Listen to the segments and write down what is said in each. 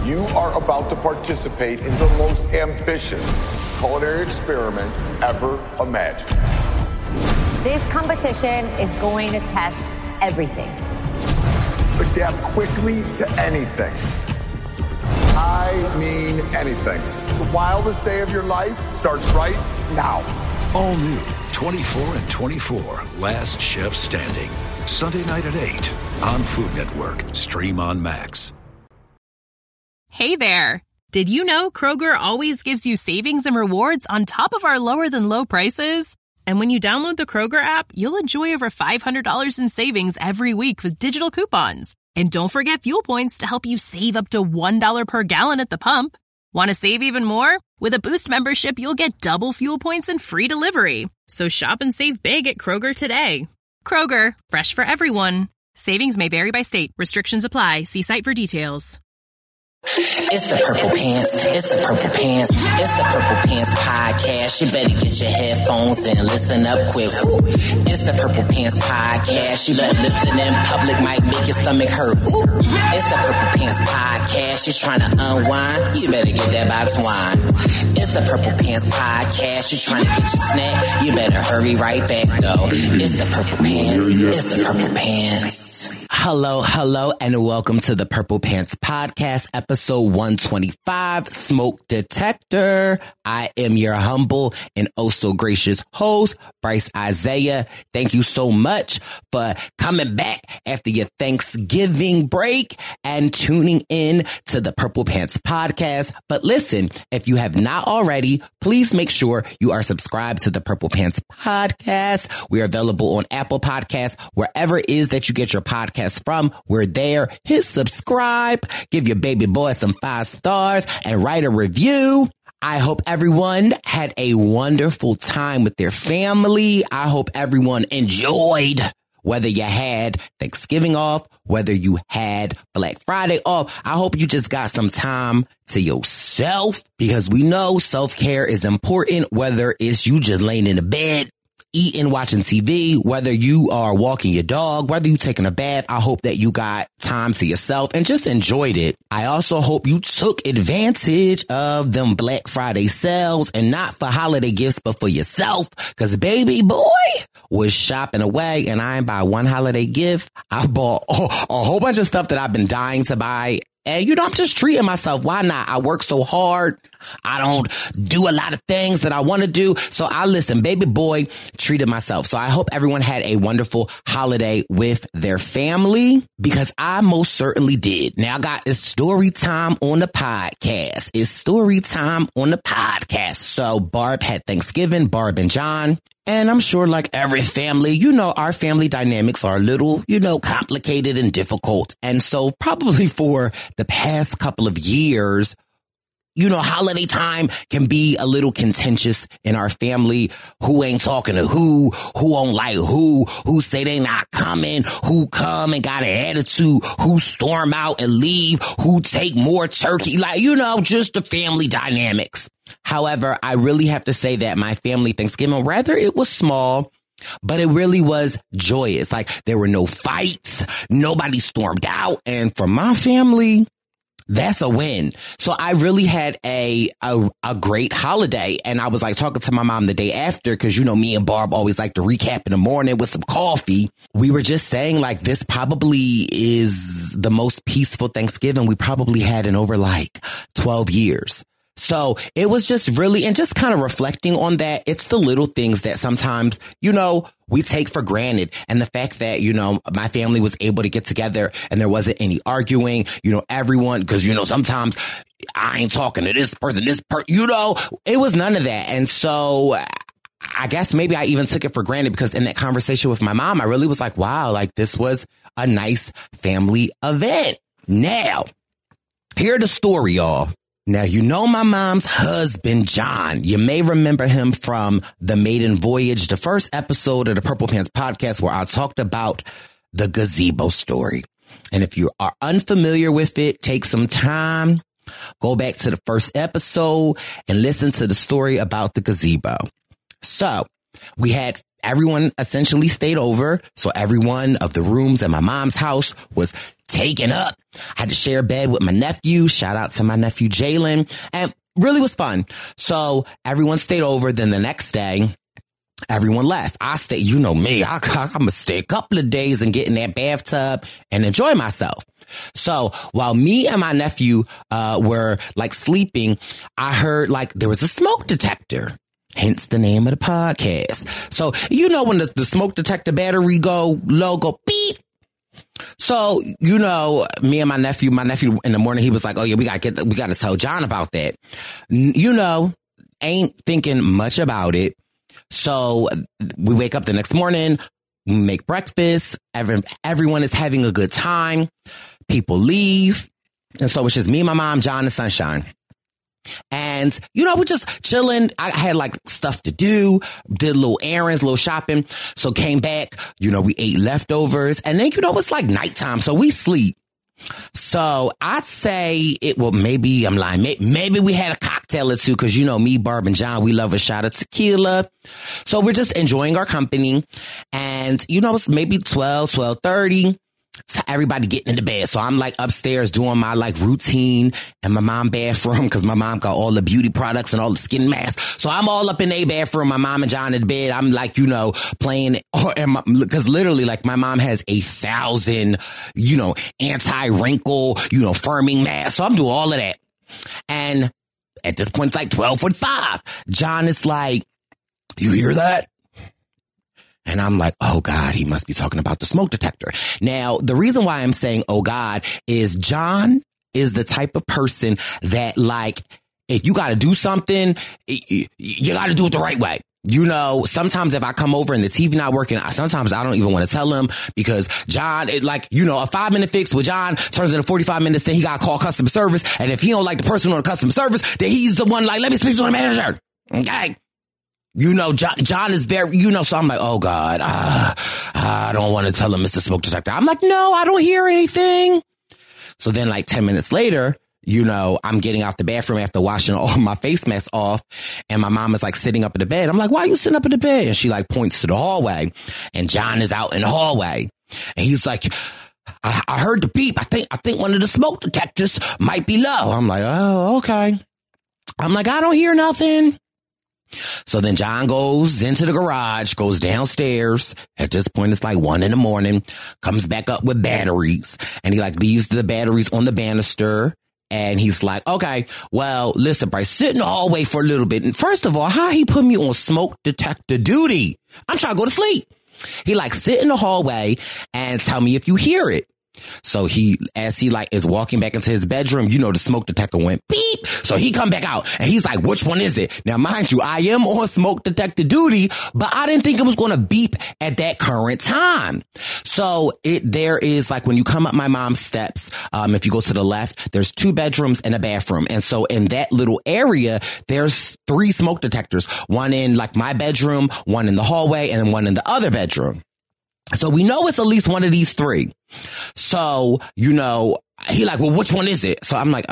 You are about to participate in the most ambitious culinary experiment ever imagined. This competition is going to test everything. Adapt quickly to anything. I mean anything. The wildest day of your life starts right now. All new 24 and 24, Last Chef Standing. Sunday night at 8 on Food Network. Stream on Max. Hey there. Did you know Kroger always gives you savings and rewards on top of our lower than low prices? And when you download the Kroger app, you'll enjoy over $500 in savings every week with digital coupons. And don't forget fuel points to help you save up to $1 per gallon at the pump. Want to save even more? With a Boost membership, you'll get double fuel points and free delivery. So shop and save big at Kroger today. Kroger, fresh for everyone. Savings may vary by state. Restrictions apply. See site for details. It's the Purple Pants, it's the Purple Pants, it's the Purple Pants podcast. You better get your headphones and listen up quick. It's the Purple Pants podcast. You better listen in public, might make your stomach hurt. It's the Purple Pants podcast. You're trying to unwind, you better get that box wine. It's the Purple Pants podcast. You're trying to get your snack, you better hurry right back though. It's the Purple Pants, it's the Purple Pants. Hello, and welcome to the Purple Pants podcast, episode 125, Smoke Detector. I am your humble and oh so gracious host, Bryce Isaiah. Thank you so much for coming back after your Thanksgiving break and tuning in to the Purple Pants podcast. But listen, if you have not already, please make sure you are subscribed to the Purple Pants podcast. We are available on Apple Podcasts, wherever it is that you get your podcast from. We're there. Hit subscribe, give your baby boy some 5 stars, and write a review. I hope everyone had a wonderful time with their family. I hope everyone enjoyed, whether you had Thanksgiving off, whether you had Black Friday off. I hope you just got some time to yourself, because we know self-care is important, whether it's you just laying in the bed, eating, watching TV, whether you are walking your dog, whether you taking a bath. I hope that you got time to yourself and just enjoyed it. I also hope you took advantage of them Black Friday sales, and not for holiday gifts, but for yourself, because baby boy was shopping away, and I ain't buy one holiday gift. I bought a whole bunch of stuff that I've been dying to buy. And, you know, I'm just treating myself. Why not? I work so hard. I don't do a lot of things that I want to do. So I listen, baby boy treated myself. So I hope everyone had a wonderful holiday with their family, because I most certainly did. Now I got it's story time on the podcast. It's story time on the podcast. So Barb had Thanksgiving, Barb and John. And I'm sure, like every family, you know, our family dynamics are a little, you know, complicated and difficult. And so probably for the past couple of years, you know, holiday time can be a little contentious in our family. Who ain't talking to who don't like who say they not coming, who come and got an attitude, who storm out and leave, who take more turkey, like, you know, just the family dynamics. However, I really have to say that my family Thanksgiving, rather it was small, but it really was joyous. Like, there were no fights, nobody stormed out. And for my family, that's a win. So I really had a great holiday. And I was like talking to my mom the day after, because, you know, me and Barb always like to recap in the morning with some coffee. We were just saying, like, this probably is the most peaceful Thanksgiving we probably had in over like 12 years. So it was just really, and just kind of reflecting on that, it's the little things that sometimes, you know, we take for granted. And the fact that, you know, my family was able to get together and there wasn't any arguing, you know, everyone, because, you know, sometimes I ain't talking to this person, you know, it was none of that. And so I guess maybe I even took it for granted, because in that conversation with my mom, I really was like, wow, like this was a nice family event. Now, hear the story, y'all. Now, you know my mom's husband, John. You may remember him from The Maiden Voyage, the first episode of the Purple Pants podcast, where I talked about the gazebo story. And if you are unfamiliar with it, take some time, go back to the first episode and listen to the story about the gazebo. So we had everyone essentially stayed over. So every one of the rooms in my mom's house was taken up. I had to share a bed with my nephew. Shout out to my nephew, Jalen. And really was fun. So everyone stayed over. Then the next day, everyone left. I stayed, you know me, I'm going to stay a couple of days and get in that bathtub and enjoy myself. So while me and my nephew were like sleeping, I heard like there was a smoke detector. Hence the name of the podcast. So, you know, when the smoke detector battery go low, go beep. So, you know, me and my nephew in the morning, he was like, oh yeah, we got to tell John about that. You know, ain't thinking much about it. So we wake up the next morning, we make breakfast. Everyone is having a good time. People leave. And so it's just me, my mom, John, and Sunshine. And, you know, we're just chilling. I had like stuff to do, did little errands, little shopping. So came back, you know, we ate leftovers. And then, you know, it's like nighttime. So we sleep. So I'd say maybe I'm lying. Maybe we had a cocktail or two because, you know, me, Barb, and John, we love a shot of tequila. So we're just enjoying our company. And, you know, it's maybe 12:30. So everybody getting into bed. So I'm like upstairs doing my like routine in my mom bathroom because my mom got all the beauty products and all the skin masks. So I'm all up in a bathroom. My mom and John in bed. I'm like, you know, playing because literally like my mom has 1,000, you know, anti-wrinkle, you know, firming masks. So I'm doing all of that. And at this point, it's like 12:45. John is like, you hear that? And I'm like, oh, God, he must be talking about the smoke detector. Now, the reason why I'm saying, oh, God, is John is the type of person that, like, if you got to do something, you got to do it the right way. You know, sometimes if I come over and the TV not working, sometimes I don't even want to tell him because John, a 5-minute fix with John turns into 45 minutes, then he got to call customer service. And if he don't like the person on the customer service, then he's the one like, let me speak to the manager. Okay. You know, John is very, you know, so I'm like, oh, God, I don't want to tell him Mr. Smoke Detector. I'm like, no, I don't hear anything. So then like 10 minutes later, you know, I'm getting out the bathroom after washing all my face masks off. And my mom is like sitting up in the bed. I'm like, why are you sitting up in the bed? And she like points to the hallway and John is out in the hallway. And he's like, I heard the beep. I think one of the smoke detectors might be low. I'm like, oh, okay. I'm like, I don't hear nothing. So then John goes into the garage, goes downstairs. At this point, it's like 1 a.m, comes back up with batteries. And he like leaves the batteries on the banister. And he's like, okay, well, listen, Bryce, sit in the hallway for a little bit. And first of all, how he put me on smoke detector duty? I'm trying to go to sleep. He like sit in the hallway and tell me if you hear it. So as he like is walking back into his bedroom, you know, the smoke detector went beep. So he come back out and he's like, which one is it? Now, mind you, I am on smoke detector duty, but I didn't think it was going to beep at that current time. So there is like when you come up my mom's steps, if you go to the left, there's 2 bedrooms and a bathroom. And so in that little area, there's 3 smoke detectors, one in like my bedroom, one in the hallway, and then one in the other bedroom. So we know it's at least one of these 3. So, you know, he like, well, which one is it? So I'm like,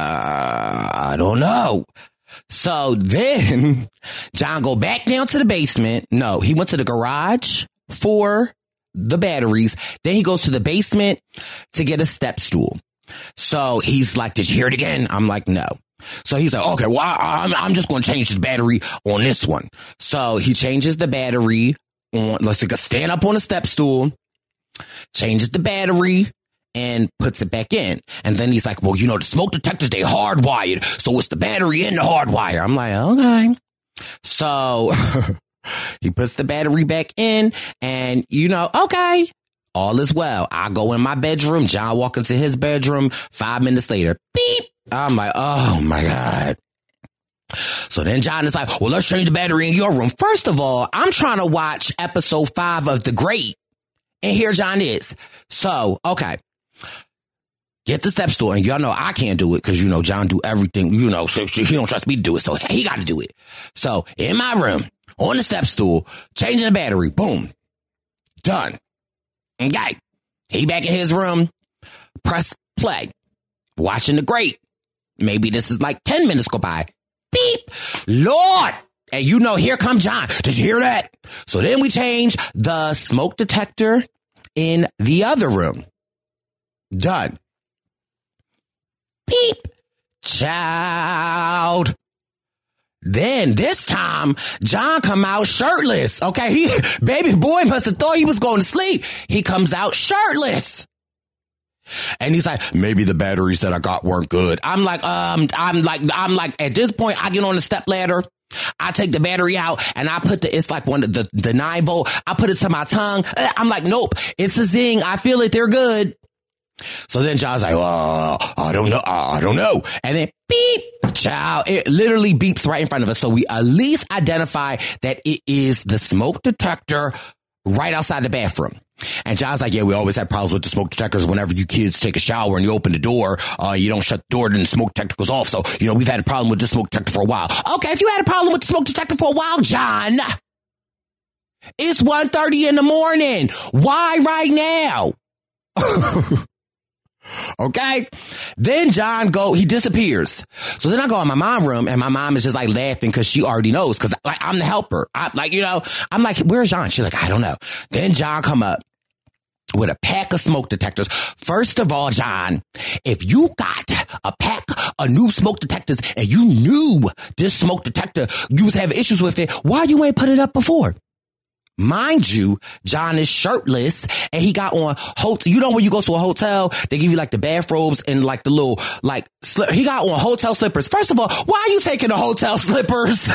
I don't know. So then John go back down to the basement. No, he went to the garage for the batteries. Then he goes to the basement to get a step stool. So he's like, did you hear it again? I'm like, no. So he's like, okay, well, I'm just going to change the battery on this one. So he changes the battery on, let's take a stand up on a step stool, changes the battery and puts it back in. And then he's like, well, you know, the smoke detectors, they hardwired. So it's the battery in the hardwire. I'm like, okay. So he puts the battery back in and, you know, okay, all is well. I go in my bedroom. John walk into his bedroom. 5 minutes later, beep. I'm like, oh my God. So then John is like, well, let's change the battery in your room. First of all, I'm trying to watch episode 5 of The Great. And here John is. So, okay. Get the step stool. And y'all know I can't do it because, you know, John do everything, you know, so he don't trust me to do it. So he got to do it. So in my room, on the step stool, changing the battery. Boom. Done. Okay. He back in his room. Press play. Watching The Great. Maybe this is like 10 minutes go by. Beep. Lord, And you know, here come John. Did you hear that? So then we change the smoke detector in the other room. Done. Beep. Child. Then this time, John come out shirtless. Okay, baby boy must have thought he was going to sleep. He comes out shirtless. And he's like, maybe the batteries that I got weren't good. I'm like, at this point, I get on the step ladder. I take the battery out and I put it's like one of the 9 volt. I put it to my tongue. I'm like, nope, it's a zing. I feel it. They're good. So then John's like, I don't know. And then beep, child, it literally beeps right in front of us. So we at least identify that it is the smoke detector right outside the bathroom. And John's like, yeah, we always have problems with the smoke detectors. Whenever you kids take a shower and you open the door, you don't shut the door, then the smoke detector goes off. So, you know, we've had a problem with the smoke detector for a while. Okay, if you had a problem with the smoke detector for a while, John, it's 1:30 in the morning. Why right now? Okay. Then John he disappears. So then I go in my mom's room and my mom is just like laughing because she already knows because like I'm the helper. I'm like, where's John? She's like, I don't know. Then John come up with a pack of smoke detectors. First of all, John, if you got a pack of new smoke detectors and you knew this smoke detector, you was having issues with it, why you ain't put it up before? Mind you, John is shirtless and he got on you know when you go to a hotel, they give you like the bathrobes and like the little like he got on hotel slippers. First of all, why are you taking the hotel slippers?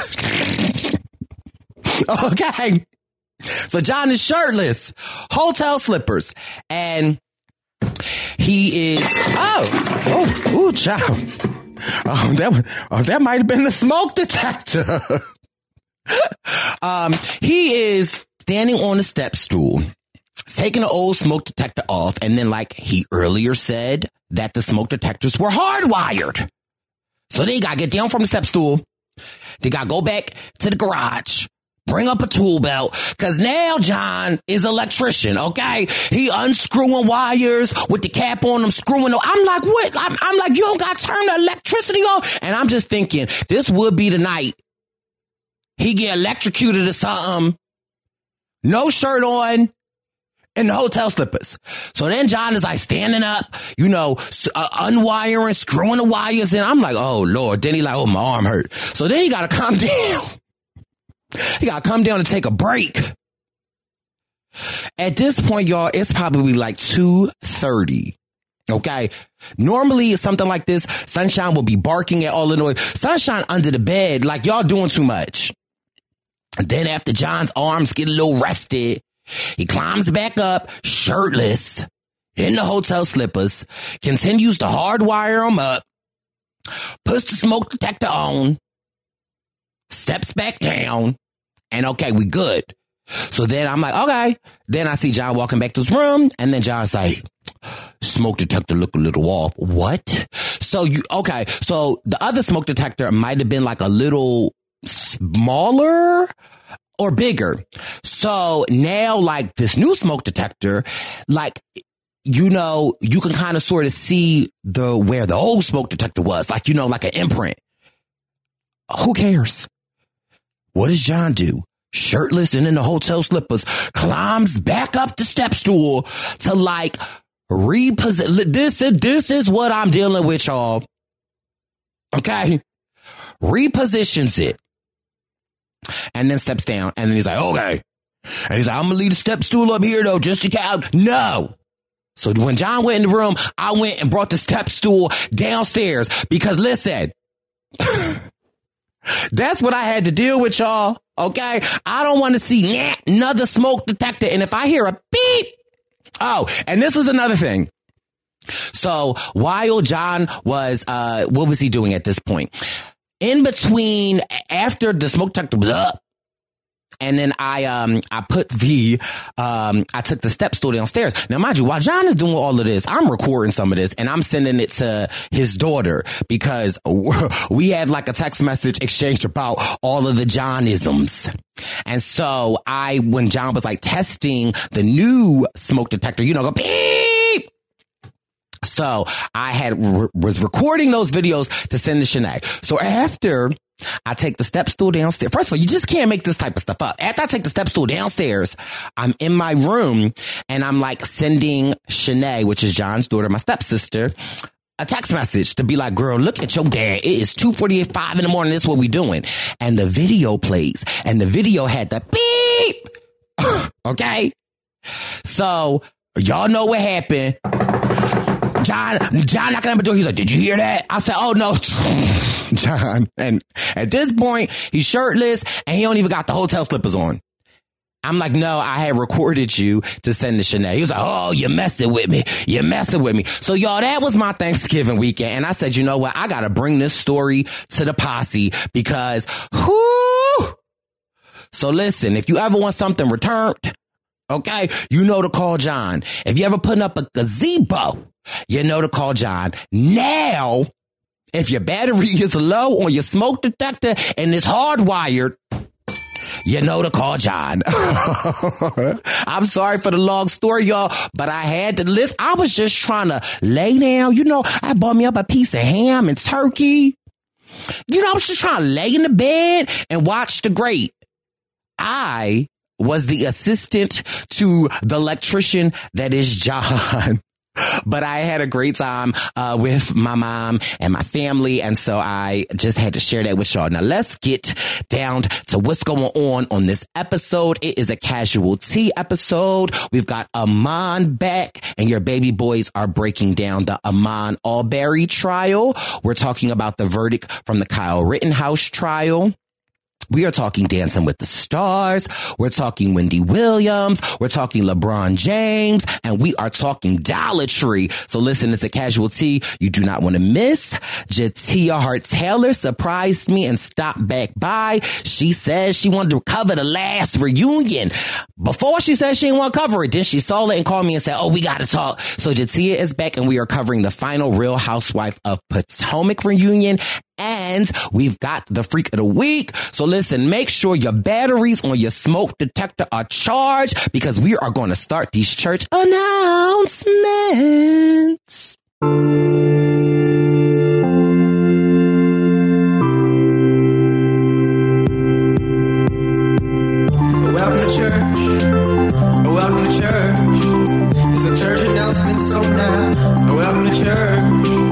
Okay. So John is shirtless, hotel slippers, and he is child. That might have been the smoke detector. He is standing on a step stool, taking the old smoke detector off, and then like he earlier said that the smoke detectors were hardwired. So they gotta get down from the step stool. They gotta go back to the garage, bring up a tool belt, because now John is an electrician, okay? He unscrewing wires with the cap on them, screwing them. I'm like, what? I'm like, you don't got to turn the electricity on? And I'm just thinking, this would be the night he get electrocuted or something, no shirt on, in the hotel slippers. So then John is like standing up, you know, unwiring, screwing the wires in. I'm like, oh, Lord. Then he like, oh, my arm hurt. So then he got to come down. He got to come down and take a break. At this point, y'all, it's probably like 2:30. Okay. Normally, something like this, Sunshine will be barking at all the noise. Sunshine under the bed, like y'all doing too much. And then after John's arms get a little rested, he climbs back up, shirtless, in the hotel slippers, continues to hardwire them up, puts the smoke detector on, steps back down, and okay, we good. So then I'm like, okay. Then I see John walking back to his room, and then John's like, smoke detector look a little off. What? So so the other smoke detector might have been like a little smaller or bigger. So now like this new smoke detector, like, you know, you can kind of sort of see where the old smoke detector was, like, you know, like an imprint. Who cares? What does John do? Shirtless and in the hotel slippers, climbs back up the step stool to like reposition. This is what I'm dealing with, y'all. Okay. Repositions it. And then steps down. And then he's like, okay. And he's like, I'm going to leave the step stool up here though, just to count. No. So when John went in the room, I went and brought the step stool downstairs because listen, that's what I had to deal with, y'all. Okay. I don't want to see another smoke detector. And if I hear a beep. Oh, and this is another thing. So while John was, what was he doing at this point? In between, after the smoke detector was up, and then I took the step stool downstairs. Now, mind you, while John is doing all of this, I'm recording some of this and I'm sending it to his daughter because we had like a text message exchange about all of the Johnisms. And so when John was like testing the new smoke detector, you know, go beep. So I was recording those videos to send to Shanae. So after I take the step stool downstairs. First of all, you just can't make this type of stuff up. After I take the step stool downstairs, I'm in my room and I'm like sending Shanae, which is John's daughter, my stepsister, a text message to be like, girl, look at your dad. It is 2:45, 5 in the morning. This is what we doing. And the video plays and the video had the beep. Okay. So y'all know what happened. John knocking on the door. He's like, did you hear that? I said, oh no, John. And at this point, he's shirtless and he don't even got the hotel slippers on. I'm like, no, I had recorded you to send to Shanae. He was like, oh, you're messing with me. You're messing with me. So y'all, that was my Thanksgiving weekend. And I said, you know what? I got to bring this story to the posse because, whoo. So listen, if you ever want something returned, okay, you know to call John. If you ever putting up a gazebo, you know to call John. Now, if your battery is low on your smoke detector and it's hardwired, you know to call John. I'm sorry for the long story, y'all, but I had to listen. I was just trying to lay down. You know, I bought me up a piece of ham and turkey. You know, I was just trying to lay in the bed and watch the great. I was the assistant to the electrician that is John. But I had a great time with my mom and my family. And so I just had to share that with y'all. Now, let's get down to what's going on this episode. It is a casual tea episode. We've got Ahman back and your baby boys are breaking down the Ahmaud Arbery trial. We're talking about the verdict from the Kyle Rittenhouse trial. We are talking Dancing with the Stars. We're talking Wendy Williams. We're talking LeBron James. And we are talking Dollar Tree. So listen, it's a casual tea you do not want to miss. Jatia Hart-Taylor surprised me and stopped back by. She says she wanted to cover the last reunion. Before she said she didn't want to cover it, then she saw it and called me and said, oh, we got to talk. So Jatia is back and we are covering the final Real Housewife of Potomac reunion. And we've got the Freak of the Week. So listen, make sure your batteries on your smoke detector are charged because we are going to start these church announcements. Welcome to church. Welcome to church. It's a church announcement, so now welcome to church.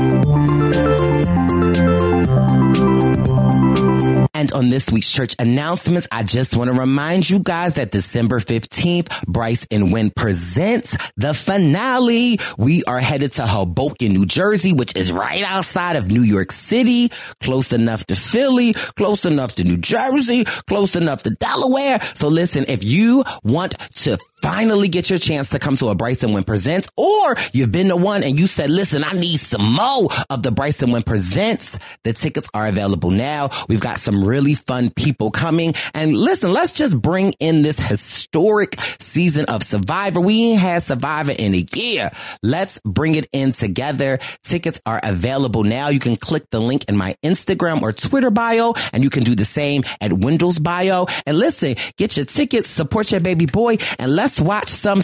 And on this week's church announcements, I just want to remind you guys that December 15th, Bryce and Wynn presents the finale. We are headed to Hoboken, New Jersey, which is right outside of New York City, close enough to Philly, close enough to New Jersey, close enough to Delaware. So listen, if you want to finally get your chance to come to a Bryce and Wynn Presents, or you've been to one and you said, listen, I need some more of the Bryce and Wynn Presents, the tickets are available now. We've got some really fun people coming. And listen, let's just bring in this historic season of Survivor. We ain't had Survivor in a year. Let's bring it in together. Tickets are available now. You can click the link in my Instagram or Twitter bio, and you can do the same at Wendell's bio. And listen, get your tickets, support your baby boy, and let's watch some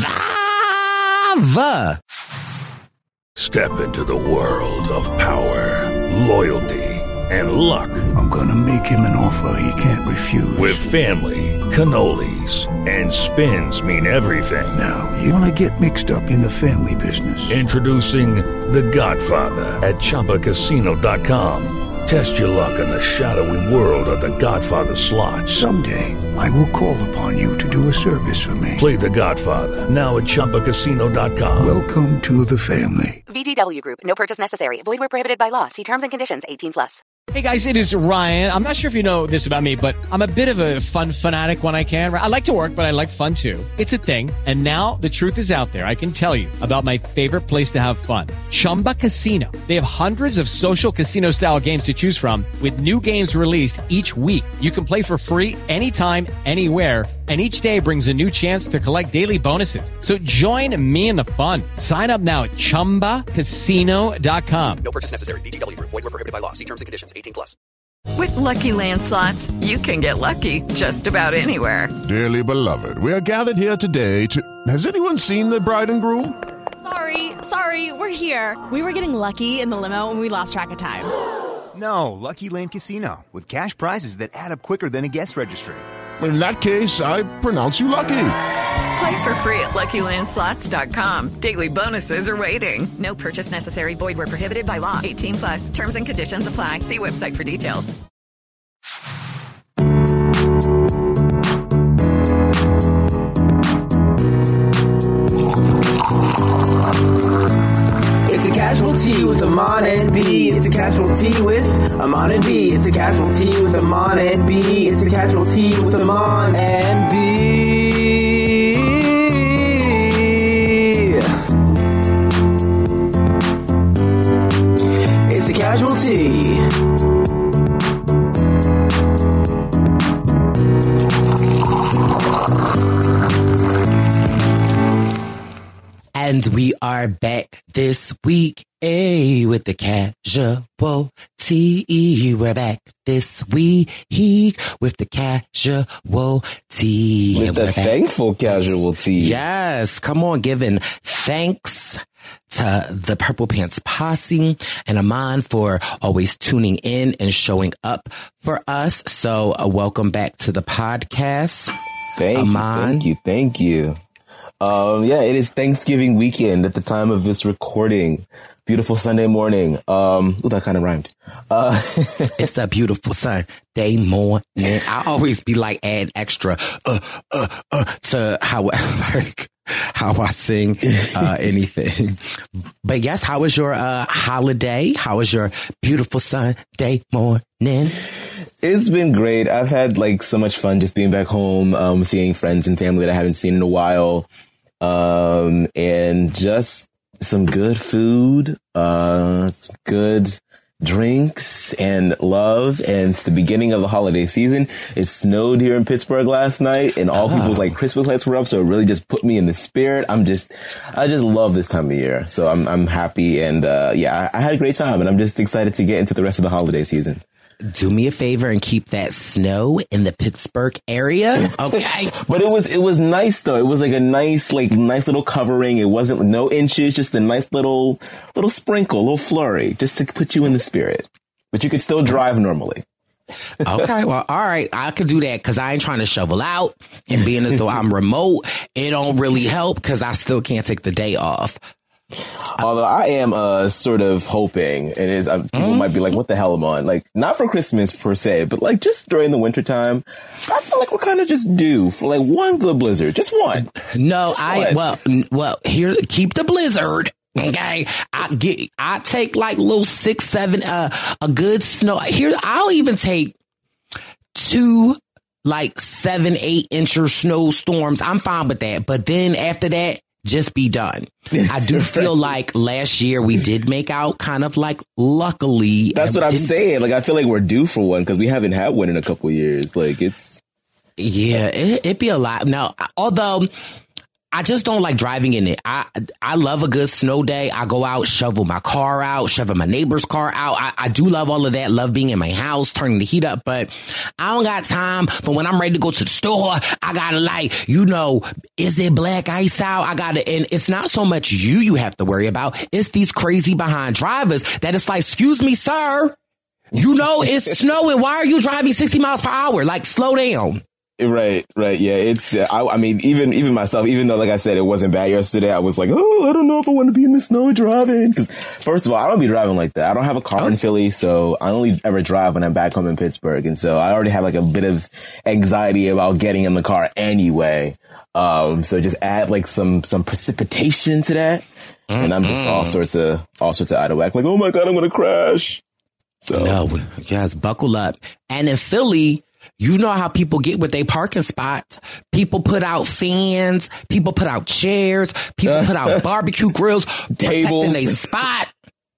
Survivor. Step into the world of power, loyalty, and luck. I'm gonna make him an offer he can't refuse. With family, cannolis, and spins mean everything. Now, you wanna get mixed up in the family business. Introducing The Godfather at ChumbaCasino.com. Test your luck in the shadowy world of The Godfather slot. Someday, I will call upon you to do a service for me. Play The Godfather, now at ChumbaCasino.com. Welcome to the family. VGW Group. No purchase necessary. Void where prohibited by law. See terms and conditions. 18+. Hey guys, it is Ryan. I'm not sure if you know this about me, but I'm a bit of a fun fanatic when I can. I like to work, but I like fun too. It's a thing. And now the truth is out there. I can tell you about my favorite place to have fun. Chumba Casino. They have hundreds of social casino style games to choose from with new games released each week. You can play for free anytime, anywhere. And each day brings a new chance to collect daily bonuses. So join me in the fun. Sign up now at ChumbaCasino.com. No purchase necessary. VGW Group. Void where prohibited by law. See terms and conditions. 18+. With Lucky Land Slots, you can get lucky just about anywhere. Dearly beloved, we are gathered here today to... Has anyone seen the bride and groom? Sorry, we're here. We were getting lucky in the limo and we lost track of time. No, Lucky Land Casino, with cash prizes that add up quicker than a guest registry. In that case, I pronounce you lucky. Play for free at LuckyLandSlots.com. Daily bonuses are waiting. No purchase necessary. Void where prohibited by law. 18+. Terms and conditions apply. See website for details. It's a casualty with Amon and B. It's a casualty with Amon and B. It's a casualty with Amon and B. It's a casualty with Amon and B. It's a casualty. And we are back this week with the casualty. We're back this week with the casualty. With the thankful casualty. Yes. Come on, giving thanks to the Purple Pants Posse and Amon for always tuning in and showing up for us. So welcome back to the podcast. Thank you. It is Thanksgiving weekend at the time of this recording. Beautiful Sunday morning. That kind of rhymed. It's a beautiful Sunday morning. I always be like add extra to how I sing anything. But yes, how was your holiday? How was your beautiful Sunday morning? It's been great. I've had so much fun just being back home, seeing friends and family that I haven't seen in a while. And just some good food, some good drinks and love. And it's the beginning of the holiday season. It snowed here in Pittsburgh last night and all people's Christmas lights were up. So it really just put me in the spirit. I just love this time of year. So I'm happy. And, I had a great time and I'm just excited to get into the rest of the holiday season. Do me a favor and keep that snow in the Pittsburgh area. Okay. But it was nice though. It was a nice little covering. It wasn't no inches, just a nice little sprinkle, little flurry, just to put you in the spirit. But you could still drive normally. Okay, well, all right. I could do that because I ain't trying to shovel out and being as though I'm remote. It don't really help because I still can't take the day off. Although I am sort of hoping it is, people might be like, what the hell am I on? Not for Christmas per se, but just during the wintertime, I feel like we're kind of just due for one good blizzard. Just one. No, well, here, keep the blizzard. Okay. I take little 6, 7, a good snow. Here, I'll even take 2 7, 8 incher snowstorms. I'm fine with that. But then after that, just be done. I do feel like last year we did make out kind of luckily. That's what I'm saying. I feel like we're due for one because we haven't had one in a couple of years. It'd be a lot. Now, although I just don't like driving in it. I love a good snow day. I go out, shovel my car out, shovel my neighbor's car out. I do love all of that. Love being in my house, turning the heat up. But I don't got time for when I'm ready to go to the store. I gotta is it black ice out? And it's not so much you have to worry about. It's these crazy behind drivers that it's excuse me, sir. It's snowing. Why are you driving 60 miles per hour? Slow down. Right. Yeah. It's, even myself, even though, like I said, it wasn't bad yesterday, I was I don't know if I want to be in the snow driving. Cause first of all, I don't be driving like that. I don't have a car in Philly, so I only ever drive when I'm back home in Pittsburgh. And so I already have a bit of anxiety about getting in the car anyway. So just add some precipitation to that. And I'm just all sorts of out of whack. Oh my God, I'm going to crash. So no, yes, buckle up. And in Philly, you know how people get with their parking spots. People put out fans. People put out chairs. People put out barbecue grills, tables, protecting their spot.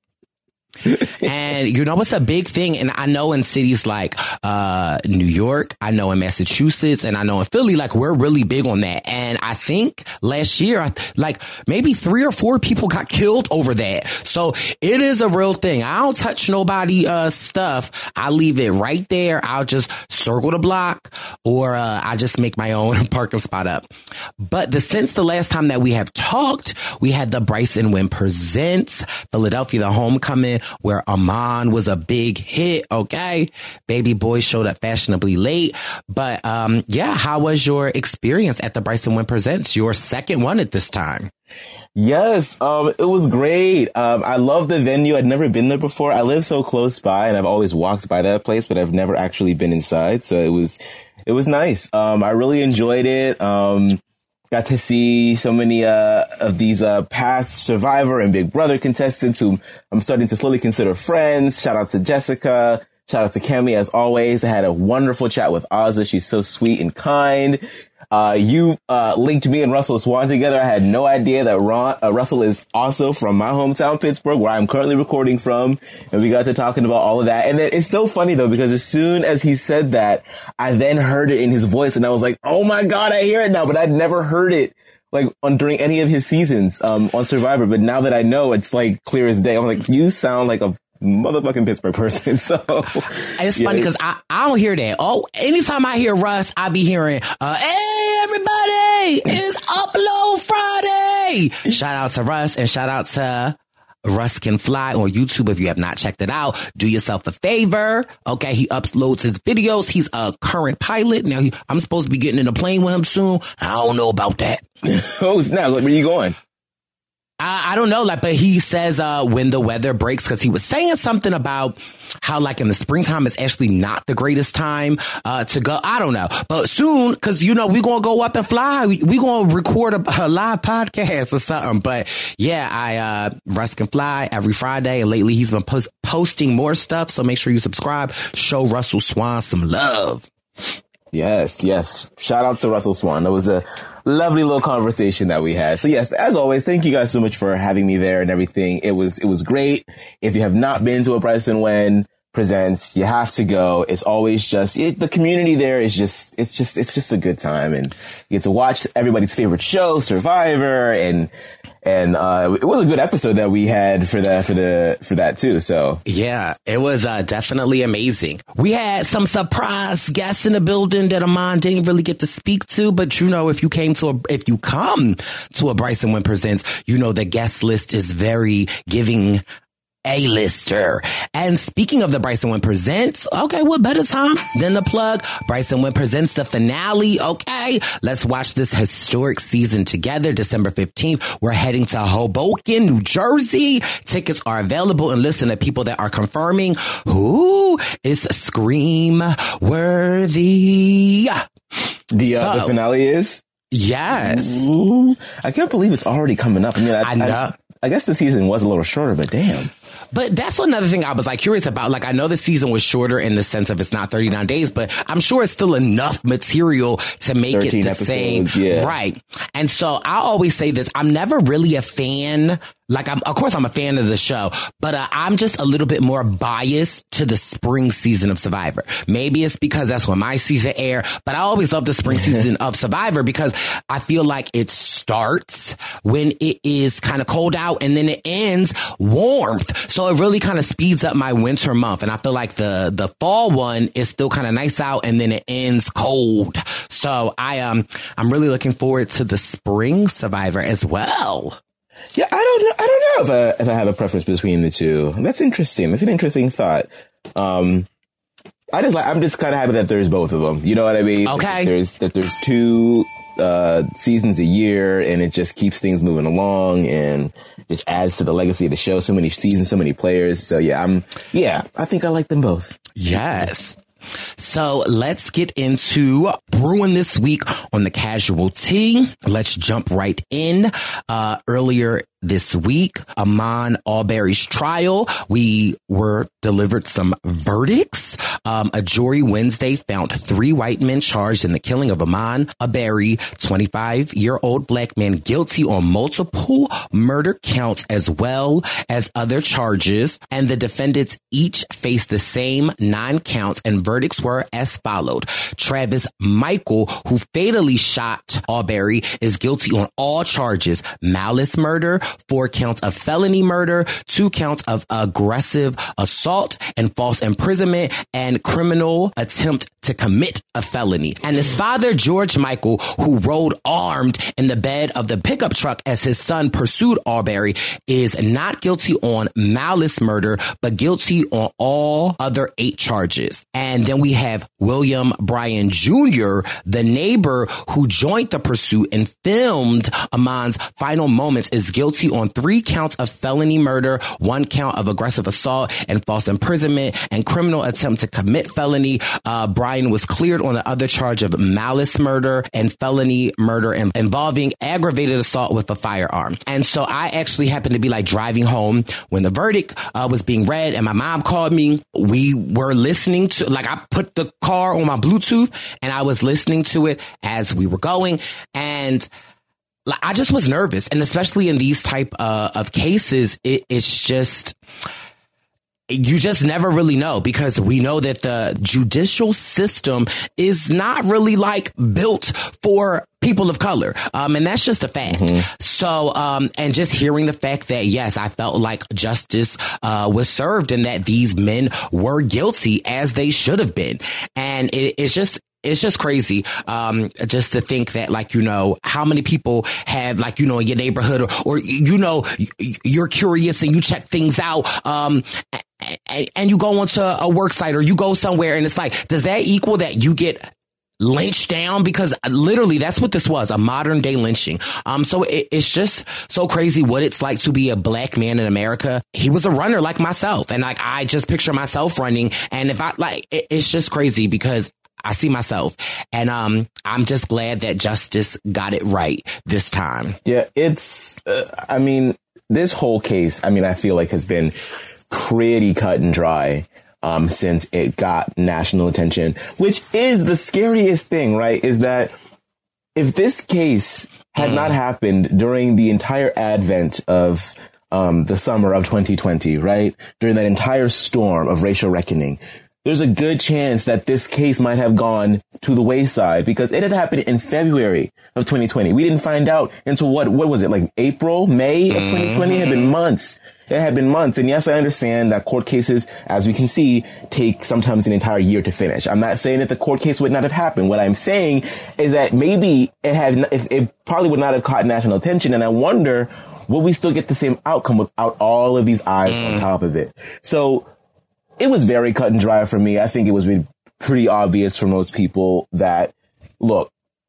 And it's a big thing. And I know in cities like New York, I know in Massachusetts, and I know in Philly, we're really big on that. And I think last year, maybe 3 or 4 people got killed over that. So it is a real thing. I don't touch nobody stuff. I leave it right there. I'll just circle the block, or I just make my own parking spot up. But since the last time that we have talked, we had the Bryce and Wynn Presents Philadelphia, the homecoming where Amon was a big hit. Okay. Baby Boy showed up fashionably late. But how was your experience at the Bryson Wynn Presents, your second one at this time? Yes, it was great. I love the venue. I'd never been there before. I live so close by and I've always walked by that place, but I've never actually been inside. So it was nice. I really enjoyed it. Got to see so many of these past Survivor and Big Brother contestants who I'm starting to slowly consider friends. Shout out to Jessica. Shout out to Kemi as always. I had a wonderful chat with Azah. She's so sweet and kind. You linked me and Russell Swan together. I had no idea that Russell is also from my hometown, Pittsburgh, where I'm currently recording from. And we got to talking about all of that. And then it's so funny, though, because as soon as he said that, I then heard it in his voice. And I was like, oh, my God, I hear it now. But I'd never heard it during any of his seasons on Survivor. But now that I know, it's like clear as day. I'm like, you sound like a motherfucking Pittsburgh person. So it's funny because I don't hear that. Oh, anytime I hear Russ, I be hearing, hey, everybody, it's Upload Friday. Shout out to Russ and shout out to Russ Can Fly on YouTube. If you have not checked it out, do yourself a favor. Okay. He uploads his videos. He's a current pilot. Now I'm supposed to be getting in a plane with him soon. I don't know about that. Oh, snap. Where are you going? I don't know, but he says when the weather breaks, because he was saying something about how in the springtime is actually not the greatest time to go. I don't know, but soon, because we're gonna go up and fly. We're gonna record a live podcast or something. But yeah, Russ Can Fly every Friday, and lately he's been posting more stuff. So make sure you subscribe. Show Russell Swan some love. Yes. Shout out to Russell Swan. That was a lovely little conversation that we had. So yes, as always, thank you guys so much for having me there and everything. It was great. If you have not been to a Bryson Wynn Presents, you have to go. It's always the community there is it's just a good time, and you get to watch everybody's favorite show, Survivor, and it was a good episode that we had for that too. So yeah, it was definitely amazing. We had some surprise guests in the building that Amon didn't really get to speak to, but if you come to a Bryson Wynn Presents, the guest list is very giving. A-lister. And speaking of the Bryson Wynn Presents, okay, what better time than to plug Bryson Wynn Presents the finale? Okay, let's watch this historic season together. December 15th, we're heading to Hoboken, New Jersey. Tickets are available, and listen to people that are confirming who is Scream worthy. The finale is? Yes. Ooh, I can't believe it's already coming up. I know. I guess the season was a little shorter, but damn. But that's another thing I was curious about. I know the season was shorter in the sense of it's not 39 days, but I'm sure it's still enough material to make it the episodes, same. Yeah. Right. And so I always say this. I'm never really a fan. Of course I'm a fan of the show, but I'm just a little bit more biased to the spring season of Survivor. Maybe it's because that's when my season aired, but I always love the spring season of Survivor because I feel like it starts when it is kind of cold out and then it ends warmth. So it really kind of speeds up my winter month. And I feel like the fall one is still kind of nice out and then it ends cold. So I'm really looking forward to the spring Survivor as well. Yeah, I don't know if I have a preference between the two. That's interesting. That's an interesting thought. I'm just kind of happy that there's both of them. You know what I mean? Okay. There's two seasons a year, and it just keeps things moving along and just adds to the legacy of the show. So many seasons, so many players. So I think I like them both. Yes. So let's get into brewing this week on The Casualty. Let's jump right in. Earlier this week, Amon Arbery's trial, we were delivered some verdicts. A jury Wednesday found 3 white men charged in the killing of Amon Arbery, 25-year-old black man, guilty on multiple murder counts as well as other charges. And the defendants each faced the same 9 counts, and verdicts were as followed. Travis Michael, who fatally shot Arbery, is guilty on all charges: malice murder, 4 counts of felony murder, 2 counts of aggressive assault and false imprisonment, and and criminal attempt to commit a felony. And his father, George Michael, who rode armed in the bed of the pickup truck as his son pursued Arbery, is not guilty on malice murder, but guilty on all other 8 charges. And then we have William Bryan Jr., the neighbor who joined the pursuit and filmed Amon's final moments, is guilty on 3 counts of felony murder, 1 count of aggressive assault and false imprisonment, and criminal attempt to commit felony. Bryan was cleared on the other charge of malice murder and felony murder involving aggravated assault with a firearm. And so I actually happened to be like driving home when the verdict was being read, and my mom called me. We were listening to, like, I put the car on my Bluetooth and I was listening to it as we were going, and I just was nervous. And especially in these type of cases, it's just, you just never really know, because we know that the judicial system is not really like built for people of color. And that's just a fact. So, and just hearing the fact that, yes, I felt like justice was served and that these men were guilty as they should have been. And it's just crazy, just to think that, like, you know, how many people have, like, you know, in your neighborhood or you know, you're curious and you check things out, and you go onto a work site or you go somewhere and it's like, does that equal that you get lynched down? Because literally that's what this was, a modern day lynching. So it's just so crazy what it's like to be a black man in America. He was a runner like myself. And like, I just picture myself running. And if I like, it's just crazy because I see myself, and I'm just glad that justice got it right this time. Yeah, it's, I mean, this whole case, I mean, I feel like has been pretty cut and dry since it got national attention, which is the scariest thing, right? Is that if this case had not happened during the entire advent of the summer of 2020, right? During that entire storm of racial reckoning, there's a good chance that this case might have gone to the wayside, because it had happened in February of 2020. We didn't find out until what was it, like April, May of 2020? It had been months. It had been months. And yes, I understand that court cases, as we can see, take sometimes an entire year to finish. I'm not saying that the court case would not have happened. What I'm saying is that maybe it probably would not have caught national attention. And I wonder, will we still get the same outcome without all of these eyes on top of it? So it was very cut and dry for me. I think it was pretty obvious for most people that, look,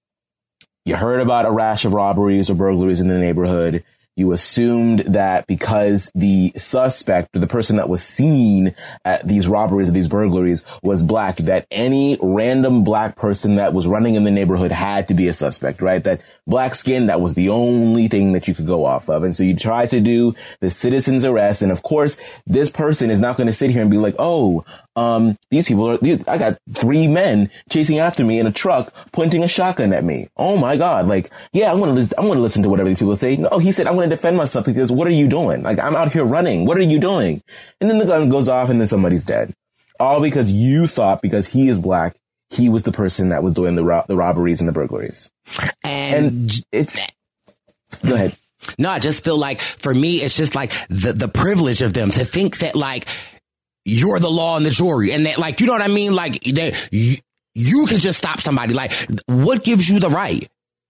you heard about a rash of robberies or burglaries in the neighborhood. You assumed that because the suspect or the person that was seen at these robberies or these burglaries was black, that any random black person that was running in the neighborhood had to be a suspect, right? That black skin, that was the only thing that you could go off of. And so you try to do the citizen's arrest. And of course, this person is not going to sit here and be like, oh, these people I got 3 men chasing after me in a truck, pointing a shotgun at me. Oh my God. Like, yeah, I'm going to listen to whatever these people say. No, he said, I'm going to defend myself because what are you doing? Like, I'm out here running. What are you doing? And then the gun goes off and then somebody's dead. All because you thought, because he is black, he was the person that was doing the robberies and the burglaries. And it's, go ahead. No, I just feel like for me, it's just like the privilege of them to think that, like, you're the law and the jury, and that, like, you know what I mean? Like, that you can just stop somebody. Like, what gives you the right?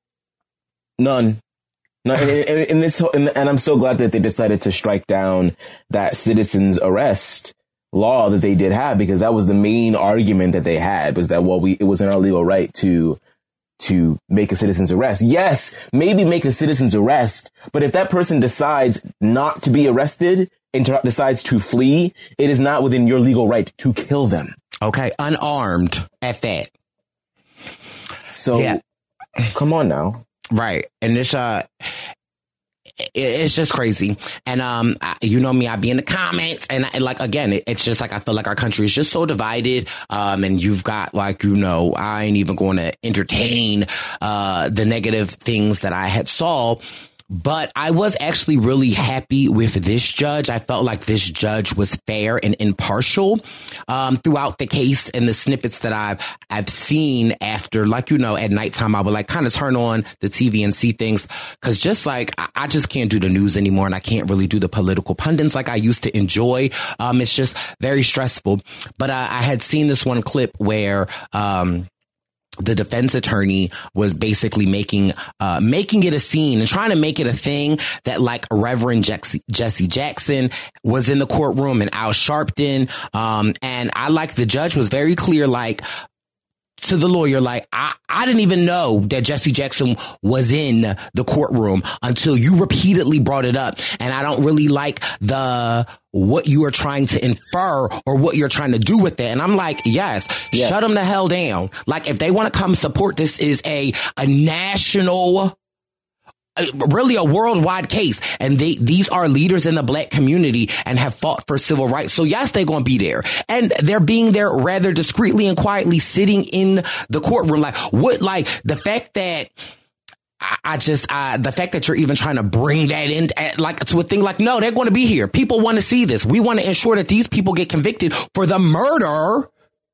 None. No, and I'm so glad that they decided to strike down that citizen's arrest law that they did have, because that was the main argument that they had, was that, well, it was in our legal right to make a citizen's arrest. Yes, maybe make a citizen's arrest, but if that person decides not to be arrested and decides to flee, it is not within your legal right to kill them. Okay, unarmed at that. So, yeah. Come on now. Right. And it's just crazy. And, you know me, I be in the comments, and like, again, it's just like, I feel like our country is just so divided. And you've got, like, you know, I ain't even going to entertain, the negative things that I had saw. But I was actually really happy with this judge. I felt like this judge was fair and impartial throughout the case, and the snippets that I've seen after, like, you know, at nighttime, I would like kind of turn on the TV and see things, because just like I just can't do the news anymore, and I can't really do the political pundits like I used to enjoy. It's just very stressful. But I had seen this one clip where the defense attorney was basically making it a scene and trying to make it a thing that, like, Reverend Jesse Jackson was in the courtroom and Al Sharpton. And the judge was very clear, like, to the lawyer, like, I didn't even know that Jesse Jackson was in the courtroom until you repeatedly brought it up. And I don't really like what you are trying to infer or what you're trying to do with it. And I'm like, yes. Shut them the hell down. Like, if they want to come support, this is a national, really a worldwide case. And these are leaders in the Black community and have fought for civil rights. So yes, they're going to be there, and they're being there rather discreetly and quietly, sitting in the courtroom. Like, what, like, the fact that the fact that you're even trying to bring that in, like, to a thing, like, no, they're going to be here. People want to see this. We want to ensure that these people get convicted for the murder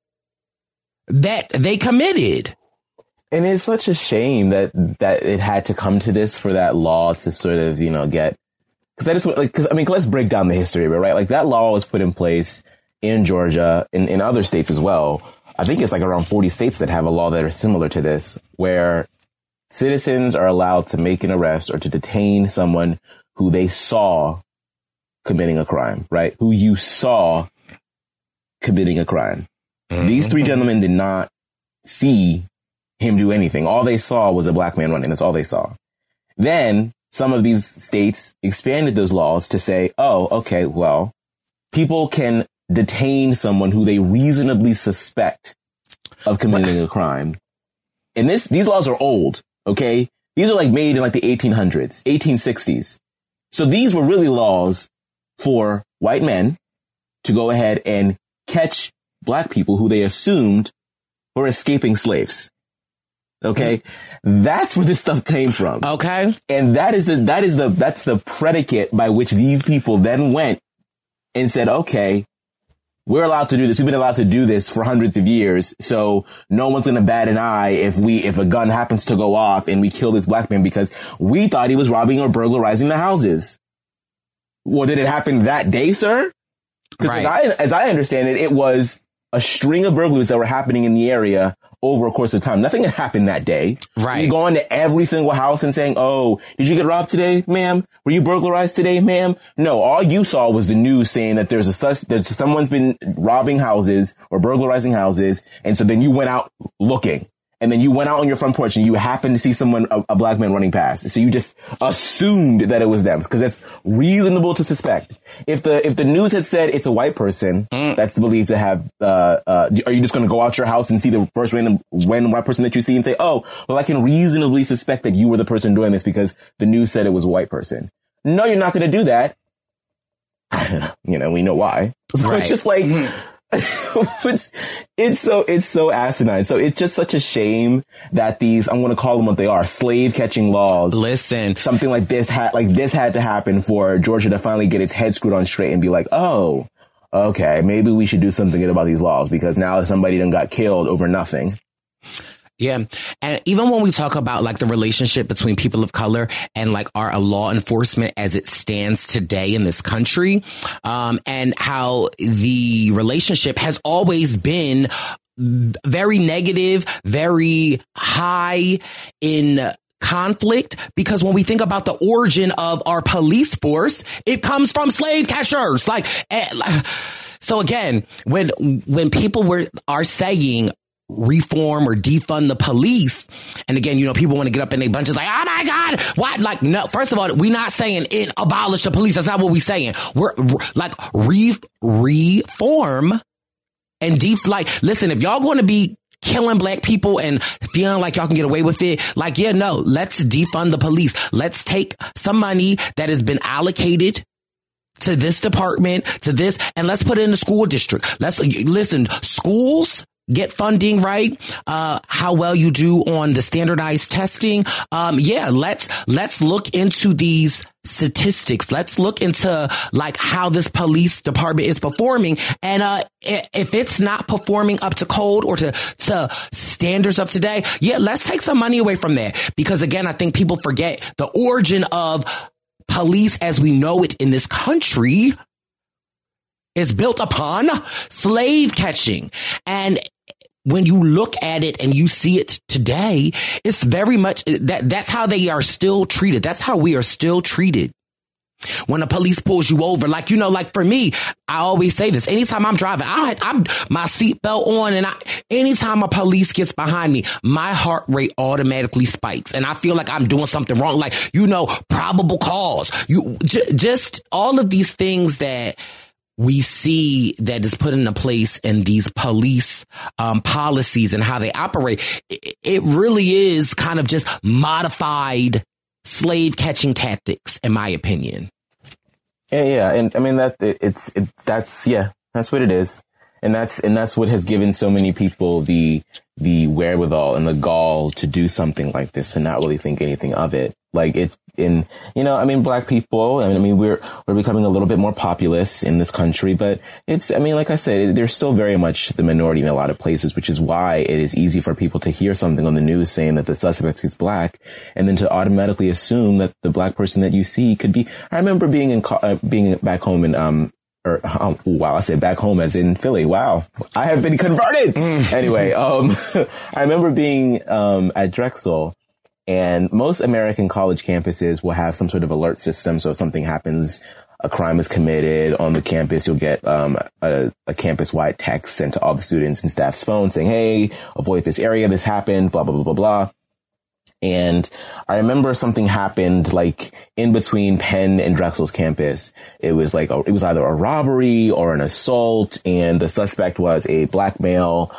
that they committed. And it's such a shame that it had to come to this for that law to sort of, you know, get, because let's break down the history of it, right? Like, that law was put in place in Georgia, in other states as well. I think it's like around 40 states that have a law that are similar to this, where citizens are allowed to make an arrest or to detain someone who they saw committing a crime, right? Who you saw committing a crime. Mm-hmm. These three gentlemen did not see him do anything. All they saw was a Black man running. That's all they saw. Then some of these states expanded those laws to say, oh, okay, well, people can detain someone who they reasonably suspect of committing a crime. And these laws are old, okay? These are like made in like the 1800s, 1860s. So these were really laws for white men to go ahead and catch Black people who they assumed were escaping slaves. Okay. That's where this stuff came from. Okay. And that's the predicate by which these people then went and said, okay, we're allowed to do this. We've been allowed to do this for hundreds of years. So no one's going to bat an eye if a gun happens to go off and we kill this Black man because we thought he was robbing or burglarizing the houses. Well, did it happen that day, sir? Because as I understand it, it was a string of burglaries that were happening in the area over a course of time. Nothing had happened that day. Right. You going to every single house and saying, oh, did you get robbed today, ma'am? Were you burglarized today, ma'am? No, all you saw was the news saying that that someone's been robbing houses or burglarizing houses. And so then you went out looking. And then you went out on your front porch and you happened to see a Black man running past. So you just assumed that it was them because that's reasonable to suspect. If the news had said it's a white person that's believed to have, are you just going to go out your house and see the first random white person that you see and say, oh, well, I can reasonably suspect that you were the person doing this because the news said it was a white person. No, you're not going to do that. You know, we know why. So right. It's just like, it's so asinine. So it's just such a shame that these, I'm going to call them what they are, slave catching laws. Listen, something like this had to happen for Georgia to finally get its head screwed on straight and be like, oh, okay, maybe we should do something about these laws because now somebody done got killed over nothing. Yeah. And even when we talk about like the relationship between people of color and like our law enforcement as it stands today in this country, and how the relationship has always been very negative, very high in conflict, because when we think about the origin of our police force, it comes from slave catchers. So again, when people are saying reform or defund the police. And again, you know, people want to get up in their bunches like, oh my God, what? Like, no, first of all, we're not saying abolish the police. That's not what we're saying. We're like reform and listen, if y'all going to be killing Black people and feeling like y'all can get away with it, like, yeah, no, let's defund the police. Let's take some money that has been allocated to this department, to this, and let's put it in the school district. Listen, schools get funding, right? How well you do on the standardized testing. Let's look into these statistics. Let's look into like how this police department is performing. And if it's not performing up to code or to standards of today, let's take some money away from that. Because again, I think people forget the origin of police as we know it in this country is built upon slave catching. And when you look at it and you see it today, it's very much that's how they are still treated. That's how we are still treated. When the police pulls you over, like for me, I always say this. Anytime I'm driving, I'm my seatbelt on, and anytime a police gets behind me, my heart rate automatically spikes, and I feel like I'm doing something wrong. Like probable cause. Just all of these things that we see that is put into place in these police policies and how they operate. It really is kind of just modified slave catching tactics, in my opinion. Yeah. And I mean, that's what it is. And that's what has given so many people the wherewithal and the gall to do something like this and not really think anything of it. Like Black people, we're becoming a little bit more populous in this country, but like I said, they're still very much the minority in a lot of places, which is why it is easy for people to hear something on the news saying that the suspect is Black and then to automatically assume that the Black person that you see could be. I remember being back home in, I said back home as in Philly. Wow. I have been converted. Anyway, I remember being, at Drexel. And most American college campuses will have some sort of alert system. So if something happens, a crime is committed on the campus, you'll get a campus-wide text sent to all the students and staff's phones saying, hey, avoid this area, this happened, blah, blah, blah, blah, blah. And I remember something happened like in between Penn and Drexel's campus. It was it was either a robbery or an assault, and the suspect was a Black male,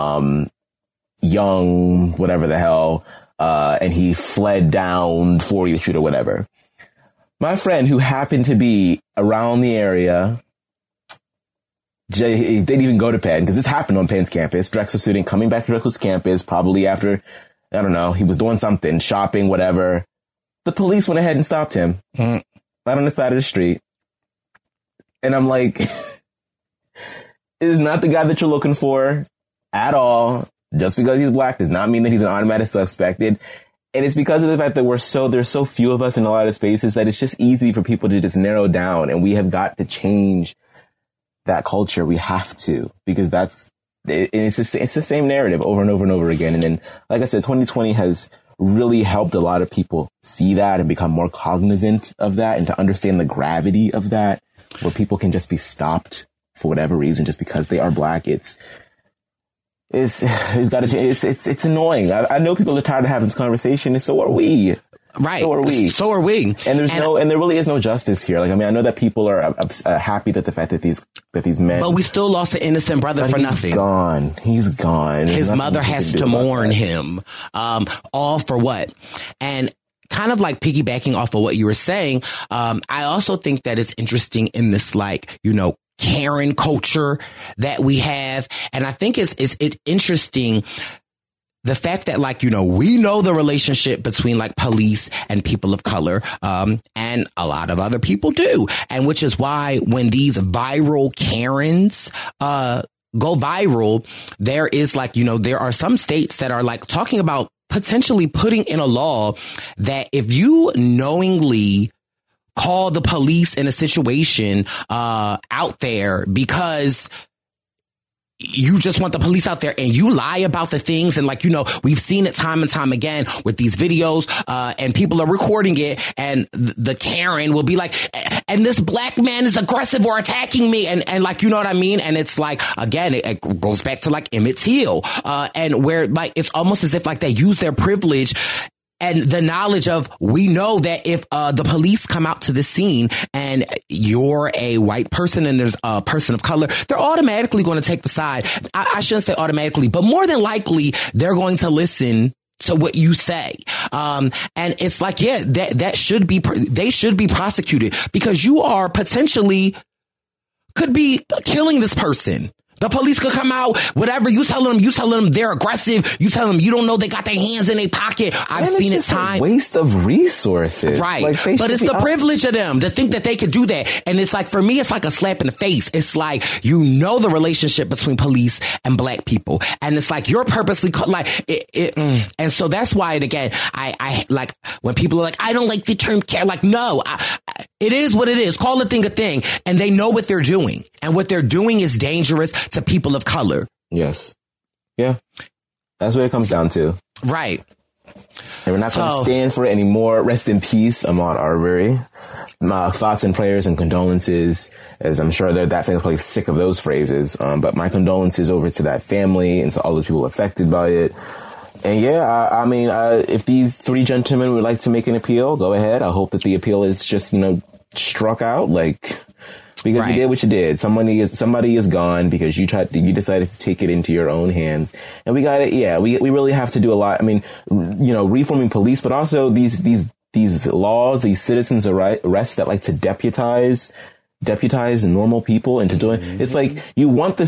young, whatever the hell. And he fled down 40th Street or whatever. My friend, who happened to be around the area, he didn't even go to Penn because this happened on Penn's campus. Drexel student coming back to Drexel's campus, probably after, I don't know, he was doing something, shopping, whatever. The police went ahead and stopped him right on the side of the street. And I'm like, it is not the guy that you're looking for at all. Just because he's Black does not mean that he's an automatic suspect. And it's because of the fact that there's so few of us in a lot of spaces that it's just easy for people to just narrow down. And we have got to change that culture. We have to, because it's the same narrative over and over and over again. And then, like I said, 2020 has really helped a lot of people see that and become more cognizant of that and to understand the gravity of that, where people can just be stopped for whatever reason just because they are Black. It's annoying. I know people are tired of having this conversation, and so are we. Right. So are we. And there really is no justice here. Like, I know that people are happy that the fact that these men. But we still lost an innocent brother for nothing. He's gone. His mother has to mourn him. All for what? And kind of like piggybacking off of what you were saying, I also think that it's interesting in this, Karen culture that we have. And I think it's interesting the fact that we know the relationship between police and people of color, and a lot of other people do. And which is why when these viral Karens, go viral, there is there are some states that are talking about potentially putting in a law that if you knowingly call the police in a situation out there because you just want the police out there and you lie about the things. And we've seen it time and time again with these videos and people are recording it. And the Karen will be like, and this Black man is aggressive or attacking me. And you know what I mean? And it's again, it goes back to Emmett Till and where it's almost as if they use their privilege and the knowledge of, we know that if the police come out to the scene and you're a white person and there's a person of color, they're automatically going to take the side. I shouldn't say automatically, but more than likely, they're going to listen to what you say. And it's that should be, they should be prosecuted because you are potentially could be killing this person. The police could come out, whatever. You telling them they're aggressive. You tell them you don't know they got their hands in their pocket. I've seen it time. Waste of resources. Right. Like, but it's the privilege of them to think that they could do that. And it's like, for me, it's like a slap in the face. It's like, you know, the relationship between police and black people. And it's like, you're purposely and so that's why, again, I like when people are like, I don't like the term care. Like, no, it is what it is. Call a thing a thing. And they know what they're doing. And what they're doing is dangerous to people of color. Yes. Yeah. That's what it comes down to. Right. And we're not going to stand for it anymore. Rest in peace, Ahmaud Arbery. My thoughts and prayers and condolences, as I'm sure that family's probably sick of those phrases. But my condolences over to that family and to all those people affected by it. And yeah, I mean, if these three gentlemen would like to make an appeal, go ahead. I hope that the appeal is just, struck out, because you did what you did. Somebody is gone because you decided to take it into your own hands. And we got it. Yeah, we really have to do a lot. I mean, reforming police, but also these laws, these citizens arrests that like to deputize normal people into doing. It's like, you don't want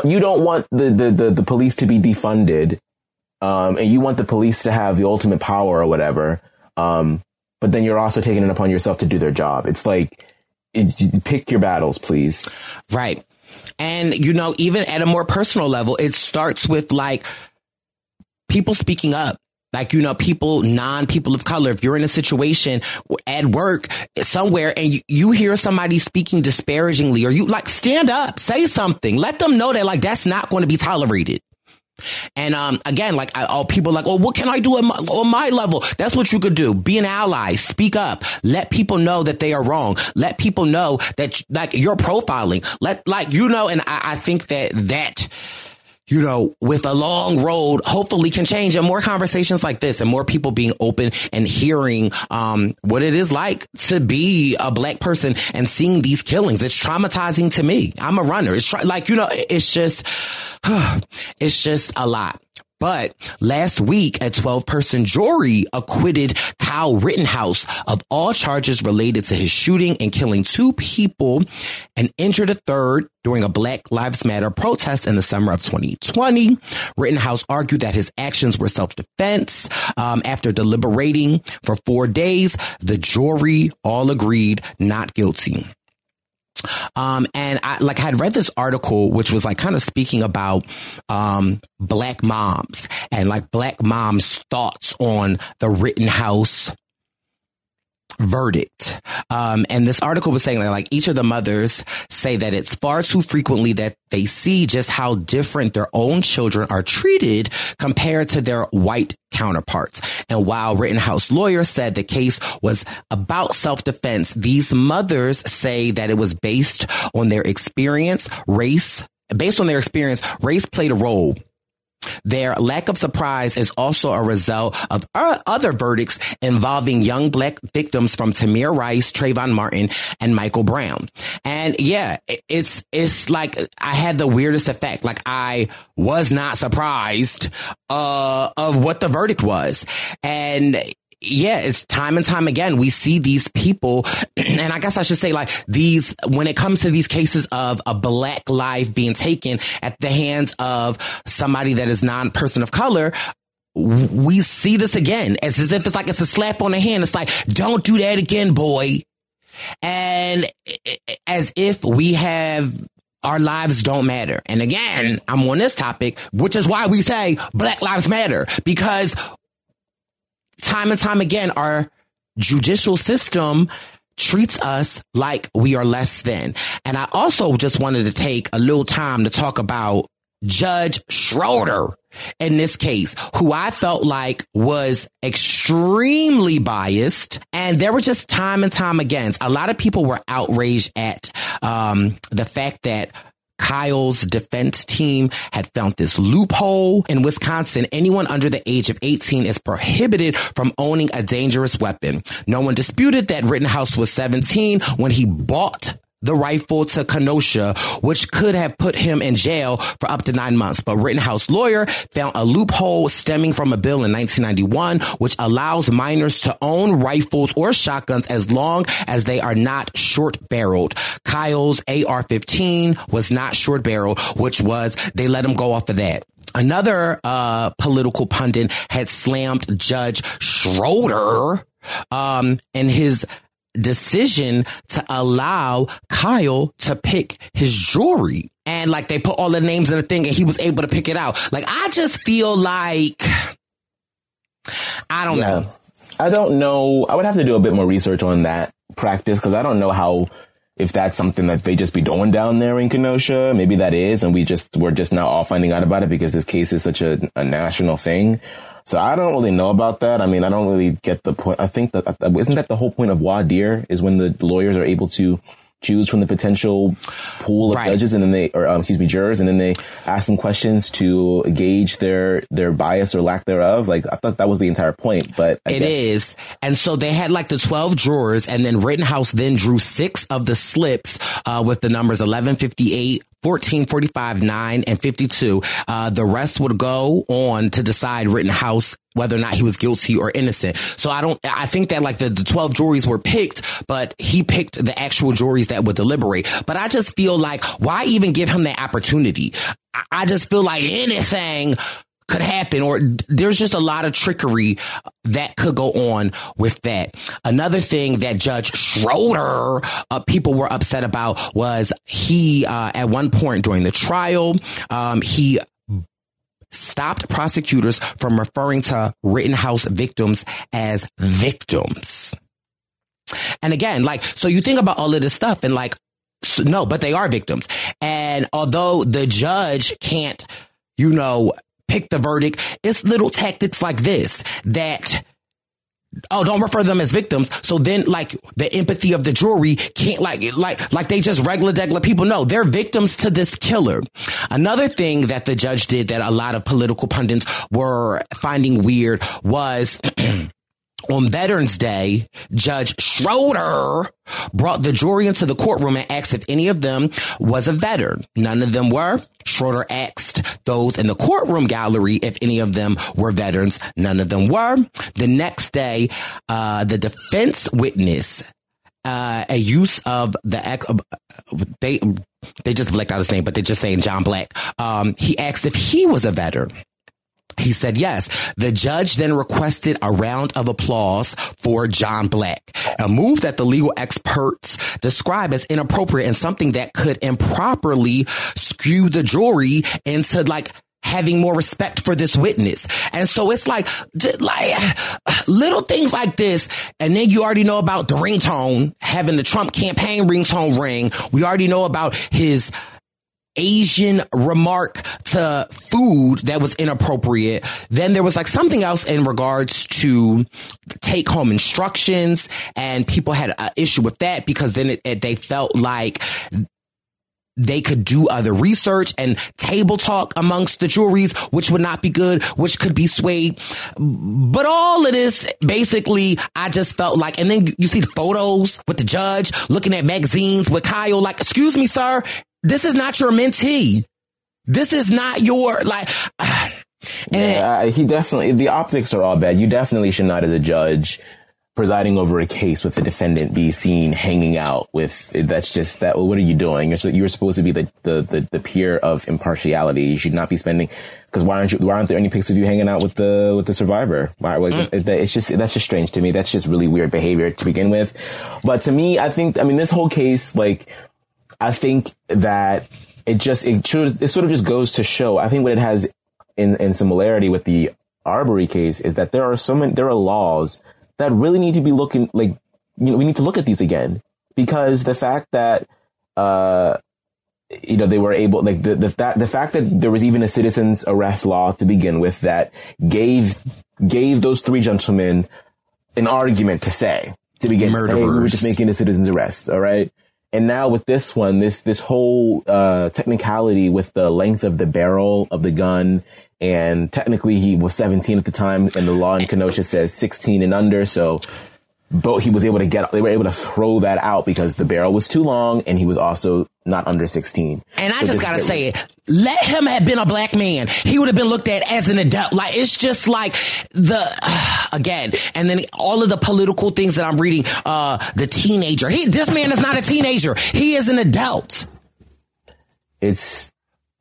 the police to be defunded. And you want the police to have the ultimate power or whatever. But then you're also taking it upon yourself to do their job. It's like, pick your battles, please. Right. And, even at a more personal level, it starts with like people speaking up. Like, people of color, if you're in a situation at work somewhere and you hear somebody speaking disparagingly, or you stand up, say something, let them know that that's not going to be tolerated. And again, people what can I do on my level? That's what you could do. Be an ally. Speak up. Let people know that they are wrong. Let people know that you're profiling. And I think that with a long road, hopefully can change, and more conversations like this and more people being open and hearing what it is like to be a black person and seeing these killings. It's traumatizing to me. I'm a runner. It's just a lot. But last week, a 12-person jury acquitted Kyle Rittenhouse of all charges related to his shooting and killing 2 people and injured a third during a Black Lives Matter protest in the summer of 2020. Rittenhouse argued that his actions were self-defense. After deliberating for 4 days, the jury all agreed not guilty. And I had read this article, which was kind of speaking about, black moms and black moms' thoughts on the Rittenhouse verdict. And this article was saying each of the mothers say that it's far too frequently that they see just how different their own children are treated compared to their white counterparts. And while Rittenhouse lawyers said the case was about self-defense, these mothers say that it was based on their experience. Race played a role. Their lack of surprise is also a result of other verdicts involving young black victims from Tamir Rice, Trayvon Martin, and Michael Brown. And yeah, it's like I had the weirdest effect. I was not surprised of what the verdict was. And yeah, it's time and time again, we see these people, and I guess I should say when it comes to these cases of a black life being taken at the hands of somebody that is non-person of color, we see this again. It's as if it's a slap on the hand. It's like, don't do that again, boy. And as if we have our lives don't matter. And again, I'm on this topic, which is why we say Black Lives Matter, because time and time again, our judicial system treats us like we are less than. And I also just wanted to take a little time to talk about Judge Schroeder in this case, who I felt was extremely biased. And there were just time and time again, a lot of people were outraged at the fact that Kyle's defense team had found this loophole. In Wisconsin, anyone under the age of 18 is prohibited from owning a dangerous weapon. No one disputed that Rittenhouse was 17 when he bought the rifle to Kenosha, which could have put him in jail for up to 9 months. But Rittenhouse lawyer found a loophole stemming from a bill in 1991, which allows minors to own rifles or shotguns as long as they are not short-barreled. Kyle's AR-15 was not short-barreled, which was, they let him go off of that. Another political pundit had slammed Judge Schroeder in his decision to allow Kyle to pick his jury. And like they put all the names in the thing and he was able to pick it out. Like, I just feel like, I don't know. I don't know. I would have to do a bit more research on that practice because I don't know if that's something that they just be doing down there in Kenosha. Maybe that is. And we're just now all finding out about it because this case is such a national thing. So I don't really know about that. I mean, I don't really get the point. I think that isn't that the whole point of voir dire is when the lawyers are able to choose from the potential pool of judges and then jurors, and then they ask them questions to gauge their bias or lack thereof. Like, I thought that was the entire point, but it is. And so they had like the 12 jurors, and then Rittenhouse then drew 6 of the slips with the numbers 1158, 14, 45, 9, and 52. The rest would go on to decide Rittenhouse whether or not he was guilty or innocent. So I think that like the 12 juries were picked, but he picked the actual juries that would deliberate. But I just feel like, why even give him that opportunity? I just feel like anything could happen, or there's just a lot of trickery that could go on with that. Another thing that Judge Schroeder, people were upset about was he, at one point during the trial, he stopped prosecutors from referring to Rittenhouse victims as victims. And again, like, so you think about all of this stuff and like, no, but they are victims. And although the judge can't, pick the verdict, it's little tactics like this that, don't refer them as victims. So then like the empathy of the jury can't like they just regular people. No, they're victims to this killer. Another thing that the judge did that a lot of political pundits were finding weird was on Veterans Day, Judge Schroeder brought the jury into the courtroom and asked if any of them was a veteran. None of them were. Schroeder asked those in the courtroom gallery if any of them were veterans. None of them were. The next day, the defense witness, a use of they just blacked out his name, but they're just saying John Black. He asked if he was a veteran. He said yes. The judge then requested a round of applause for John Black, a move that the legal experts describe as inappropriate and something that could improperly skew the jury into like having more respect for this witness. And so it's like little things like this. And then you already know about the ringtone, having the Trump campaign ringtone ring. We already know about his Asian remark to food that was inappropriate. Then there was like something else in regards to take home instructions, and people had an issue with that because then they felt like they could do other research and table talk amongst the juries, which would not be good, which could be swayed. But all of this, basically, I just felt like, and then you see the photos with the judge looking at magazines with Kyle, like, excuse me, sir, this is not your mentee. This is not your, like, he definitely, the optics are all bad. You definitely should not, as a judge presiding over a case with the defendant, be seen hanging out with, that's just that. What are you doing? You're supposed to be the peer of impartiality. You should not be spending, because why aren't there any pics of you hanging out with the survivor? That's just strange to me. That's just really weird behavior to begin with. But to me, this whole case, like, I think that it sort of just goes to show, I think what it has in similarity with the Arbery case is that there are laws that really need to be looking, like, we need to look at these again, because the fact that, they were able, like, the fact that there was even a citizen's arrest law to begin with that gave those three gentlemen an argument to say, to begin with, hey, we were just making a citizen's arrest. All right. And now with this one, this whole, technicality with the length of the barrel of the gun, and technically he was 17 at the time, and the law in Kenosha says 16 and under. So he was able to they were able to throw that out because the barrel was too long and he was also not under 16. And I just gotta say it. Let him have been a black man. He would have been looked at as an adult. Like, it's just like again, and then all of the political things that I'm reading, the teenager. This man is not a teenager. He is an adult. It's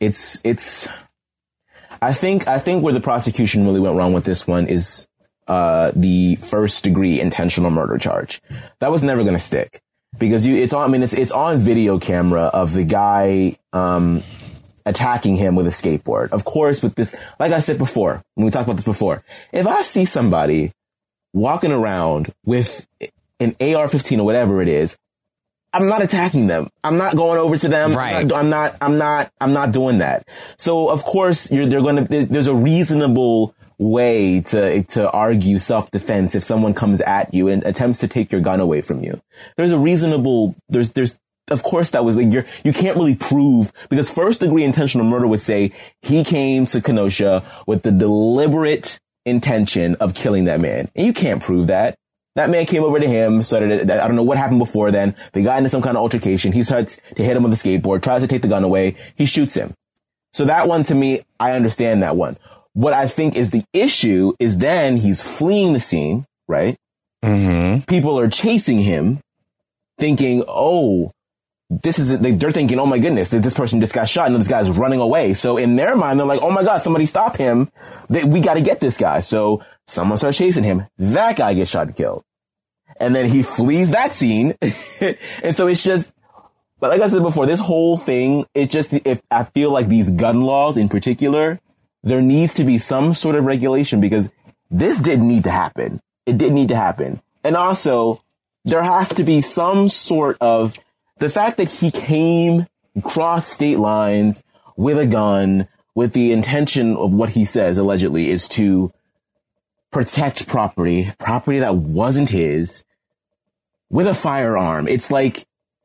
I think where the prosecution really went wrong with this one is the first degree intentional murder charge. That was never going to stick because it's on video camera of the guy attacking him with a skateboard. Of course, with this, like I said before, when we talked about this before, if I see somebody walking around with an AR-15 or whatever it is, I'm not attacking them. I'm not going over to them. Right. I'm not doing that. So of course there's a reasonable way to argue self-defense if someone comes at you and attempts to take your gun away from you. There's of course that was like you can't really prove, because first degree intentional murder would say he came to Kenosha with the deliberate intention of killing that man. And you can't prove that. That man came over to him, started, I don't know what happened before then. They got into some kind of altercation. He starts to hit him with a skateboard, tries to take the gun away. He shoots him. So that one, to me, I understand that one. What I think is the issue is then he's fleeing the scene, right? Mm-hmm. People are chasing him, thinking, oh, they're thinking, oh my goodness, this person just got shot and this guy's running away. So in their mind, they're like, oh my God, somebody stop him. We got to get this guy. So someone starts chasing him. That guy gets shot and killed. And then he flees that scene. And so it's just, but like I said before, this whole thing, if I feel like these gun laws in particular, there needs to be some sort of regulation because this didn't need to happen. It didn't need to happen. And also there has to be some sort of, the fact that he came across state lines with a gun with the intention of what he says allegedly is to protect property that wasn't his, with a firearm. It's like,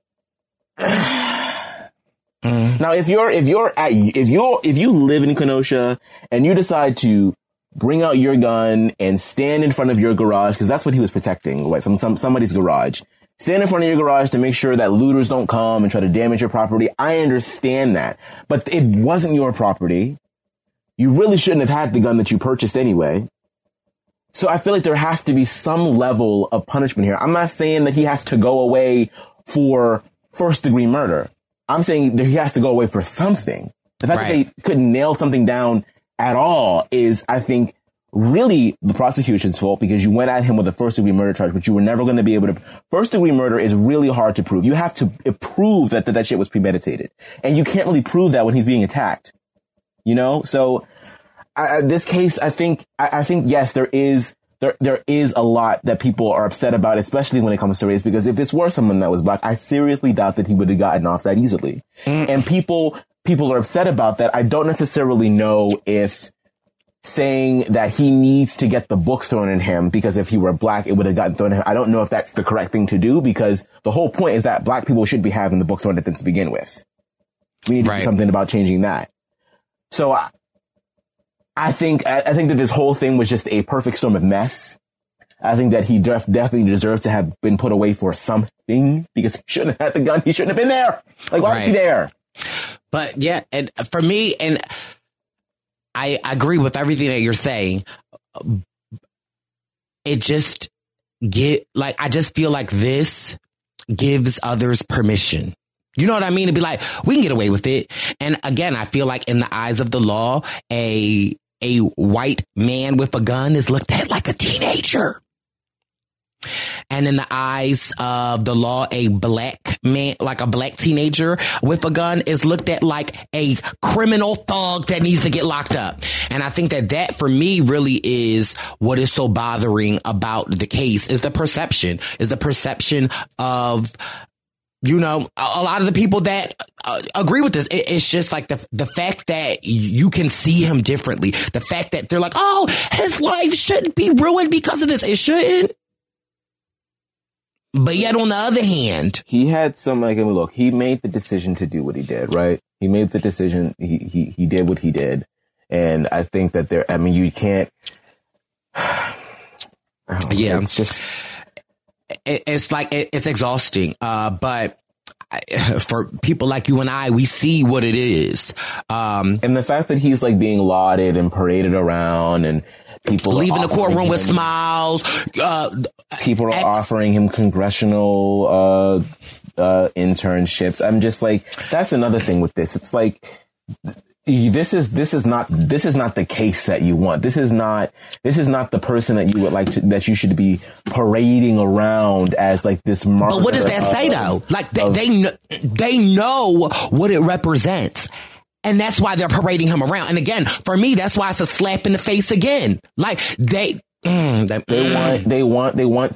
now if you live in Kenosha and you decide to bring out your gun and stand in front of your garage, because that's what he was protecting, like somebody's garage. Stand in front of your garage to make sure that looters don't come and try to damage your property. I understand that, but it wasn't your property. You really shouldn't have had the gun that you purchased anyway. So I feel like there has to be some level of punishment here. I'm not saying that he has to go away for first degree murder. I'm saying that he has to go away for something. The fact that they couldn't nail something down at all is, I think, really the prosecution's fault, because you went at him with a first degree murder charge, but you were never going to be able to. First degree murder is really hard to prove. You have to prove that shit was premeditated, and you can't really prove that when he's being attacked. You know, so this case, I think yes, there is a lot that people are upset about, especially when it comes to race, because if this were someone that was black, I seriously doubt that he would have gotten off that easily. And people are upset about that. I don't necessarily know if saying that he needs to get the book thrown at him because if he were black, it would have gotten thrown at him. I don't know if that's the correct thing to do, because the whole point is that black people should be having the book thrown at them to begin with. We need to do something about changing that. So I think that this whole thing was just a perfect storm of mess. I think that he definitely deserves to have been put away for something, because he shouldn't have had the gun. He shouldn't have been there. Like, why was he there? But yeah, and for me, and I agree with everything that you're saying. It just I just feel like this gives others permission. You know what I mean? To be like, we can get away with it. And again, I feel like in the eyes of the law, a white man with a gun is looked at like a teenager. And in the eyes of the law, a black man, like a black teenager with a gun, is looked at like a criminal thug that needs to get locked up. And I think that for me really is what is so bothering about the case, is the perception of, you know, a lot of the people that agree with this. It's just like the fact that you can see him differently. The fact that they're like, oh, his life shouldn't be ruined because of this. It shouldn't. But yet, on the other hand, he had some, like, look, he made the decision to do what he did, right? He made the decision. He did what he did. And I think that you can't. Yeah. It's just. it's like, it's exhausting. But for people like you and I, we see what it is. And the fact that he's like being lauded and paraded around and people leaving the courtroom with smiles. People are offering him congressional internships. I'm just like, that's another thing with this. It's like, this is not the case that you want. This is not the person that you would like to, that you should be parading around as like this marker. But what does that say though? Like they know what it represents. And that's why they're parading him around. And again, for me, that's why it's a slap in the face again. Like they want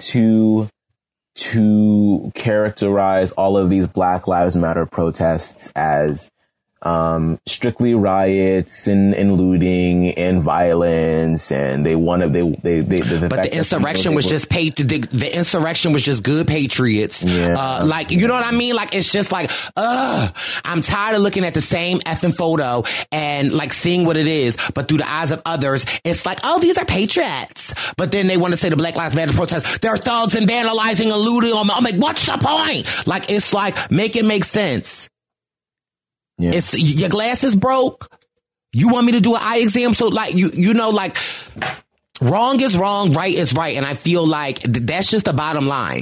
to characterize all of these Black Lives Matter protests as strictly riots and looting and violence, and they want to but the insurrection was just the insurrection was just good patriots. Like, you know what I mean? Like, it's just like, I'm tired of looking at the same effing photo and like seeing what it is, but through the eyes of others, it's like, oh, these are patriots. But then they want to say the Black Lives Matter protests, they're thugs and vandalizing and looting. I'm like, what's the point? Like, it's like, make it make sense. Yeah. It's your glasses broke. You want me to do an eye exam? So like, you know, like wrong is wrong, right is right. And I feel like that's just the bottom line.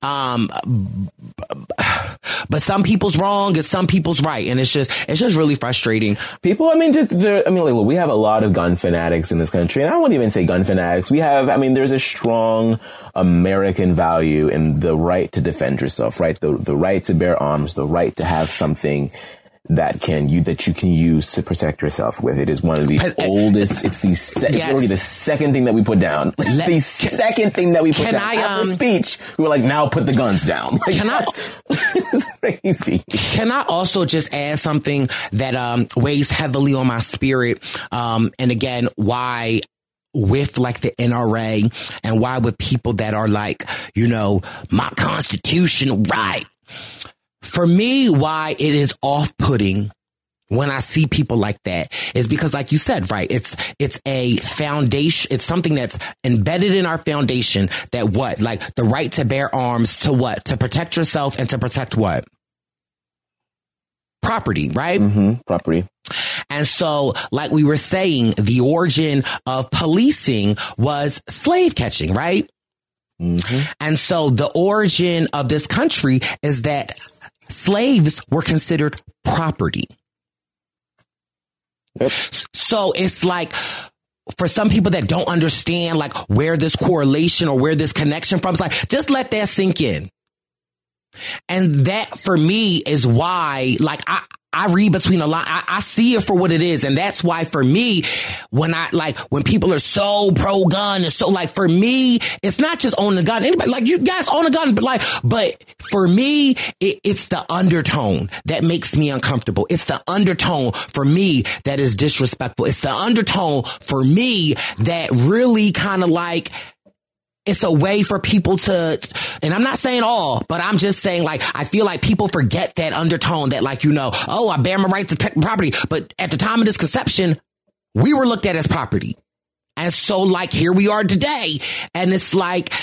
But some people's wrong and some people's right. And it's just really frustrating. People, I mean, look, we have a lot of gun fanatics in this country, and I wouldn't even say gun fanatics. There's a strong American value in the right to defend yourself, right? The right to bear arms, the right to have something that you can use to protect yourself with. It is one of the oldest. It's already the second thing that we put down. The second thing that we put down. After speech, we were like, now put the guns down. Like, it's crazy. Can I also just add something that weighs heavily on my spirit? And again, why with like the NRA and why with people that are like, you know, my constitutional right. For me, why it is off-putting when I see people like that is because, like you said, right, it's a foundation. It's something that's embedded in our foundation that what? Like the right to bear arms to what? To protect yourself and to protect what? Property, right? Mm-hmm. Property. And so, like we were saying, the origin of policing was slave catching, right? Mm-hmm. And so the origin of this country is that slaves were considered property. Yep. So it's like, for some people that don't understand like where this correlation or where this connection from, it's like, just let that sink in. And that for me is why, like, I read between the lines. I see it for what it is. And that's why for me, when people are so pro gun and so like, for me, it's not just own the gun. Anybody like you guys own a gun, but for me, it's the undertone that makes me uncomfortable. It's the undertone for me that is disrespectful. It's the undertone for me that really kind of like, it's a way for people to, and I'm not saying all, but I'm just saying like, I feel like people forget that undertone that like, you know, oh, I bear my right to property. But at the time of this conception, we were looked at as property. And so like, here we are today. And it's like,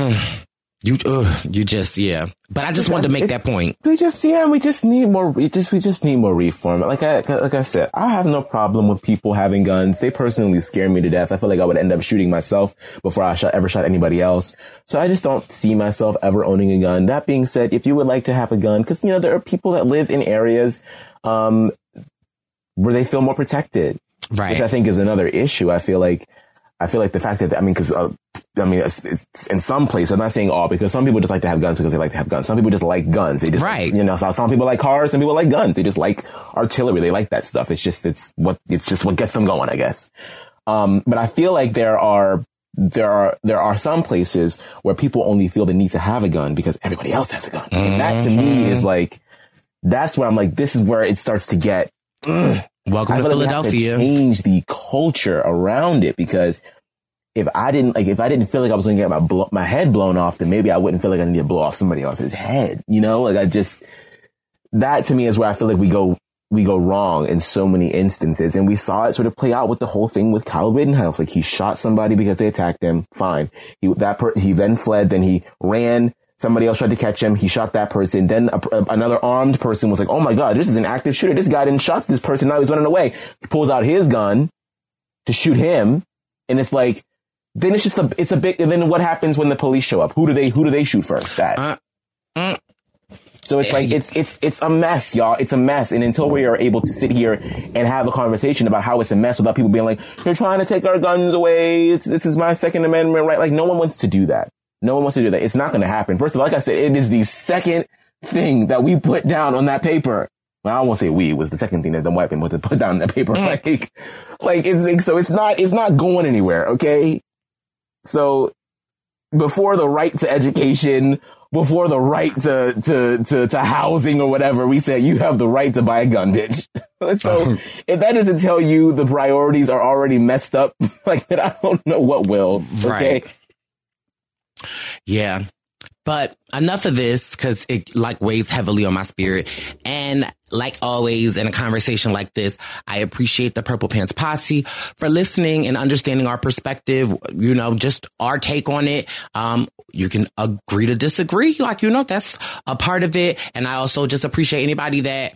you just, yeah. But I just wanted to make that point. We just need more reform. Like I said, I have no problem with people having guns. They personally scare me to death. I feel like I would end up shooting myself before I ever shot anybody else. So I just don't see myself ever owning a gun. That being said, if you would like to have a gun, because, you know, there are people that live in areas, where they feel more protected. Right. Which I think is another issue. I feel like the fact that, it's in some places, I'm not saying all, because some people just like to have guns because they like to have guns. Some people just like guns. They just, right. You know, some people like cars, some people like guns. They just like artillery. They like that stuff. It's what gets them going, I guess. But I feel like there are some places where people only feel the need to have a gun because everybody else has a gun. Mm-hmm. And that to me is like, that's where I'm like, this is where it starts to get, Welcome to Philadelphia. We have to change the culture around it, because if I didn't feel like I was going to get my head blown off, then maybe I wouldn't feel like I need to blow off somebody else's head. You know, like that to me is where I feel like we go wrong in so many instances. And we saw it sort of play out with the whole thing with Kyle Rittenhouse. Like, he shot somebody because they attacked him. Fine. He then fled. Then he ran Somebody else tried to catch him. He shot that person. Then another armed person was like, oh my God, this is an active shooter. This guy didn't shot this person. Now he's running away. He pulls out his gun to shoot him. And it's like, then it's just it's a big, and then what happens when the police show up? Who do they shoot first? That. So it's like, it's a mess, y'all. It's a mess. And until we are able to sit here and have a conversation about how it's a mess without people being like, you're trying to take our guns away. This is my Second Amendment right. Like, no one wants to do that. No one wants to do that. It's not going to happen. First of all, like I said, it is the second thing that we put down on that paper. Well, I won't say we, it was the second thing that the white man to put down on that paper. So it's not going anywhere. Okay. So before the right to education, before the right to housing or whatever, we said you have the right to buy a gun, bitch. So if that doesn't tell you the priorities are already messed up, like that, I don't know what will. Okay. Right. Yeah. But enough of this, because it like weighs heavily on my spirit. And like always in a conversation like this, I appreciate the Purple Pants Posse for listening and understanding our perspective, you know, just our take on it. You can agree to disagree. Like, you know, that's a part of it. And I also just appreciate anybody that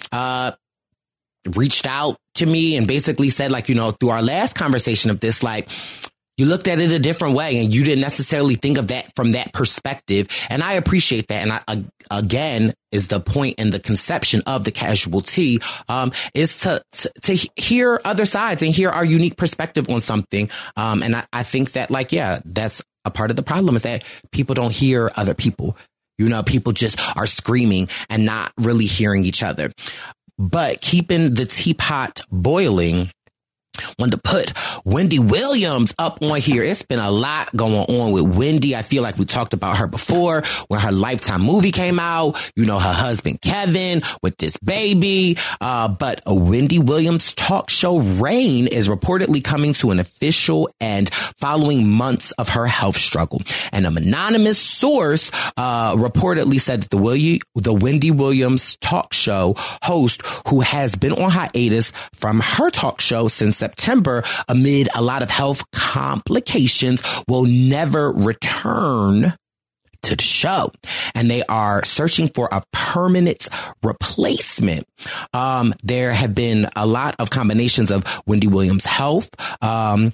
reached out to me and basically said, like, you know, through our last conversation of this, like, you looked at it a different way and you didn't necessarily think of that from that perspective. And I appreciate that. And again, is the point and the conception of the Casual Tea, is to hear other sides and hear our unique perspective on something. And I think that, like, yeah, that's a part of the problem, is that people don't hear other people. You know, people just are screaming and not really hearing each other. But keeping the teapot boiling, wanted to put Wendy Williams up on here. It's been a lot going on with Wendy. I feel like we talked about her before when her Lifetime movie came out. You know, her husband, Kevin, with this baby. But a Wendy Williams talk show reign is reportedly coming to an official end following months of her health struggle. And an anonymous source reportedly said that the Wendy Williams talk show host, who has been on hiatus from her talk show since September amid a lot of health complications, will never return to the show. And they are searching for a permanent replacement. There have been a lot of combinations of Wendy Williams' health and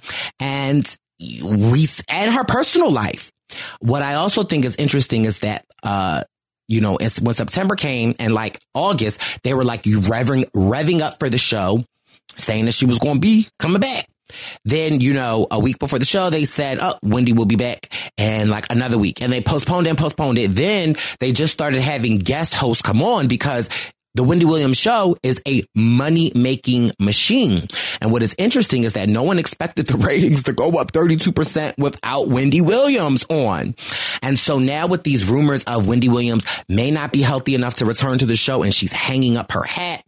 her personal life. What I also think is interesting is that you know, when September came and like August, they were like revving up for the show, saying that she was going to be coming back. Then, you know, a week before the show, they said, oh, Wendy will be back in like another week. And they postponed it. Then they just started having guest hosts come on because the Wendy Williams show is a money-making machine. And what is interesting is that no one expected the ratings to go up 32% without Wendy Williams on. And so now with these rumors of Wendy Williams may not be healthy enough to return to the show and she's hanging up her hat,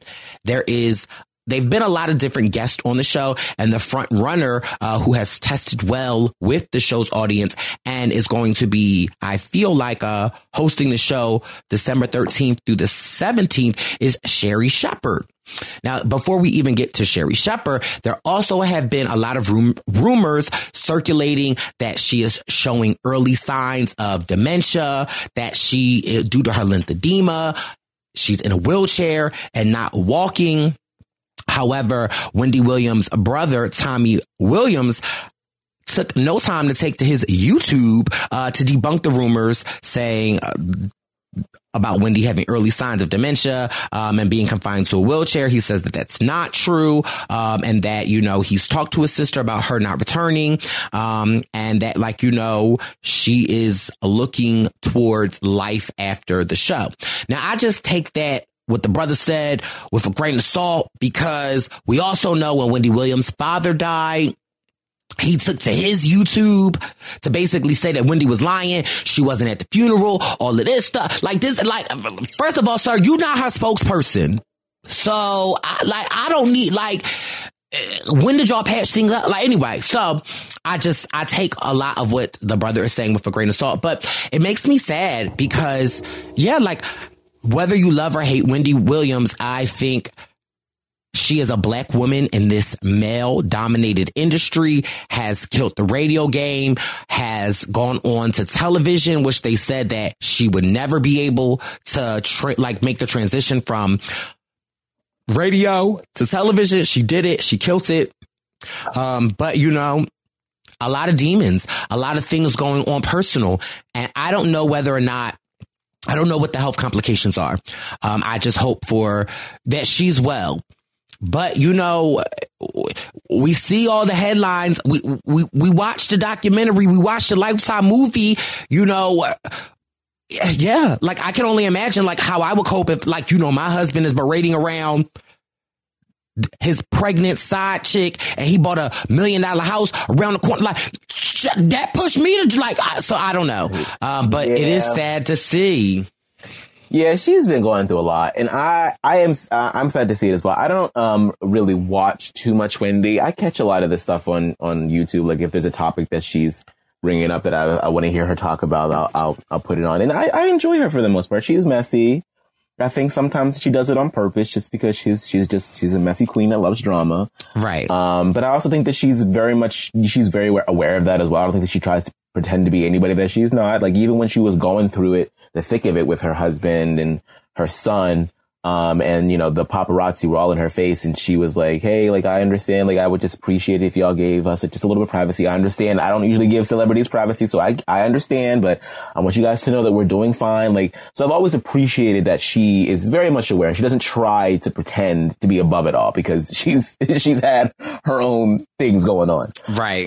they've been a lot of different guests on the show, and the front runner who has tested well with the show's audience and is going to be, I feel like, hosting the show December 13th through the 17th is Sherri Shepherd. Now, before we even get to Sherri Shepherd, there also have been a lot of rumors circulating that she is showing early signs of dementia, that she, due to her lymphedema, she's in a wheelchair and not walking. However, Wendy Williams' brother, Tommy Williams, took no time to take to his YouTube to debunk the rumors, saying about Wendy having early signs of dementia and being confined to a wheelchair. He says that that's not true, and that, you know, he's talked to his sister about her not returning, and that, like, you know, she is looking towards life after the show. Now, I just take that, what the brother said, with a grain of salt, because we also know when Wendy Williams' father died, he took to his YouTube to basically say that Wendy was lying. She wasn't at the funeral, all of this stuff. Like this, like, first of all, sir, you're not her spokesperson. So I don't need, like, when did y'all patch things up? Like, anyway, so I take a lot of what the brother is saying with a grain of salt, but it makes me sad because, yeah, like, whether you love or hate Wendy Williams, I think she is a black woman in this male-dominated industry, has killed the radio game, has gone on to television, which they said that she would never be able to make the transition from radio to television. She did it. She killed it. But, you know, a lot of demons, a lot of things going on personal. And I don't know whether or not, I don't know what the health complications are. I just hope for that she's well. But, you know, we see all the headlines. We watched the documentary. We watched the Lifetime movie, you know. Yeah, like I can only imagine like how I would cope if, like, you know, my husband is berating around his pregnant side chick and he bought $1 million house around the corner. Like that pushed me to like, so I don't know. But it is sad to see. Yeah, she's been going through a lot, and I'm sad to see it as well. I don't really watch too much Wendy. I catch a lot of this stuff on YouTube. Like if there's a topic that she's bringing up that I want to hear her talk about, I'll put it on, and I enjoy her for the most part. She's messy. I think sometimes she does it on purpose, just because she's a messy queen that loves drama, right? But I also think that she's very aware of that as well. I don't think that she tries to pretend to be anybody that she's not. Like even when she was going through it, the thick of it with her husband and her son, and you know the paparazzi were all in her face, and she was like, "Hey, like I understand. Like I would just appreciate it if y'all gave us just a little bit of privacy. I understand. I don't usually give celebrities privacy, so I understand, but I want you guys to know that we're doing fine." Like, so I've always appreciated that she is very much aware. She doesn't try to pretend to be above it all because she's had her own things going on, right?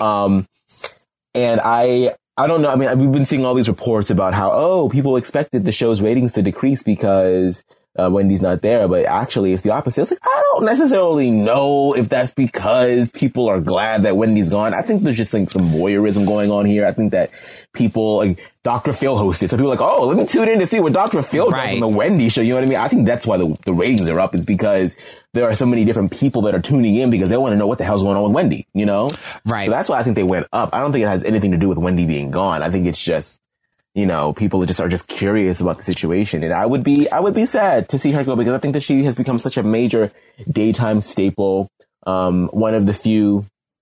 And I don't know. I mean, we've been seeing all these reports about how, people expected the show's ratings to decrease because Wendy's not there. But actually, it's the opposite. It's like, I don't necessarily know if that's because people are glad that Wendy's gone. I think there's just like some voyeurism going on here. I think that people, like Dr. Phil hosted. So people are like, oh, let me tune in to see what Dr. Phil does on the Wendy show. You know what I mean? I think that's why the ratings are up, is because there are so many different people that are tuning in because they want to know what the hell's going on with Wendy, you know? Right. So that's why I think they went up. I don't think it has anything to do with Wendy being gone. I think it's just, you know, people are just curious about the situation. And I would be sad to see her go, because I think that she has become such a major daytime staple. One of the few,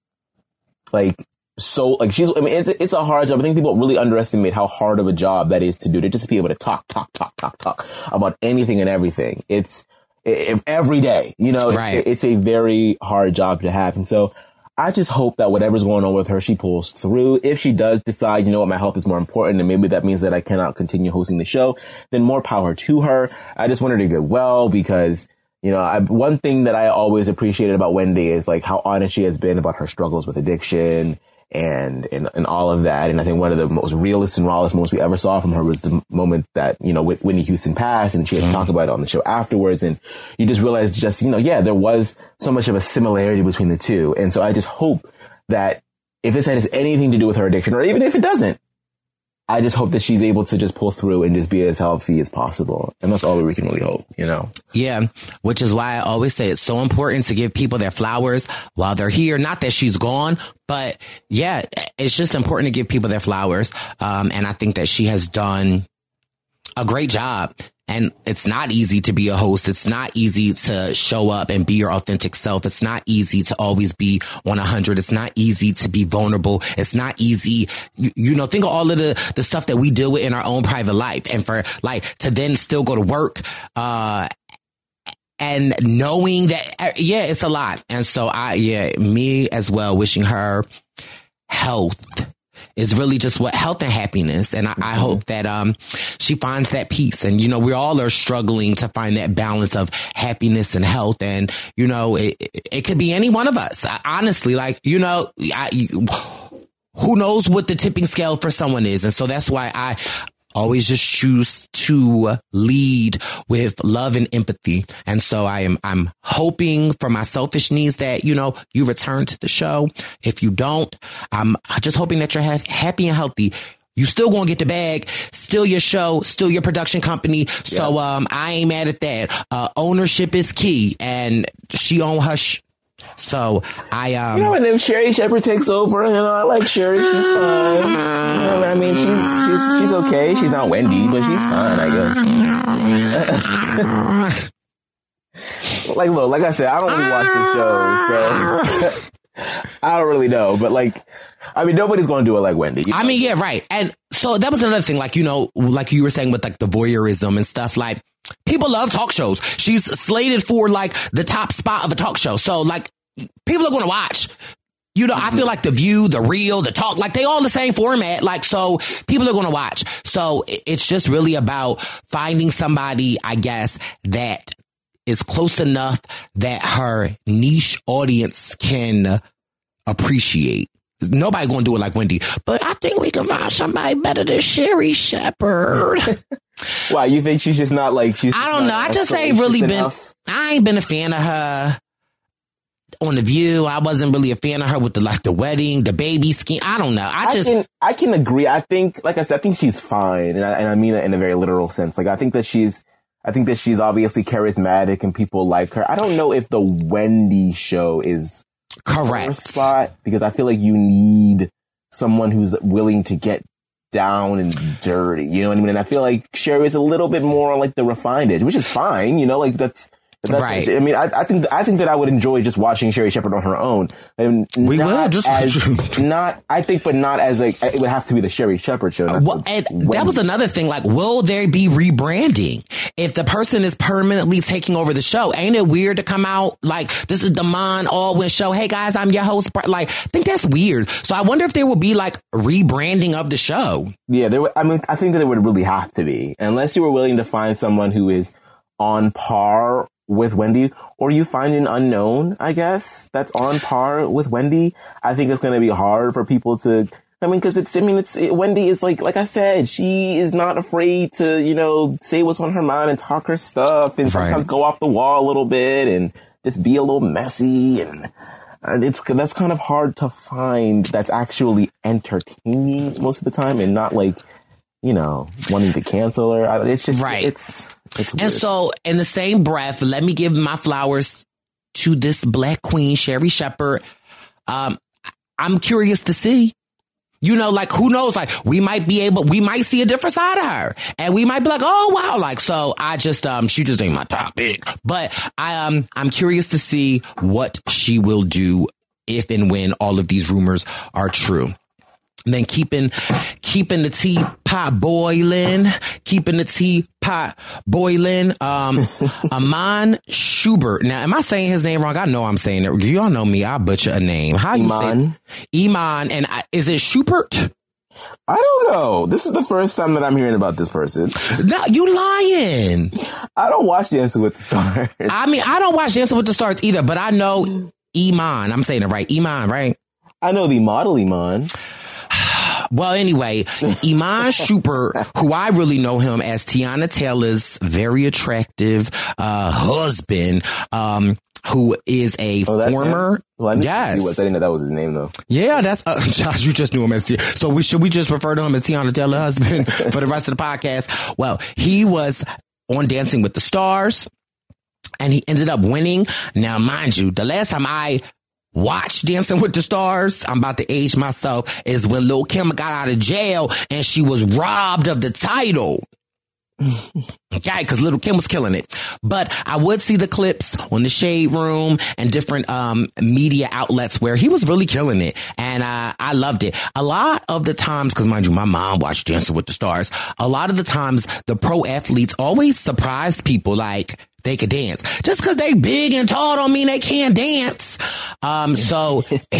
it's a hard job. I think people really underestimate how hard of a job that is to do, to just be able to talk about anything and everything. It's every day, you know, it's a very hard job to have. And so I just hope that whatever's going on with her, she pulls through. If she does decide, you know what, my health is more important, and maybe that means that I cannot continue hosting the show, then more power to her. I just want her to get well, because, you know, one thing that I always appreciated about Wendy is like how honest she has been about her struggles with addiction and all of that. And I think one of the most realist and rawest moments we ever saw from her was the moment that, you know, Whitney Houston passed, and she had to talk about it on the show afterwards. And you just realized you know, there was so much of a similarity between the two. And so I just hope that if this has anything to do with her addiction, or even if it doesn't, I just hope that she's able to just pull through and just be as healthy as possible. And that's all we can really hope, you know? Yeah, which is why I always say it's so important to give people their flowers while they're here. Not that she's gone, but yeah, it's just important to give people their flowers. And I think that she has done a great job. And it's not easy to be a host. It's not easy to show up and be your authentic self. It's not easy to always be 100. It's not easy to be vulnerable. It's not easy. You know, think of all of the stuff that we deal with in our own private life. And for like to then still go to work, and knowing that, it's a lot. And so me as well, wishing her health is really just what health and happiness. And I hope that she finds that peace. And, you know, we all are struggling to find that balance of happiness and health. And, you know, it could be any one of us. Honestly, like, you know, who knows what the tipping scale for someone is. And so that's why I always just choose to lead with love and empathy. And so I'm hoping for my selfish needs that, you know, you return to the show. If you don't, I'm just hoping that you're happy and healthy. You still gonna get the bag, still your show, still your production company. So, I ain't mad at that. Ownership is key, and she own her so I you know, and if Sherri Shepherd takes over, you know, I like Sherri. She's fine. You know, I mean, she's okay. She's not Wendy, but she's fine, I guess. look, like I said, I don't really watch the show, so I don't really know. But nobody's going to do it like Wendy. I mean, yeah, right. And so that was another thing, like you were saying with like the voyeurism and stuff. Like, people love talk shows. She's slated for like the top spot of a talk show. So like, people are going to watch. I feel like The View, The Real, The Talk, like they all the same format. Like, so people are going to watch. So it's just really about finding somebody, I guess, that is close enough that her niche audience can appreciate. Nobody going to do it like Wendy, but I think we can find somebody better than Sherri Shepherd. Why, you think she's just not like, she's... I don't know. I just ain't really I ain't been a fan of her. On The View, I wasn't really a fan of her with the wedding, the baby scheme. I don't know. I can agree. I think, like I said, I think she's fine, and I mean that in a very literal sense. Like, I think that she's obviously charismatic and people like her. I don't know if the Wendy show is correct her spot, because I feel like you need someone who's willing to get down and dirty. You know what I mean? And I feel like Sherri is a little bit more on like the refined edge, which is fine. Like that's right. I mean, I think that I would enjoy just watching Sherri Shepherd on her own. And we will just not as like it would have to be the Sherri Shepherd show. And that was another thing. Like, will there be rebranding if the person is permanently taking over the show? Ain't it weird to come out like this is the Mon Alwyn show? Hey guys, I'm your host. Like, I think that's weird. So I wonder if there will be like rebranding of the show. Yeah, I think that there would really have to be, unless you were willing to find someone who is on par with Wendy, or you find an unknown, I guess, that's on par with Wendy. I think it's going to be hard for people to, because Wendy is like I said, she is not afraid to, say what's on her mind and talk her stuff and sometimes go off the wall a little bit and just be a little messy. And that's kind of hard to find that's actually entertaining most of the time and not like, wanting to cancel her. It's just, and so, in the same breath, let me give my flowers to this Black queen, Sherri Shepherd. I'm curious to see, like, who knows? Like, we might see a different side of her, and we might be like, oh wow, like, so I just, she just ain't my topic. But I'm curious to see what she will do if and when all of these rumors are true. And then keeping the teapot boiling, Iman Schubert. Now, am I saying his name wrong? I know I'm saying it. You all know me. I butcher a name. How you say it? Iman. And is it Schubert? I don't know. This is the first time that I'm hearing about this person. No, you lying. I don't watch Dancing with the Stars. I mean, I don't watch Dancing with the Stars either, but I know Iman. I'm saying it right. Iman, right? I know the model Iman. Well, anyway, Iman Schubert, who I really know him as Tiana Taylor's very attractive husband, who is a former. Well, yes. I didn't know that was his name, though. Yeah, that's Josh. You just knew him as So should we just refer to him as Tiana Taylor's husband for the rest of the podcast? Well, he was on Dancing with the Stars, and he ended up winning. Now, mind you, the last time I watched Dancing with the Stars, I'm about to age myself, is when Lil' Kim got out of jail and she was robbed of the title. Okay, because Lil' Kim was killing it. But I would see the clips on the Shade Room and different media outlets where he was really killing it. And I loved it. A lot of the times, because mind you, my mom watched Dancing with the Stars. A lot of the times, the pro athletes always surprise people like they could dance. Just because they big and tall don't mean they can't dance. So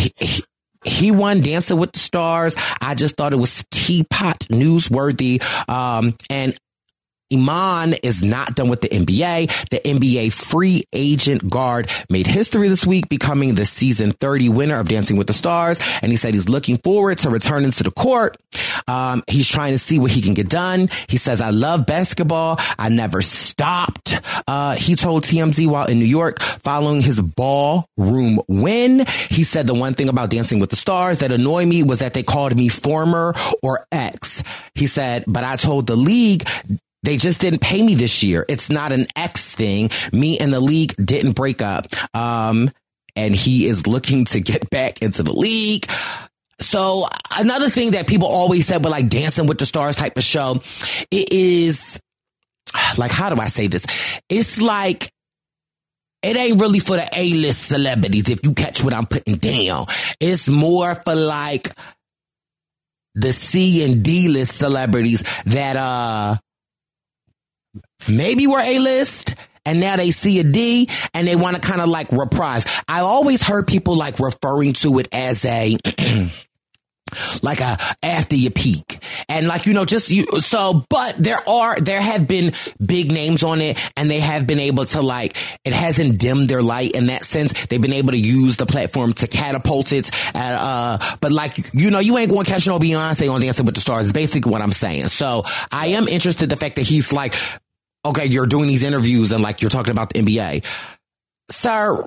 he won Dancing with the Stars. I just thought it was teapot newsworthy. And Iman is not done with the NBA. The NBA free agent guard made history this week, becoming the season 30 winner of Dancing with the Stars. And he said he's looking forward to returning to the court. He's trying to see what he can get done. He says, I love basketball. I never stopped. He told TMZ while in New York following his ballroom win. He said the one thing about Dancing with the Stars that annoyed me was that they called me former or ex. He said, but I told the league they just didn't pay me this year. It's not an X thing. Me and the league didn't break up. And he is looking to get back into the league. So another thing that people always said with like Dancing with the Stars type of show, it is like, how do I say this? It's like it ain't really for the A-list celebrities, if you catch what I'm putting down. It's more for like the C and D-list celebrities that maybe were A-list and now they see a D and they want to kind of like reprise. I always heard people like referring to it as a like a after you peak, and like, you know, just you. So, but there have been big names on it, and they have been able to, like, it hasn't dimmed their light in that sense. They've been able to use the platform to catapult it. But like, you know, you ain't going to catch no Beyonce on Dancing with the Stars is basically what I'm saying. So I am interested in the fact that he's like, okay, you're doing these interviews and like you're talking about the NBA, sir.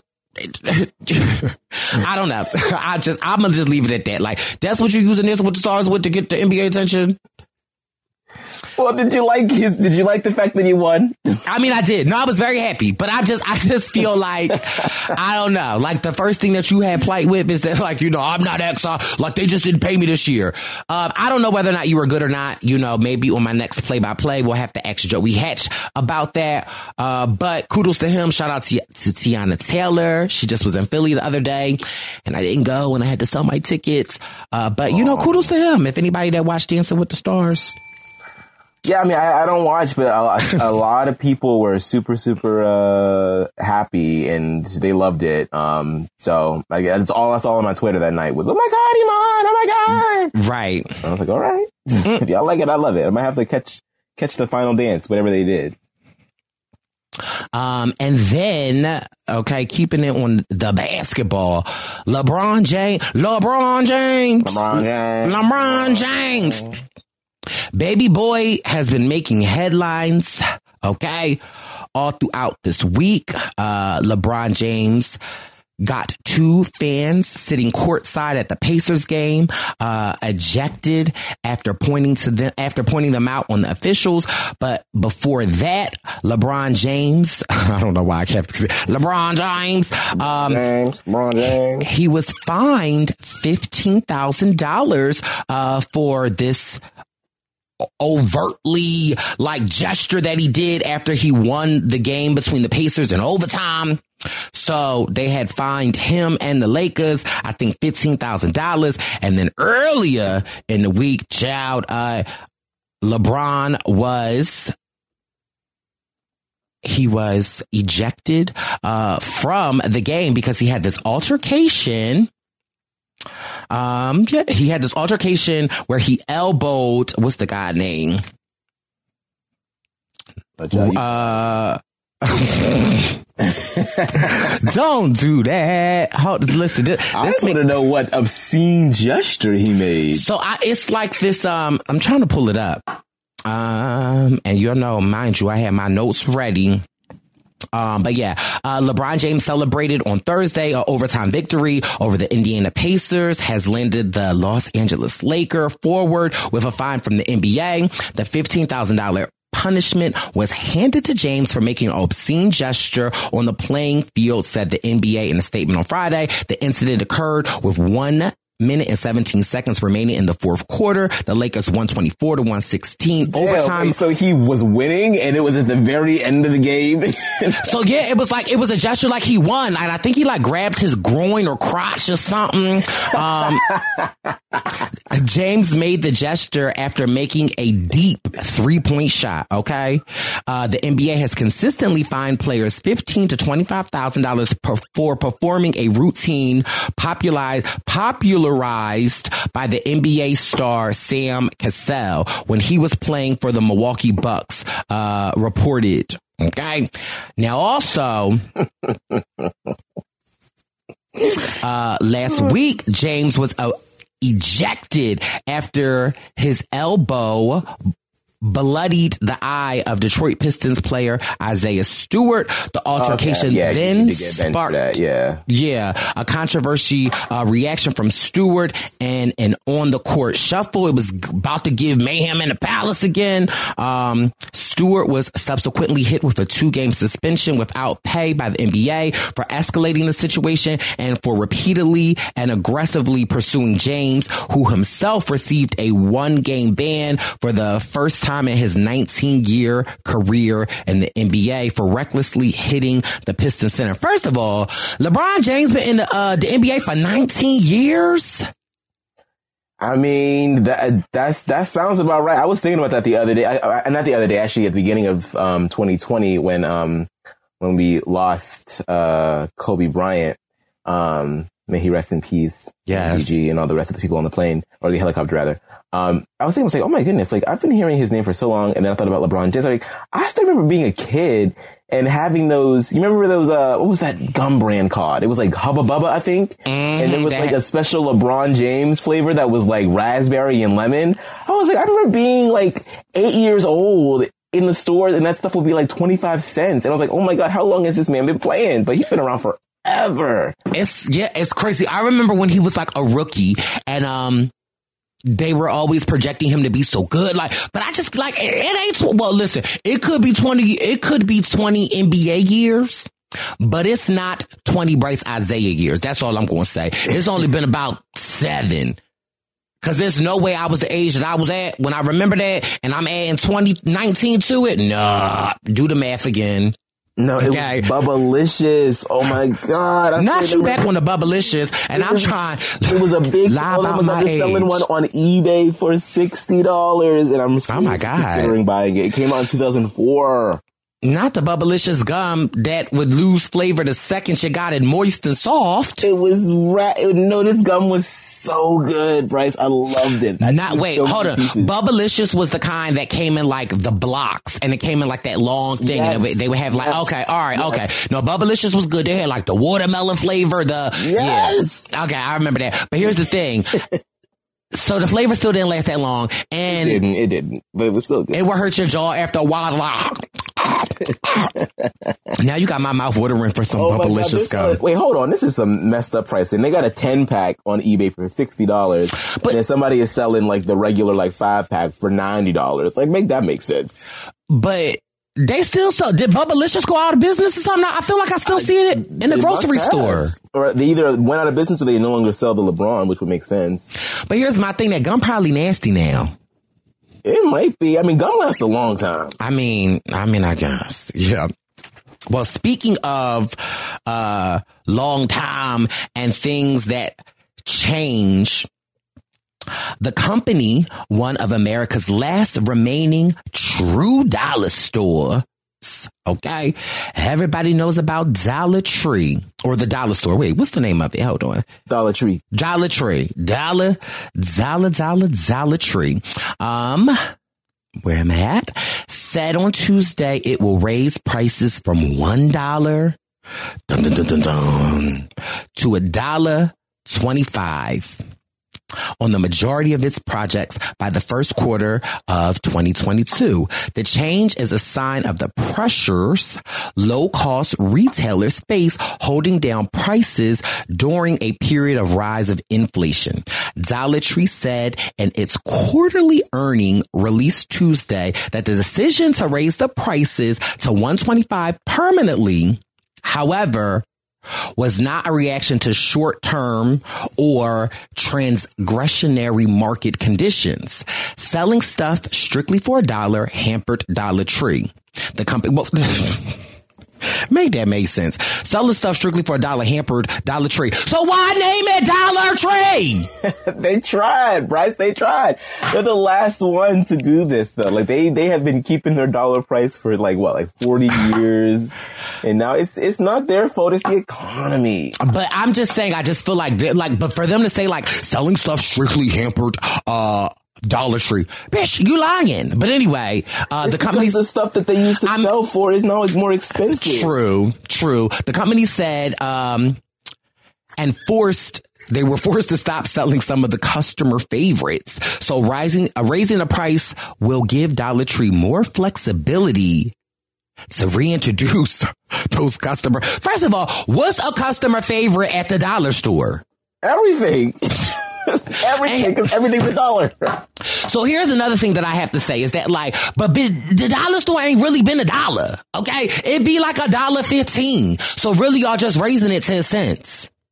I don't know. I'm gonna just leave it at that. Like, that's what you're using this with the Stars with to get the NBA attention. Well, did you like the fact that he won? I mean, I did. No, I was very happy, but I just feel like, I don't know. Like, the first thing that you had plight with is that, like, you know, I'm not XR. Like, they just didn't pay me this year. I don't know whether or not you were good or not. You know, maybe on my next play-by-play, we'll have to ask Joey Hatch about that. But kudos to him. Shout out to Tiana Taylor. She just was in Philly the other day, and I didn't go, and I had to sell my tickets. But, you know, kudos to him. If anybody that watched Dancing with the Stars. Yeah, I mean, I don't watch, but a lot of people were super, super happy, and they loved it. So I guess that's all I saw on my Twitter that night was, oh my God, Iman, oh my God. Right. I was like, all right. If y'all like it, I love it. I might have to catch the final dance, whatever they did. And then, okay, keeping it on the basketball, LeBron James. Baby boy has been making headlines, okay, all throughout this week. LeBron James got two fans sitting courtside at the Pacers game, ejected after pointing them out on the officials. But before that, LeBron James, I don't know why I kept saying LeBron James, he was fined $15,000 for this overtly like gesture that he did after he won the game between the Pacers in overtime. So they had fined him and the Lakers, I think $15,000. And then earlier in the week, LeBron was ejected from the game because he had this altercation. He had this altercation where he elbowed, what's the guy name? Don't do that. Listen, I just want to know what obscene gesture he made. So it's like this, I'm trying to pull it up. And you know, mind you, I had my notes ready. But yeah, LeBron James celebrated on Thursday an overtime victory over the Indiana Pacers, has landed the Los Angeles Lakers forward with a fine from the NBA. The $15,000 punishment was handed to James for making an obscene gesture on the playing field, said the NBA in a statement on Friday. The incident occurred with 1 minute and 17 seconds remaining in the fourth quarter. The Lakers 124-116 overtime. Wait, so he was winning and it was at the very end of the game. So yeah, it was a gesture like he won. And I think he like grabbed his groin or crotch or something. James made the gesture after making a deep 3-point shot. Okay. The NBA has consistently fined players $15,000 to $25,000 for performing a routine popularized by the NBA star Sam Cassell when he was playing for the Milwaukee Bucks, reported. Okay. Now also, last week, James was ejected after his elbow bloodied the eye of Detroit Pistons player Isaiah Stewart. The altercation then sparked a controversy reaction from Stewart and an on-the-court shuffle. It was about to give mayhem in the palace again. Stewart was subsequently hit with a 2-game suspension without pay by the NBA for escalating the situation and for repeatedly and aggressively pursuing James, who himself received a 1-game ban for the first time time in his 19-year career in the NBA for recklessly hitting the Pistons center. First of all, LeBron James been in the NBA for 19 years. I mean, that sounds about right. I was thinking about that the other day. Not the other day, actually, at the beginning of 2020 when we lost Kobe Bryant. May he rest in peace. Yes. GG and all the rest of the people on the plane, or the helicopter rather. I was thinking, oh my goodness, like I've been hearing his name for so long, and then I thought about LeBron James. Like, I still remember being a kid and having those, you remember those, what was that gum brand called? It was like Hubba Bubba, I think. And there was like a special LeBron James flavor that was like raspberry and lemon. I was like, I remember being like 8 years old in the stores, and that stuff would be like 25 cents. And I was like, oh my God, how long has this man been playing? But he's been around forever. It's crazy. I remember when he was like a rookie, and they were always projecting him to be so good. Like, but I just like, it ain't, well, listen, it could be 20 NBA years, but it's not 20 Bryce Isaiah years. That's all I'm going to say. It's only been about 7. Cause there's no way I was the age that I was at when I remember that, and I'm adding 2019 to it. Nah, do the math again. No, it was Bubblicious. Oh my God. Not you back on the Bubblicious, and I'm trying. It was a big lie about my age. Selling one on eBay for $60, and I'm considering buying it. It came out in 2004. Not the Bubblicious gum that would lose flavor the second you got it moist and soft. It was no, this gum was so good, Bryce. I loved it. Hold on. Bubblicious was the kind that came in like the blocks, and it came in like that long thing, and they would have like, okay, all right, okay. No, Bubblicious was good. They had like the watermelon flavor, okay, I remember that. But here's the thing. So the flavor still didn't last that long, and it didn't, but it was still good. It would hurt your jaw after a while. Now you got my mouth watering for some Bubblicious gum. Wait, hold on. This is some messed up pricing. They got a 10-pack on eBay for $60, but then somebody is selling like the regular like 5-pack for $90. Like, make that make sense. But they still sell. Did Bubblicious go out of business or something? I feel like I still see it in the grocery store. Or they either went out of business or they no longer sell the LeBron, which would make sense. But here's my thing: that gum probably nasty now. It might be. I mean, gum lasts a long time. I mean, I guess. Yeah. Well, speaking of long time and things that change, the company, one of America's last remaining true dollar stores. Okay. Everybody knows about Dollar Tree, or the dollar store. Wait, what's the name of it? Hold on. Dollar Tree. Dollar Tree. Dollar Tree. Where am I at? Said on Tuesday it will raise prices from $1 to $1.25 on the majority of its projects by the first quarter of 2022. The change is a sign of the pressures low-cost retailers face holding down prices during a period of rise of inflation. Dollar Tree said in its quarterly earning released Tuesday that the decision to raise the prices to $1.25 permanently, however, was not a reaction to short-term or transgressionary market conditions. Selling stuff strictly for $1 hampered Dollar Tree. The company, made that make sense. Selling stuff strictly for $1 hampered Dollar Tree. So why name it Dollar Tree? They tried, Bryce. They tried. They're the last one to do this, though. Like they have been keeping their dollar price for like 40 years. And now it's not their fault. It's the economy. But I'm just saying, I just feel but for them to say like selling stuff strictly hampered, Dollar Tree, bitch, you lying. But anyway, the company, the stuff that they used to sell for is now more expensive. True. The company said, they were forced to stop selling some of the customer favorites. So raising the price will give Dollar Tree more flexibility to reintroduce those customers. First of all, what's a customer favorite at the dollar store? Everything. Everything, because everything's $1. So here's another thing that I have to say is that but the dollar store ain't really been $1. Okay. It'd be like $1.15. So really y'all just raising it 10 cents.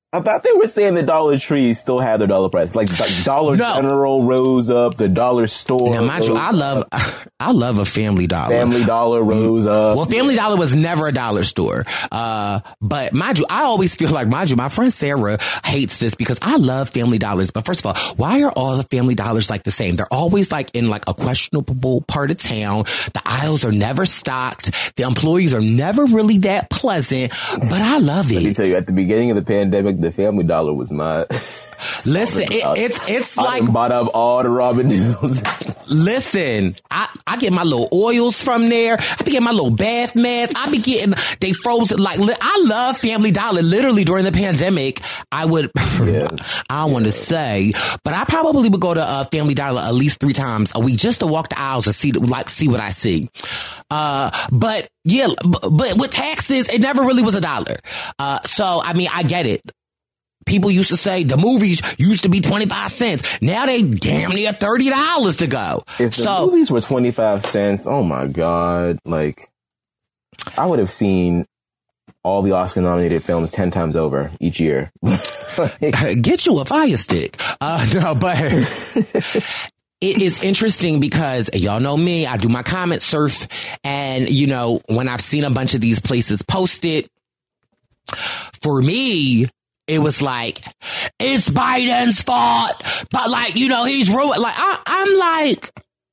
I thought they were saying the Dollar Tree still had their dollar price. Like Dollar General rose up, the dollar store. Now, mind you, I love a Family Dollar. Family Dollar rose up. Well, Family Dollar was never a dollar store. But mind you, I always feel like, mind you, my friend Sarah hates this because I love Family Dollars. But first of all, why are all the Family Dollars like the same? They're always like in like a questionable part of town. The aisles are never stocked. The employees are never really that pleasant. But I love it. Let me tell you, at the beginning of the pandemic, the Family Dollar was my... Listen, it's like... I bought up all the raw noodles. Listen, I get my little oils from there. I be getting my little bath mats. I be getting... They frozen... Like, I love Family Dollar. Literally, during the pandemic, I would... Yeah. I don't want to say, but I probably would go to Family Dollar at least 3 times a week just to walk the aisles and see what I see. But yeah, but with taxes, it never really was $1. So, I mean, I get it. People used to say the movies used to be 25 cents. Now they damn near $30 to go. If the movies were 25 cents, oh my God. Like, I would have seen all the Oscar nominated films 10 times over each year. Get you a Fire Stick. No, but it is interesting because y'all know me. I do my comment surf. And, you know, when I've seen a bunch of these places posted, for me, it was like, it's Biden's fault. But like, you know, he's ruined. Like, I'm like,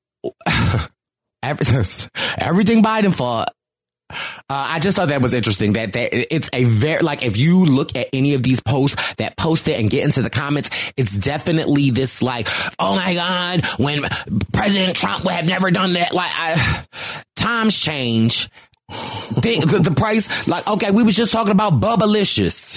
everything Biden fault. I just thought that was interesting that it's a very, like, if you look at any of these posts that post it and get into the comments, it's definitely this like, oh my God, when President Trump would have never done that. Like, times change. The price, like, okay, we was just talking about Bubblicious.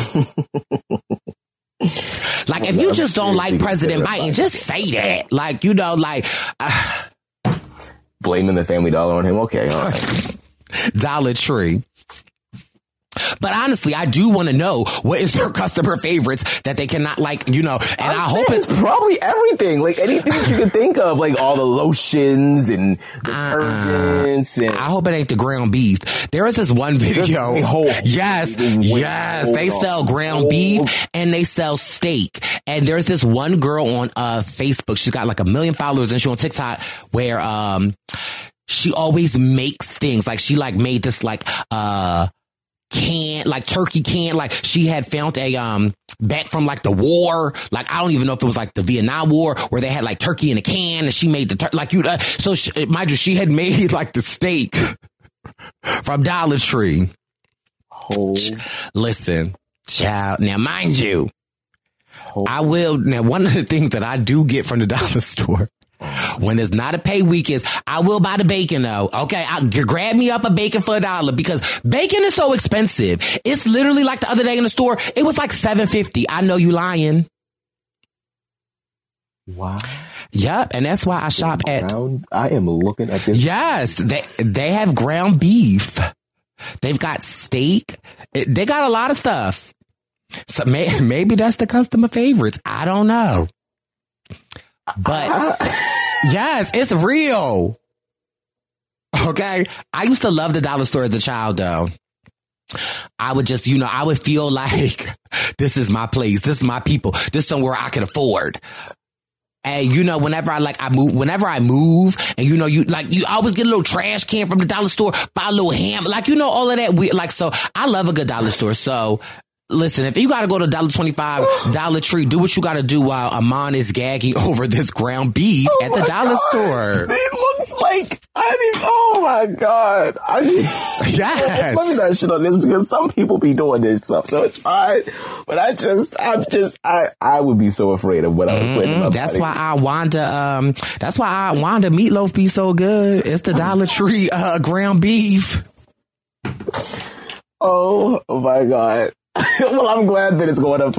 Like, if you just don't like President Biden, just say that. Like, you know, like, blaming the Family Dollar on him. Okay, all right. Dollar Tree. But honestly, I do want to know what is their customer favorites that they cannot, like, you know, and I hope it's probably everything, like anything that you can think of, like all the lotions and detergents. And I hope it ain't the ground beef. There is this one video. Yes, they sell ground beef and they sell steak. And there's this one girl on Facebook. She's got like 1 million followers and she's on TikTok where she always makes things. Like she like made this like can, like turkey can, like she had found a back from like the war, like I don't even know if it was like the Vietnam War where they had like turkey in a can and she made the like you so mind you, she had made like the steak from Dollar Tree. Listen, child, now mind you, I will, now one of the things that I do get from the dollar store when it's not a pay week is I will buy the bacon though. Okay, grab me up a bacon for $1 because bacon is so expensive. It's literally like the other day in the store, it was like $7.50. I know you lying. Wow. Yep, and that's why I shop at. I am looking at this. Yes, they have ground beef. They've got steak. They got a lot of stuff. So maybe that's the customer favorites. I don't know. But yes, it's real. Okay. I used to love the dollar store as a child though. I would just, you know, I would feel like this is my place. This is my people. This is somewhere I can afford. And you know, whenever I move and you know, you always get a little trash can from the dollar store, buy a little ham, like, you know, all of that. Like, so I love a good dollar store. So listen, if you got to go to $1.25 Dollar Tree, do what you got to do while Amon is gagging over this ground beef at the dollar store. It looks like, oh my God. Yes. Let me not shit on this because some people be doing this stuff, so it's fine. But I would be so afraid of what I was putting in my That's body. why I Wanda meatloaf be so good. It's the Dollar Tree ground beef. Oh my God. Well, I'm glad that it's going up to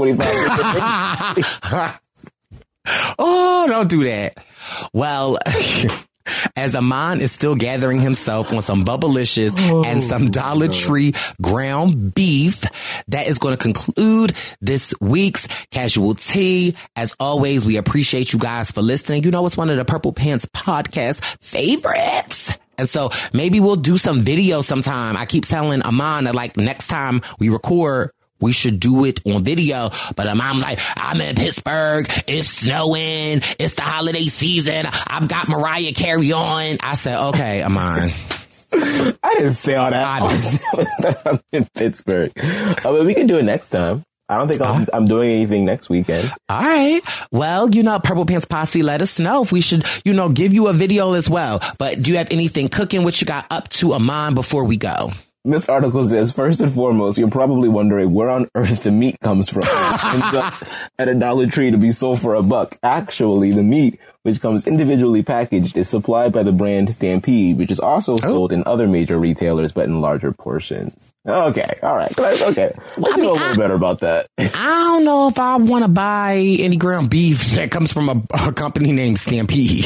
$1.25. Oh, don't do that. Well, as Amon is still gathering himself on some Bubblicious and some Dollar Tree ground beef, that is going to conclude this week's Casual Tea. As always, we appreciate you guys for listening. You know, it's one of the Purple Pants podcast favorites. And so maybe we'll do some video sometime. I keep telling Amon that like next time we record, we should do it on video. But I'm like, I'm in Pittsburgh. It's snowing. It's the holiday season. I've got Mariah Carey on. I said, okay, Amon. I didn't say all that. I'm in Pittsburgh. But we can do it next time. I don't think I'm doing anything next weekend. All right. Well, Purple Pants Posse, let us know if we should, give you a video as well. But do you have anything cooking? What you got up to, Amon, before we go? This article says, first and foremost, you're probably wondering where on earth the meat comes from. At a Dollar Tree to be sold for $1. Actually, the meat, which comes individually packaged, is supplied by the brand Stampede, which is also sold in other major retailers, but in larger portions. Okay. All right. Okay. Let's know a little better about that. I don't know if I want to buy any ground beef that comes from a company named Stampede.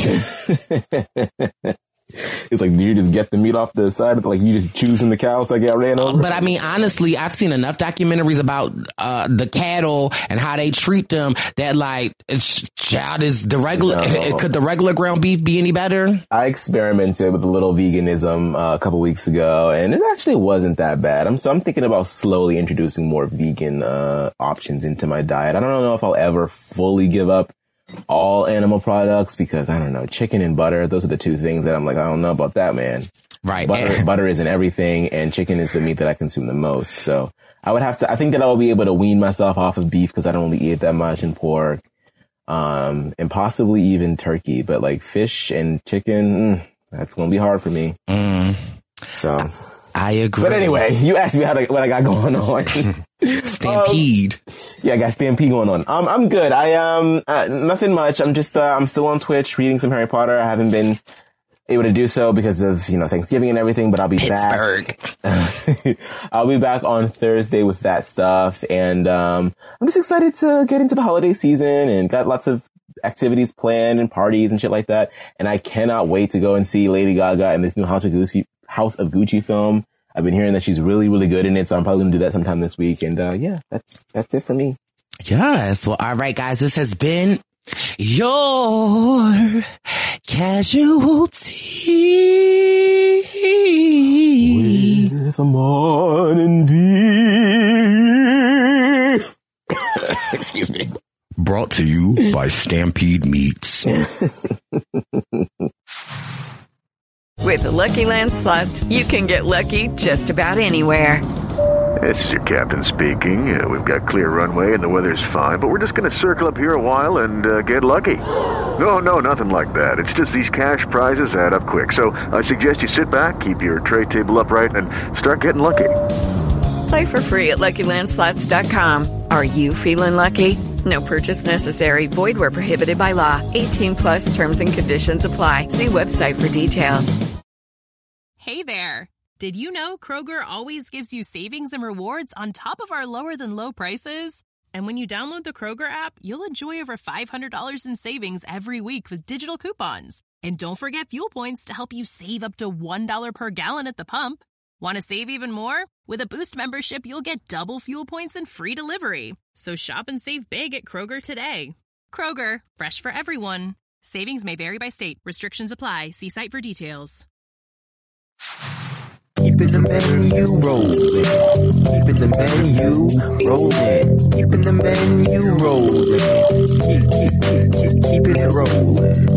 It's like, do you just get the meat off the side? Like, you just choosing the cows that get ran over? But I mean, honestly, I've seen enough documentaries about the cattle and how they treat them that, like, child, could the regular ground beef be any better? I experimented with a little veganism a couple weeks ago, and it actually wasn't that bad. I'm thinking about slowly introducing more vegan options into my diet. I don't know if I'll ever fully give up all animal products because, I don't know, chicken and butter, those are the two things that I'm like, I don't know about that, man. Right. Butter isn't everything, and chicken is the meat that I consume the most. So I think that I will be able to wean myself off of beef because I don't really eat that much, and pork, and possibly even turkey. But like fish and chicken, that's going to be hard for me. So I agree. But anyway, you asked me what I got going on. Stampede. Yeah, I got Stampede going on. I'm good. Nothing much. I'm just, I'm still on Twitch reading some Harry Potter. I haven't been able to do so because of, Thanksgiving and everything, but I'll be back. I'll be back on Thursday with that stuff. And, I'm just excited to get into the holiday season and got lots of activities planned and parties and shit like that. And I cannot wait to go and see Lady Gaga in this new House of Gucci film. I've been hearing that she's really, really good in it, so I'm probably going to do that sometime this week. And yeah, that's it for me. Yes. Well, all right, guys, this has been your Casualty with Amon and B. Excuse me. Brought to you by Stampede Meats. With the Lucky Land Slots, you can get lucky just about anywhere. This is your captain speaking. We've got clear runway and the weather's fine, but we're just going to circle up here a while and get lucky. No, nothing like that. It's just these cash prizes add up quick. So I suggest you sit back, keep your tray table upright, and start getting lucky. Play for free at LuckyLandSlots.com. Are you feeling lucky? No purchase necessary. Void where prohibited by law. 18+ terms and conditions apply. See website for details. Hey there. Did you know Kroger always gives you savings and rewards on top of our lower than low prices? And when you download the Kroger app, you'll enjoy over $500 in savings every week with digital coupons. And don't forget fuel points to help you save up to $1 per gallon at the pump. Want to save even more? With a Boost membership, you'll get double fuel points and free delivery. So shop and save big at Kroger today. Kroger, fresh for everyone. Savings may vary by state. Restrictions apply. See site for details. Keeping the menu rolling. Keeping the menu rolling. Keeping the menu rolling. Keeping it rolling.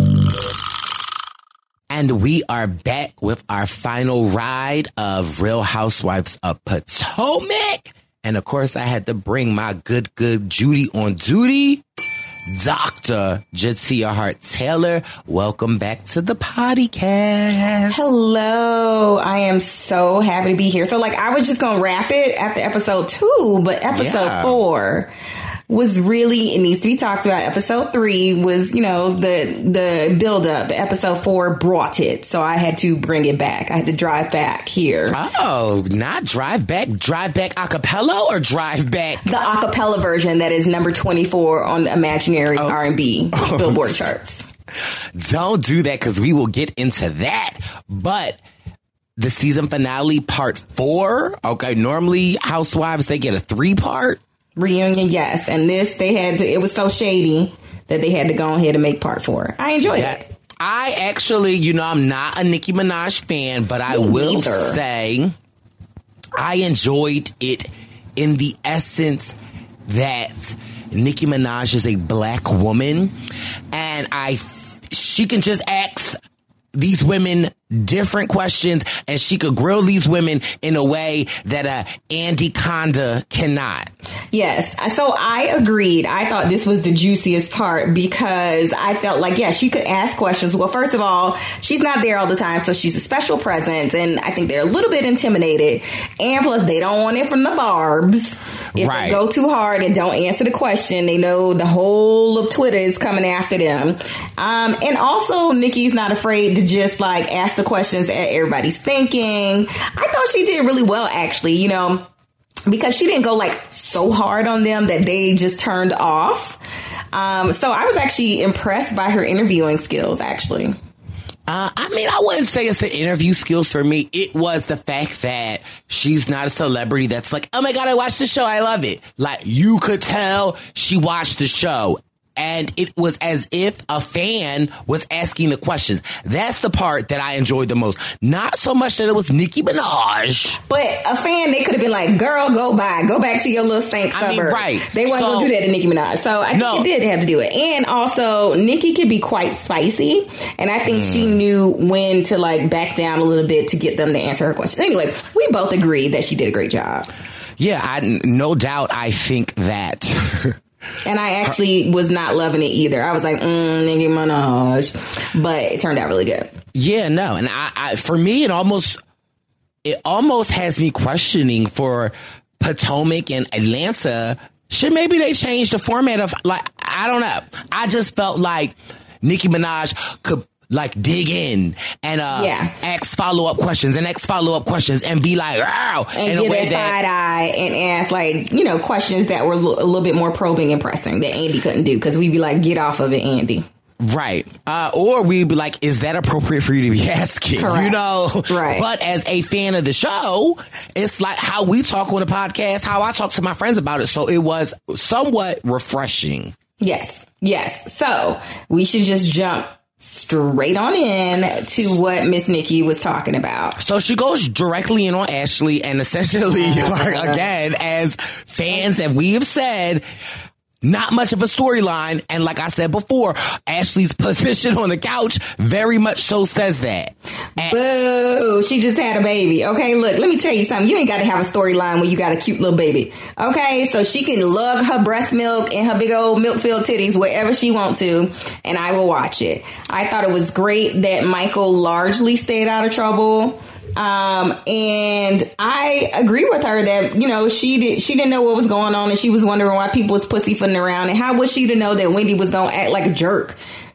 And we are back with our final ride of Real Housewives of Potomac. And of course, I had to bring my good Judy on duty. Dr. Jatia Hart-Taylor, welcome back to the podcast. Hello. I am so happy to be here. So I was just going to wrap it after episode 2, but episode 4 was really, it needs to be talked about. Episode 3 was, the build up. Episode 4 brought it. So I had to bring it back. I had to drive back here. Oh, not drive back acapella or drive back? The acapella version that is number 24 on the imaginary R&B Billboard charts. Don't do that because we will get into that. But the season finale part 4. Okay. Normally Housewives, they get a 3-part. Reunion, yes. And this, it was so shady that they had to go ahead and make part 4. I enjoyed it. I actually, I'm not a Nicki Minaj fan, but I will say I enjoyed it in the essence that Nicki Minaj is a black woman, and she can just ask these women different questions, and she could grill these women in a way that Andy Conda cannot. Yes. So I agreed. I thought this was the juiciest part because I felt like, yeah, she could ask questions. Well, first of all, she's not there all the time, so she's a special presence, and I think they're a little bit intimidated. And plus, they don't want it from the barbs. If they go too hard and don't answer the question, they know the whole of Twitter is coming after them. And also, Nicki's not afraid to just like ask the questions that everybody's thinking. I thought she did really well, actually, you know, because she didn't go like so hard on them that they just turned off. So I was actually impressed by her interviewing skills, actually. I mean, I wouldn't say it's the interview skills for me. It was the fact that she's not a celebrity that's like, oh my God, I watched the show. I love it. Like, you could tell she watched the show. And it was as if a fan was asking the questions. That's the part that I enjoyed the most. Not so much that it was Nicki Minaj. But a fan, they could have been like, girl, go back to your little stank suburb. I mean, right. They weren't going to do that to Nicki Minaj. So I think it did have to do it. And also, Nicki can be quite spicy. And I think she knew when to like back down a little bit to get them to answer her questions. Anyway, we both agreed that she did a great job. Yeah, no doubt I think that... And I actually was not loving it either. I was like, Nicki Minaj. But it turned out really good. Yeah, no. And I for me, it almost has me questioning for Potomac and Atlanta. Should maybe they change the format of, like, I don't know. I just felt like Nicki Minaj could like dig in and ask follow-up questions and be like, wow. And get a side eye and ask, like, you know, questions that were a little bit more probing and pressing that Andy couldn't do, because we'd be like, get off of it, Andy. Right. Or we'd be like, is that appropriate for you to be asking? Correct. You know? Right. But as a fan of the show, it's like how we talk on the podcast, how I talk to my friends about it. So it was somewhat refreshing. Yes. So we should just jump straight on in to what Miss Nicki was talking about. So she goes directly in on Ashley, and essentially, again, as fans that we have said, not much of a storyline. And like I said before, Ashley's position on the couch very much so says that. Boo! She just had a baby. Okay, look, let me tell you something. You ain't got to have a storyline when you got a cute little baby. Okay, so she can lug her breast milk and her big old milk-filled titties wherever she wants to, and I will watch it. I thought it was great that Michael largely stayed out of trouble. And I agree with her that, you know, she didn't know what was going on, and she was wondering why people was pussyfooting around, and how was she to know that Wendy was going to act like a jerk?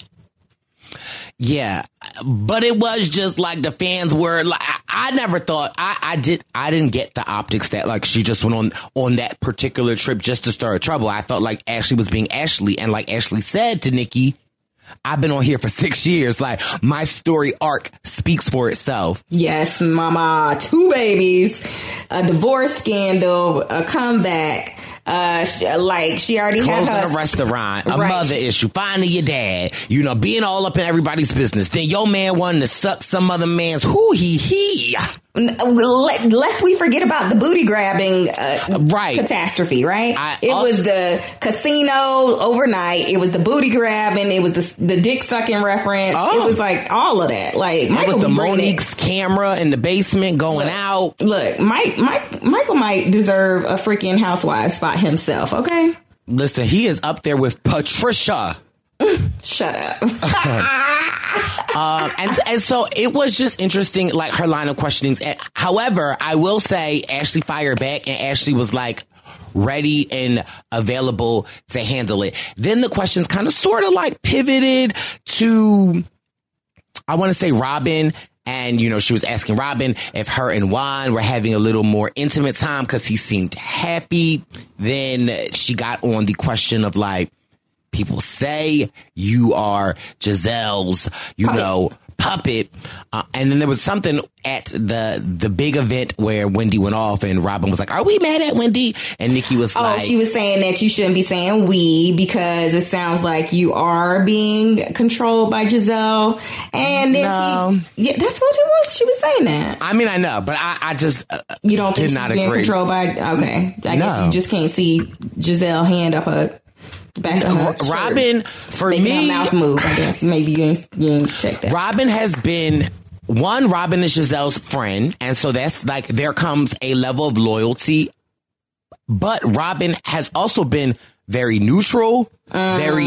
Yeah, but it was just like the fans were like, I never thought I didn't get the optics that like she just went on that particular trip just to stir trouble. I felt like Ashley was being Ashley, and like Ashley said to Nicki, I've been on here for 6 years. Like, my story arc speaks for itself. Yes, mama. 2 babies, a divorce scandal, a comeback. She already had her closing a restaurant, a mother issue, finding your dad, you know, being all up in everybody's business. Then your man wanting to suck some other man's hoo-hee-hee. Lest we forget about the booty grabbing catastrophe, right? It was the casino overnight. It was the booty grabbing. It was the dick sucking reference. It was like all of that. Like, Michael, it was the Monique's camera in the basement going out. Look, Michael might deserve a freaking housewife spot himself. Okay, listen, he is up there with Patricia. Shut up. And so it was just interesting, like her line of questionings. However, I will say Ashley fired back, and Ashley was like ready and available to handle it. Then the questions kind of sort of like pivoted to, I want to say, Robin. And, you know, she was asking Robin if her and Juan were having a little more intimate time because he seemed happy. Then she got on the question of like, people say you are Giselle's, puppet. And then there was something at the big event where Wendy went off and Robin was like, are we mad at Wendy? And Nikki was like... she was saying that you shouldn't be saying we because it sounds like you are being controlled by Giselle. And then that's what it was. She was saying that. I mean, I know, but I just you don't think did she's not being agree. Controlled by... Okay. I guess you just can't see Giselle hand up her... Back Robin, for making me, her mouth move. I guess maybe you ain't checked that. Robin has been Robin is Giselle's friend, and so that's like there comes a level of loyalty. But Robin has also been very neutral, very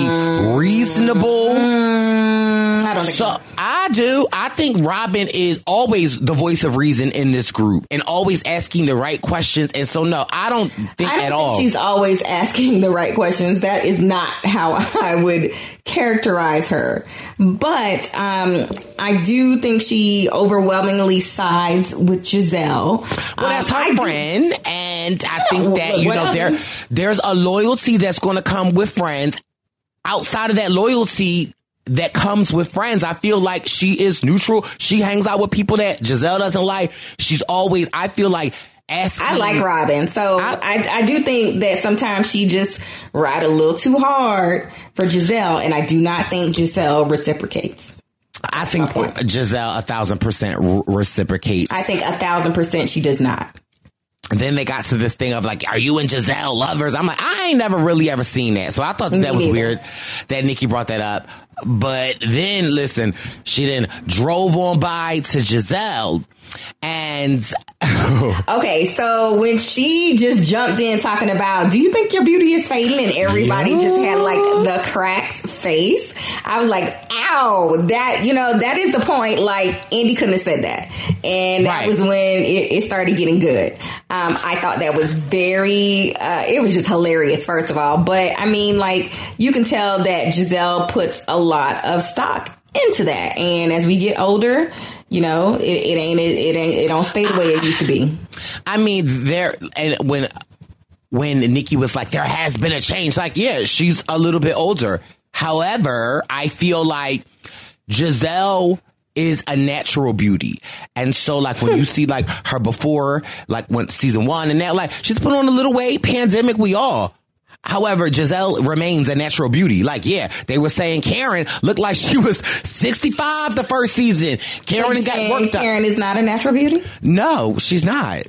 reasonable. I don't think so. I do. I think Robin is always the voice of reason in this group and always asking the right questions. And so, no, I don't think at all. She's always asking the right questions. That is not how I would characterize her. But I do think she overwhelmingly sides with Giselle. Well, that's her friend. And I think that, there's a loyalty that's going to come with friends. Outside of that loyalty that comes with friends, I feel like she is neutral. She hangs out with people that Giselle doesn't like. She's always, I feel like, asking. I like Robin. So I do think that sometimes she just ride a little too hard for Giselle. And I do not think Giselle reciprocates. I think Giselle 1,000% reciprocates. I think 1,000% she does not. Then they got to this thing of like, are you and Giselle lovers? I'm like, I ain't never really ever seen that. So I thought that was weird that Nikki brought that up. But then, listen, she then drove on by to Giselle and... Okay, so when she just jumped in talking about, do you think your beauty is fading? And everybody just had like the cracked face. I was like, ow, that is the point. Like, Andy couldn't have said that. And that was when it started getting good. I thought that was very, it was just hilarious, first of all. But I mean, like, you can tell that Giselle puts a lot of stock into that. And as we get older, it don't stay the way it used to be. I mean, when Nikki was like, there has been a change, like, yeah, she's a little bit older. However, I feel like Giselle is a natural beauty. And so, like, when you see, like, her before, like, when season 1 and that, like, she's put on a little weight, pandemic, we all. However, Giselle remains a natural beauty. Like, yeah, they were saying Karen looked like she was 65 the first season. Karen got worked up. Karen is not a natural beauty? No, she's not.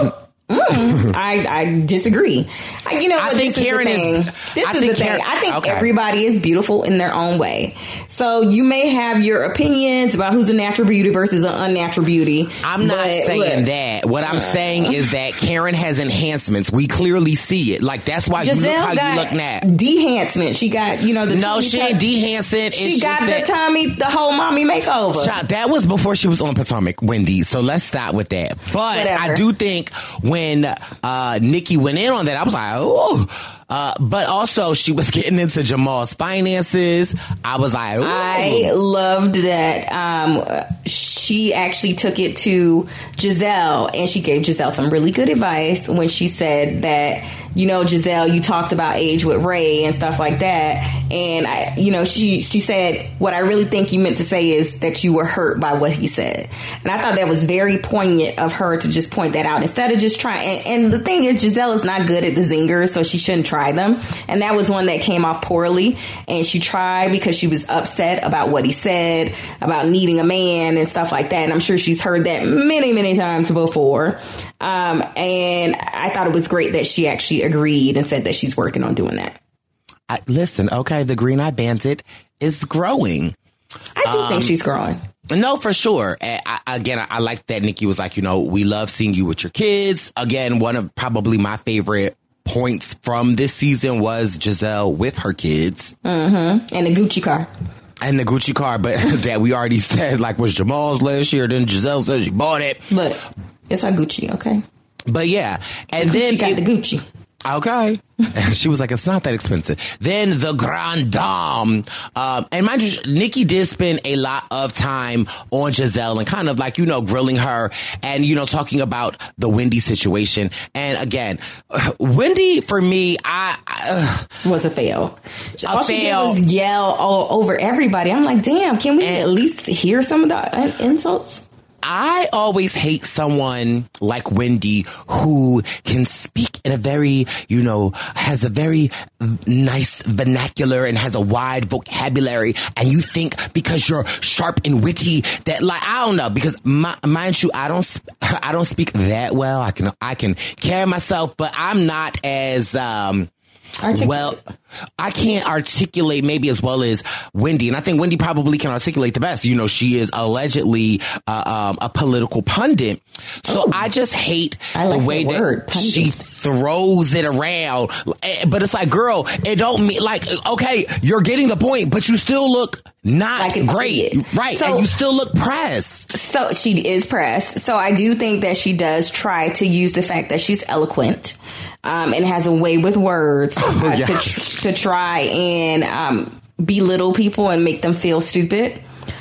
I disagree. I think Karen is. This is the thing. I think everybody is beautiful in their own way. So you may have your opinions about who's a natural beauty versus an unnatural beauty. I'm not saying that. What I'm saying is that Karen has enhancements. We clearly see it. Like, that's why Giselle you look how you look now. De-enhancement. She got, the No, she ain't de-enhancing. She got the whole mommy makeover. That was before she was on Potomac, Wendy. So let's stop with that. But whatever. I do think when Nikki went in on that, I was like, oh. But also, she was getting into Jamal's finances. I was like, ooh. I loved that she actually took it to Giselle, and she gave Giselle some really good advice when she said that, Giselle, you talked about age with Ray and stuff like that. And she said, what I really think you meant to say is that you were hurt by what he said. And I thought that was very poignant of her to just point that out instead of just trying. And the thing is, Giselle is not good at the zingers, so she shouldn't try them. And that was one that came off poorly. And she tried because she was upset about what he said about needing a man and stuff like that. And I'm sure she's heard that many, many times before. And I thought it was great that she actually agreed and said that she's working on doing that. Listen, okay, the Green Eye Bandit is growing. I do think she's growing. No, for sure. I like that Nikki was like, we love seeing you with your kids. Again, one of probably my favorite points from this season was Giselle with her kids. Mm-hmm. And the Gucci car. And the Gucci car, but that we already said, like, was Jamal's last year. Then Giselle said she bought it. Look, it's her Gucci, okay? But yeah. And the then Gucci got the Gucci. Okay. And she was like, it's not that expensive. Then the Grand Dame. And mind you, Nikki did spend a lot of time on Giselle and kind of like, grilling her and, talking about the Wendy situation. And again, Wendy, for me, was a fail. All she did was yell all over everybody. I'm like, damn, can we at least hear some of the insults? I always hate someone like Wendy who can speak in a very, has a very nice vernacular and has a wide vocabulary. And you think because you're sharp and witty that, like, I don't know, because mind you, I don't speak that well. I can carry myself, but I'm not as, well, I can't articulate maybe as well as Wendy. And I think Wendy probably can articulate the best. She is allegedly a political pundit. So I just hate the way that she throws it around. But it's like, girl, it don't mean like, okay, you're getting the point, but you still look not like great. Right. So, and you still look pressed. So she is pressed. So I do think that she does try to use the fact that she's eloquent. And has a way with words to try and belittle people and make them feel stupid.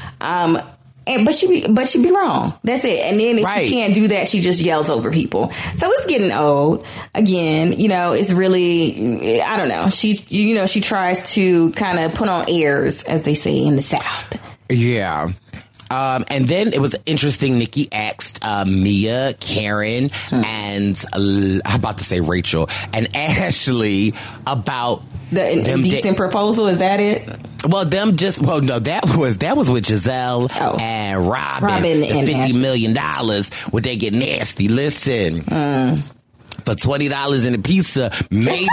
But she be wrong. That's it. And then if she can't do that, she just yells over people. So it's getting old. Again, it's really, I don't know. She tries to kind of put on airs, as they say in the South. Yeah. And then it was interesting. Nikki asked Mia, Karen, and I'm about to say Rachel and Ashley about the indecent proposal. Is that it? Well, no, that was with Giselle and Robin the $50 million. Would they get nasty? Listen, for $20 in a pizza, maybe.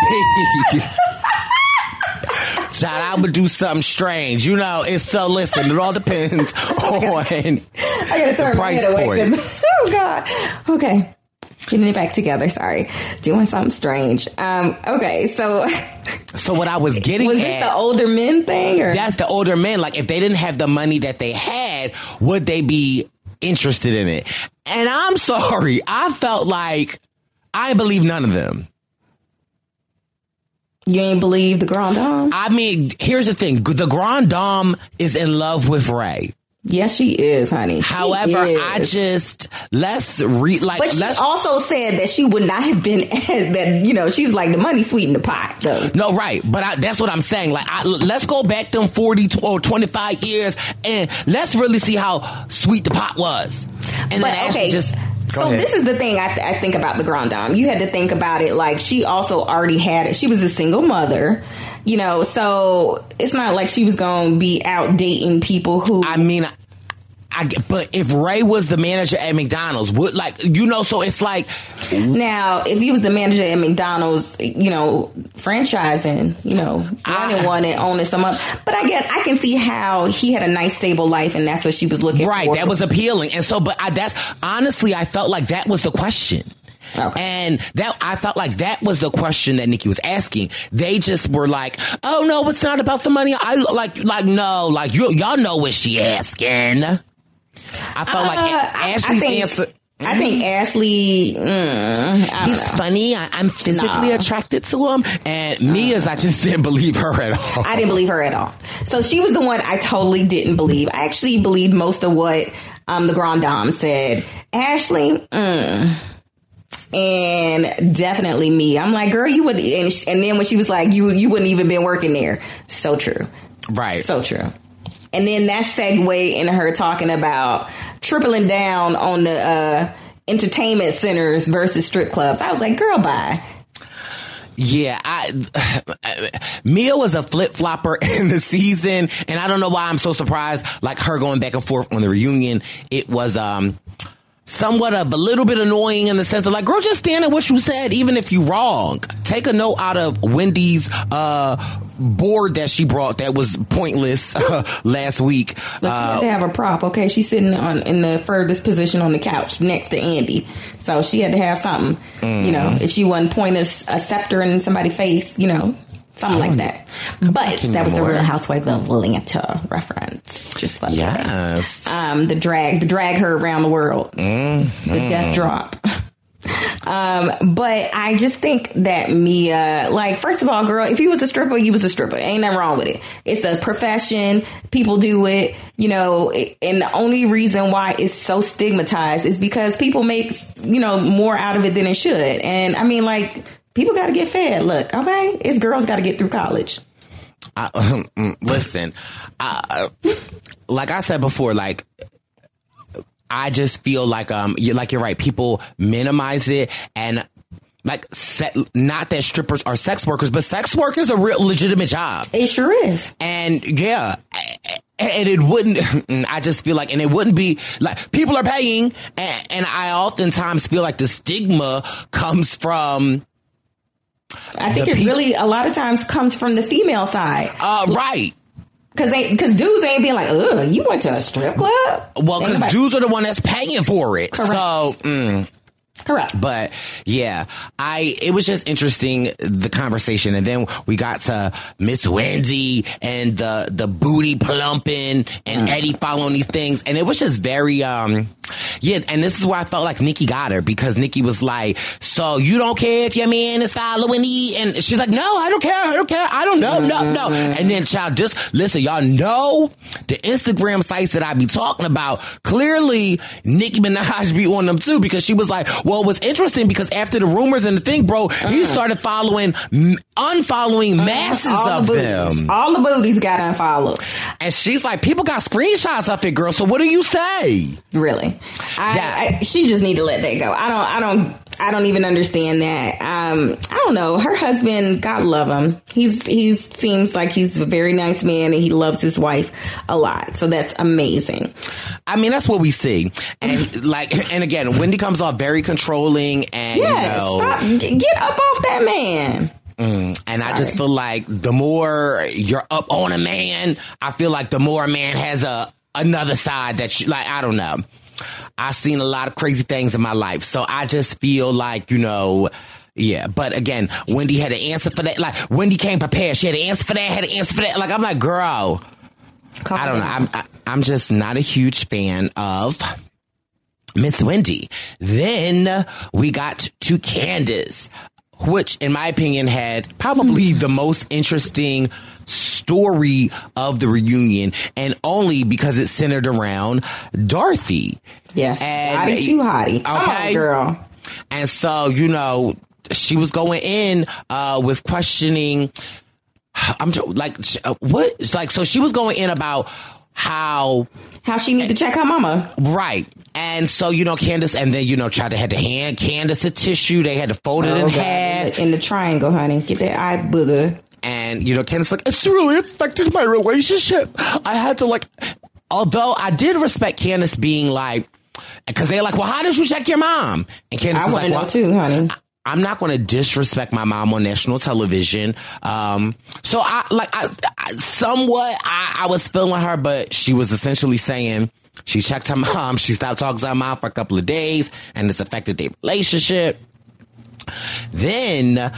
Child, I would do something strange. It's so, listen, it all depends on the price point. Oh, God. Okay. Getting it back together. Sorry. Doing something strange. Okay. So what I was getting was this the older men thing? Or? That's the older men. Like, if they didn't have the money that they had, would they be interested in it? And I'm sorry. I felt like I believe none of them. You ain't believe the Grand Dame? I mean, here's the thing. The Grand Dame is in love with Ray. Yes, she is, honey. However, But she also said that she would not have been that, she was like, the money sweetened the pot, though. No, right. But that's what I'm saying. Like, let's go back them 40 or 25 years and let's really see how sweet the pot was. And then Ashley just... So this is the thing I think about the Grand Dame. You had to think about it like she also already had it. She was a single mother, so it's not like she was going to be out dating people who... I mean, but if Ray was the manager at McDonald's, so it's like... Now, if he was the manager at McDonald's, franchising, running one and owning some up. But I guess I can see how he had a nice, stable life, and that's what she was looking for. Right, that was appealing. And so, but honestly, I felt like that was the question. Okay. And I felt like that was the question that Nikki was asking. They just were like, "Oh no, it's not about the money." Y'all know what she asking. I felt like Ashley's answer. I think Ashley, he's funny. I'm physically attracted to him. And Mia's, I just didn't believe her at all. I didn't believe her at all. So she was the one I totally didn't believe. I actually believed most of what the Grand Dame said. Ashley, and definitely me. I'm like, girl, you would. And then when she was like, you wouldn't even been working there. So true. Right. So true. And then that segued into her talking about tripling down on the entertainment centers versus strip clubs. I was like, girl, bye. Yeah, Mia was a flip-flopper in the season, and I don't know why I'm so surprised, like her going back and forth on the reunion. It was somewhat of a little bit annoying in the sense of like, girl, just stand at what you said, even if you wrong. Take a note out of Wendy's board that she brought that was pointless last week. But she had to have a prop, okay? She's sitting in the furthest position on the couch next to Andy. So she had to have something, if she wasn't pointing a scepter in somebody's face, something like that. But that was the Real Housewives of Atlanta reference. Just like that. The drag her around the world. The death drop. But I just think that Mia, like, first of all, girl, if you was a stripper, you was a stripper. Ain't nothing wrong with it. It's a profession. People do it, you know, and the only reason why it's so stigmatized is because people make, you know, more out of it than it should. And I mean, like, people got to get fed. Look, okay? It's girls got to get through college. Listen, like I said before, like, I just feel like you're right. People minimize it, and like, not that strippers are sex workers, but sex work is a real legitimate job. It sure is. And yeah, and it wouldn't. I just feel like, and it wouldn't be like people are paying, and I oftentimes feel like the stigma comes from. I think it really a lot of times comes from the female side. Right. Because dudes ain't being like, ugh, you went to a strip club? Well, because dudes are the one that's paying for it. Correct. So, correct. But yeah, it was just interesting, the conversation. And then we got to Miss Wendy and the booty plumping and Eddie following these things. And it was just very, yeah. And this is where I felt like Nikki got her, because Nikki was like, so you don't care if your man is following you? And she's like, no, I don't care. I don't know. No. And then, child, just listen, y'all know the Instagram sites that I be talking about. Clearly, Nicki Minaj be on them too, because she was like, well, it was interesting because after the rumors and the thing, bro, he started unfollowing masses of them. All the booties got unfollowed. And she's like, people got screenshots of it, girl. So what do you say? Really? She just need to let that go. I don't even understand that. I don't know. Her husband, God love him. He seems like he's a very nice man, and he loves his wife a lot. So that's amazing. I mean, that's what we see. And like, and again, Wendy comes off very controlling, and stop, get up off that man. And I just feel like the more you're up on a man, I feel like the more a man has another side that you like. I don't know. I've seen a lot of crazy things in my life, so I just feel like, yeah. But again, Wendy had an answer for that. Like, Wendy came prepared. She had an answer for that. Like, I'm like, girl, I don't know. I'm just not a huge fan of Miss Wendy. Then we got to Candace, which, in my opinion, had probably the most interesting story of the reunion, and only because it centered around Dorothy. Yes, hottie too hottie. Okay, girl. And so, she was going in with questioning. I'm like, what? It's like, so she was going in about how she need to check her mama, right? And so, Candace, and then, had to hand Candace a tissue. They had to fold it in half. In the triangle, honey. Get that eye booger. And, Candace, like, it's really affected my relationship. I had to, although I did respect Candace being like, because they're like, well, how did you check your mom? And Candace was like, well, too, honey. I'm not going to disrespect my mom on national television. So I was feeling her, but she was essentially saying she checked her mom. She stopped talking to her mom for a couple of days, and it's affected their relationship. Then,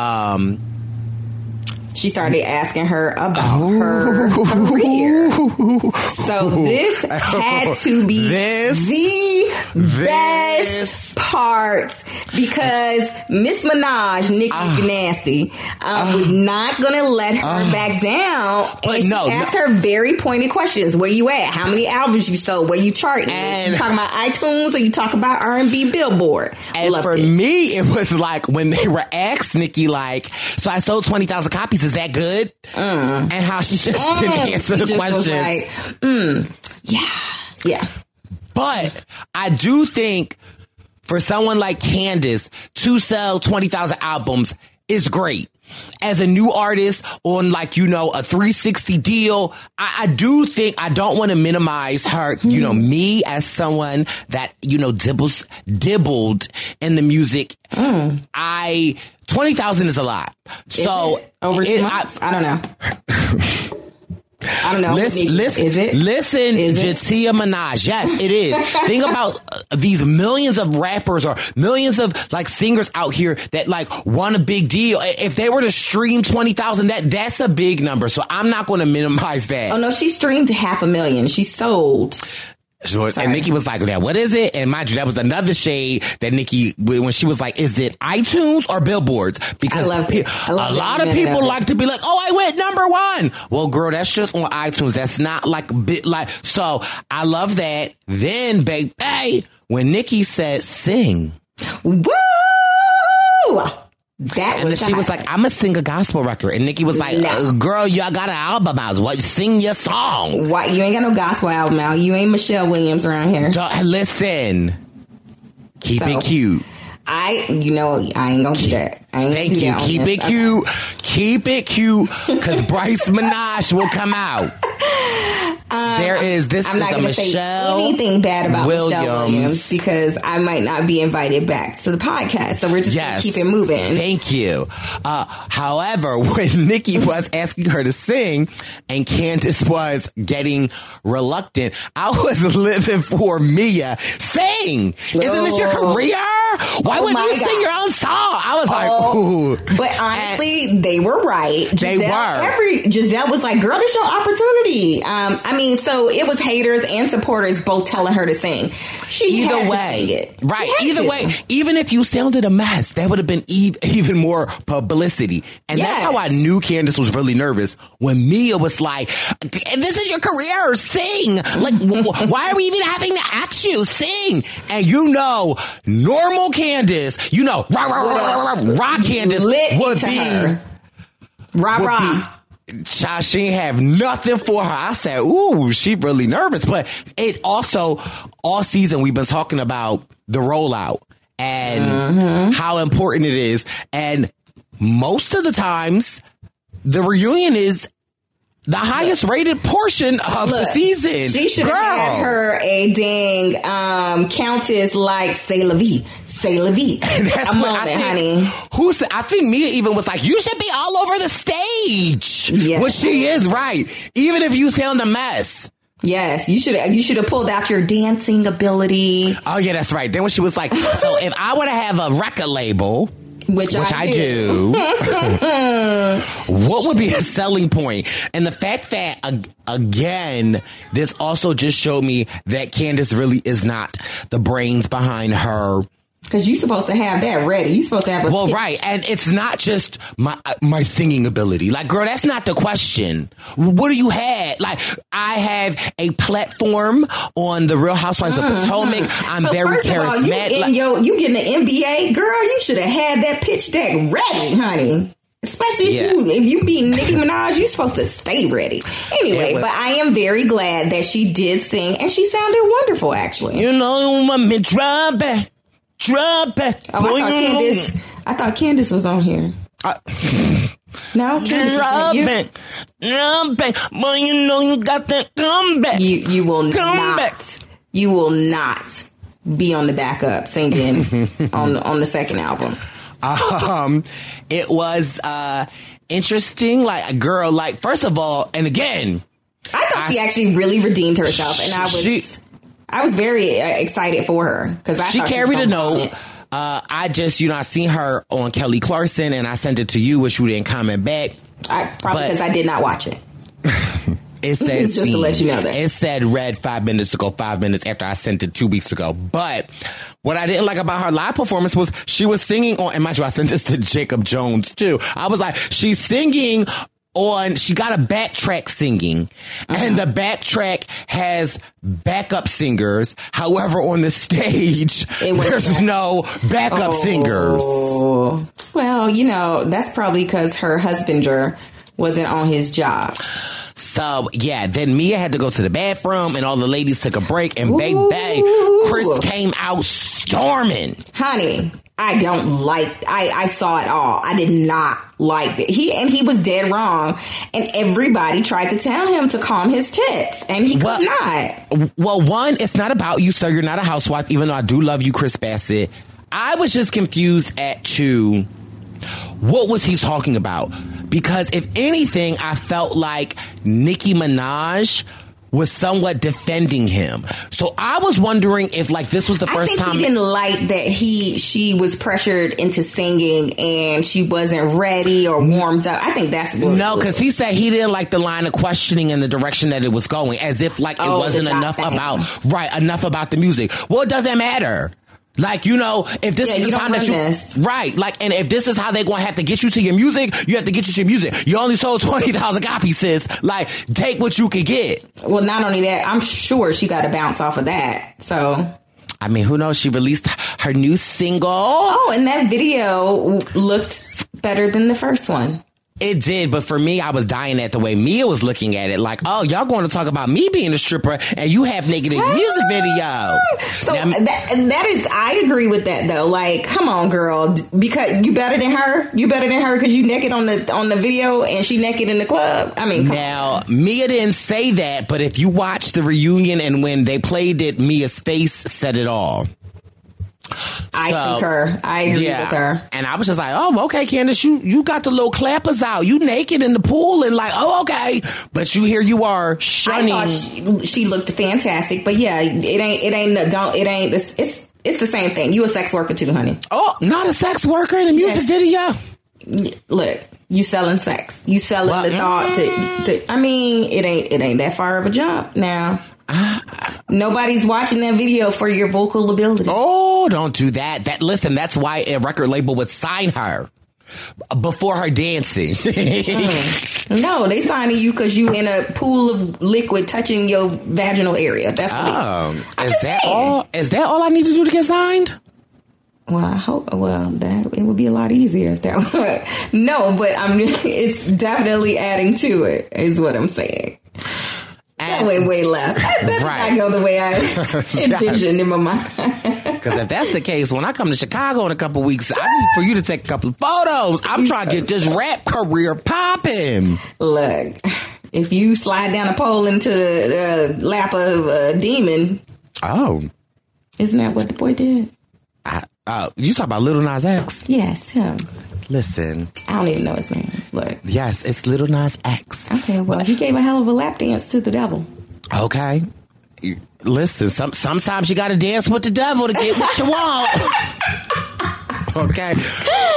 she started asking her about her career. So this had to be the best part, because Miss Minaj, Nicki Nasty, was not going to let her back down. And she asked her very pointed questions. Where you at? How many albums you sold? Where you charting? You talking about iTunes, or you talk about R&B Billboard? And for me, it was like when they were asked Nicki, like, so I sold 20,000 copies. Is that good? And how she just didn't answer the question. Yeah. But I do think for someone like Candace to sell 20,000 albums is great. As a new artist on, a 360 deal, I do think, I don't want to minimize her, me as someone that, dibbled in the music. 20,000 is a lot. So over 2 months? I don't know. I don't know. Listen, is it? Listen, Jatia Minaj. Yes, it is. Think about these millions of rappers or millions of singers out here that want a big deal. If they were to stream 20,000, that's a big number. So I'm not going to minimize that. Oh no, she streamed 500,000. She sold. And Nikki was like, "Yeah, what is it?" And mind you, that was another shade that Nikki, when she was like, "Is it iTunes or billboards?" Because a lot of people like to be like, "Oh, I went number one." Well, girl, that's just on iTunes. That's not like so. I love that. Then, babe, when Nikki said sing, woo! She was like, "I'm gonna sing a gospel record," and Nikki was like, "Girl, y'all got an album out. What? Sing your song. What? You ain't got no gospel album out. You ain't Michelle Williams around here. Listen, keep it cute." I ain't gonna do that. Thank you. Keep it cute. Keep it cute, because Bryce Minaj will come out. I'm not going to say anything bad about Michelle Williams because I might not be invited back to the podcast. So we're just going to keep it moving. Thank you. However, when Nikki was asking her to sing and Candace was getting reluctant, I was living for Mia. Sing! Isn't this your career? Why wouldn't you sing your own song? I was like, ooh. But honestly, they were right. Giselle was like, girl, this your opportunity. So it was haters and supporters both telling her to sing. Either way. Right. Either way, even if you sounded a mess, that would have been even more publicity. And that's how I knew Candace was really nervous when Mia was like, this is your career, sing. Like, why are we even having to ask you? Sing. And normal Candace, rock Candace would be rah. Child, she ain't have nothing for her. I said, ooh, she really nervous. But it also, all season, we've been talking about the rollout and how important it is. And most of the times, the reunion is the highest rated portion of the season. She should have had her a dang countess like C'est la vie. C'est la vie. Honey. I think Mia even was like, you should be all over the stage. Yes. Well, she is right. Even if you sound a mess. Yes, you should have pulled out your dancing ability. Oh, yeah, that's right. Then when she was like, so if I were to have a record label, which I do. What would be a selling point? And the fact that, again, this also just showed me that Candace really is not the brains behind her. Because you're supposed to have that ready. You're supposed to have a pitch. Right. And it's not just my singing ability. Like, girl, that's not the question. What do you have? Like, I have a platform on the Real Housewives of Potomac. I'm very charismatic. You getting an MBA? Girl, you should have had that pitch deck ready, honey. Especially if you beat Nicki Minaj, you're supposed to stay ready. Anyway, but I am very glad that she did sing, and she sounded wonderful, actually. Me drop it. Drop it. Oh, I thought Candace was on here. No, Candace drop it. Drop it. Boy, you got that comeback. You will not. You will not be on the backup singing on the second album. It was interesting. Like, a girl, like, first of all, and again, I thought she actually really redeemed herself, and I was very excited for her because she carried a note. I just, I seen her on Kelly Clarkson, and I sent it to you, which you didn't comment back. Because I did not watch it. It said just to let you know that it said read 5 minutes ago, 5 minutes after I sent it 2 weeks ago. But what I didn't like about her live performance was she was singing on, and mind you, I sent this to Jacob Jones too. I was like, she's singing on, she got a backtrack singing, and the backtrack has backup singers. However, on the stage, there's no backup singers. Well, that's probably because her husbander wasn't on his job. So, then Mia had to go to the bathroom, and all the ladies took a break, and baby, Chris came out storming. Honey, I don't like, I saw it all. I did not like it. He was dead wrong, and everybody tried to tell him to calm his tits, and he could not. Well, one, it's not about you, sir. You're not a housewife, even though I do love you, Chris Bassett. I was just confused what was he talking about? Because if anything, I felt like Nicki Minaj was somewhat defending him. So I was wondering if like this was the first time he didn't like that she was pressured into singing and she wasn't ready or warmed up. I think that's what no, because he said he didn't like the line of questioning in the direction that it was going, as if like it wasn't enough about the music. Well, it doesn't matter. Like, you know, if this is the time that you... Right. Like, and if this is how they're going to have to get you to your music, you have to get you to your music. You only sold 20,000 copies, sis. Like, take what you could get. Well, not only that, I'm sure she got to bounce off of that. So... I mean, who knows? She released her new single. Oh, and that video looked better than the first one. It did, but for me, I was dying at the way Mia was looking at it. Like, oh, y'all going to talk about me being a stripper and you have naked in the music video. So that is, I agree with that though. Like, come on, girl, because you better than her. You better than her because you naked on the video and she naked in the club. I mean, now Mia didn't say that, but if you watch the reunion and when they played it, Mia's face said it all. I concur. I agree with her. And I was just like, oh, okay, Candace, you got the little clappers out. You naked in the pool and like, oh, okay. But here you are shunning. I thought she looked fantastic. But yeah, it's the same thing. You a sex worker too, honey. Oh, not a sex worker in a music video? Look, you selling sex. You selling the thought to I mean, it ain't that far of a jump now. Nobody's watching that video for your vocal ability. Oh, don't do that. Listen, that's why a record label would sign her before her dancing. No, they signing you because you in a pool of liquid touching your vaginal area. That's what is that all I need to do to get signed? Well, I hope. Well, that it would be a lot easier if that were. No, but it's definitely adding to it. Is what I'm saying. That went way left. That does not go the way I envisioned in my mind. Because if that's the case, when I come to Chicago in a couple weeks, I need for you to take a couple of photos. I'm trying to get this rap career popping. Look, if you slide down a pole into the lap of a demon. Oh. Isn't that what the boy did? You talk about Lil Nas X? Yes, him. Listen. I don't even know his name. Look. Yes, it's Lil Nas X. Okay, well, he gave a hell of a lap dance to the devil. Okay. Listen, sometimes you got to dance with the devil to get what you want. Okay.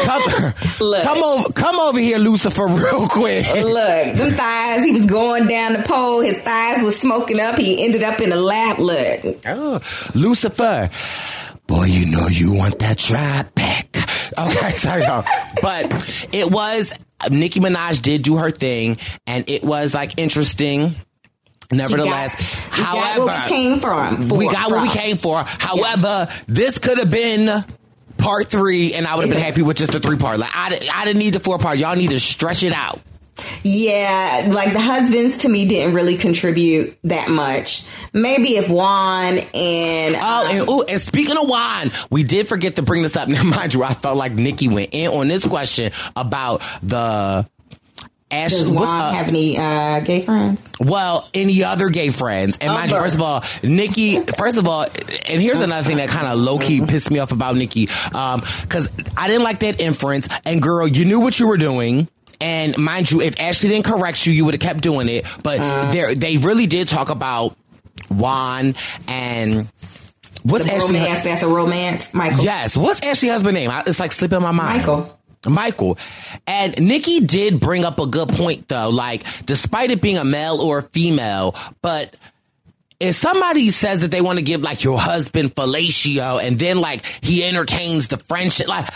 Come over here, Lucifer, real quick. Look, them thighs, he was going down the pole. His thighs was smoking up. He ended up in a lap. Look. Oh, Lucifer. Boy, you know you want that drive back. Okay, sorry, no. But it was, Nicki Minaj did do her thing, and it was, like, interesting. Nevertheless, we got what we came for. However, this could have been part 3, and I would have been happy with just the 3-part. Like, I didn't need the 4-part. Y'all need to stretch it out. Yeah, like the husbands to me didn't really contribute that much. Maybe if Juan and... and speaking of Juan, we did forget to bring this up. Now, mind you, I felt like Nicki went in on this question about the... Does Juan have any gay friends? Well, any other gay friends. And mind you, first of all, and here's another thing that kind of low-key pissed me off about Nicki. Because I didn't like that inference. And girl, you knew what you were doing. And mind you, if Ashley didn't correct you, you would have kept doing it. But they really did talk about Juan and what's Ashley? Romance, that's a romance, Michael. Yes, what's Ashley's husband's name? It's like slipping my mind. Michael. And Nicki did bring up a good point though. Like, despite it being a male or a female, but if somebody says that they want to give like your husband fellatio and then like he entertains the friendship, like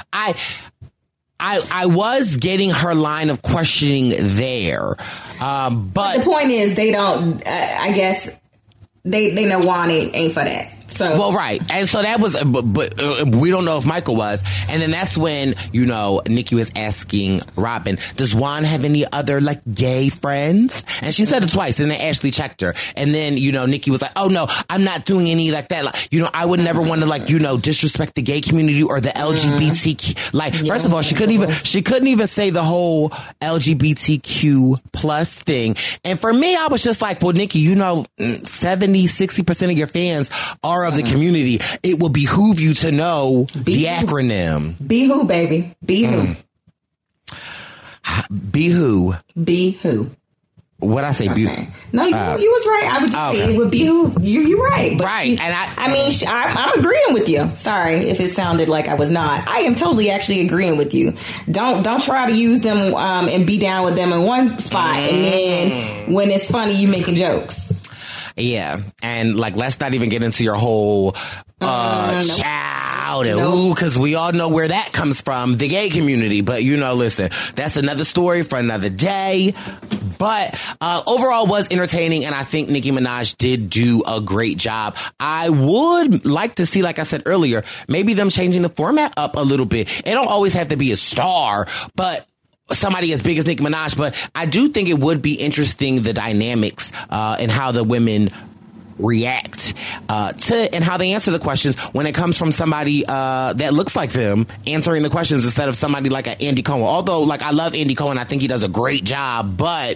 I was getting her line of questioning there. But the point is they don't, I guess they know Juan ain't for that. So. Well, right. And so that was, but we don't know if Michael was. And then that's when, you know, Nicki was asking Robin, does Juan have any other, like, gay friends? And she said it twice, and then Ashley checked her. And then, you know, Nicki was like, oh, no, I'm not doing any like that. Like, you know, I would never want to, like, you know, disrespect the gay community or the LGBTQ. Like, first of all, she couldn't even say the whole LGBTQ plus thing. And for me, I was just like, well, Nicki, you know, 60% of your fans are of the community. It will behoove you to know the acronym. Be who, baby. Be who. Be who. Be who. What I say? Okay. No, you was right. I would just say it would be you're right. But right. I'm agreeing with you. Sorry if it sounded like I was not. I am totally actually agreeing with you. Don't try to use them and be down with them in one spot, and then when it's funny, you making jokes. Yeah, and like, let's not even get into your whole child and ooh, because we all know where that comes from, the gay community. But listen, that's another story for another day. But overall, was entertaining, and I think Nicki Minaj did do a great job. I would like to see, like I said earlier, maybe them changing the format up a little bit. It don't always have to be a star, but somebody as big as Nicki Minaj. But I do think it would be interesting, the dynamics and how the women react to and how they answer the questions when it comes from somebody that looks like them answering the questions instead of somebody like an Andy Cohen. Although, like, I love Andy Cohen, I think he does a great job, but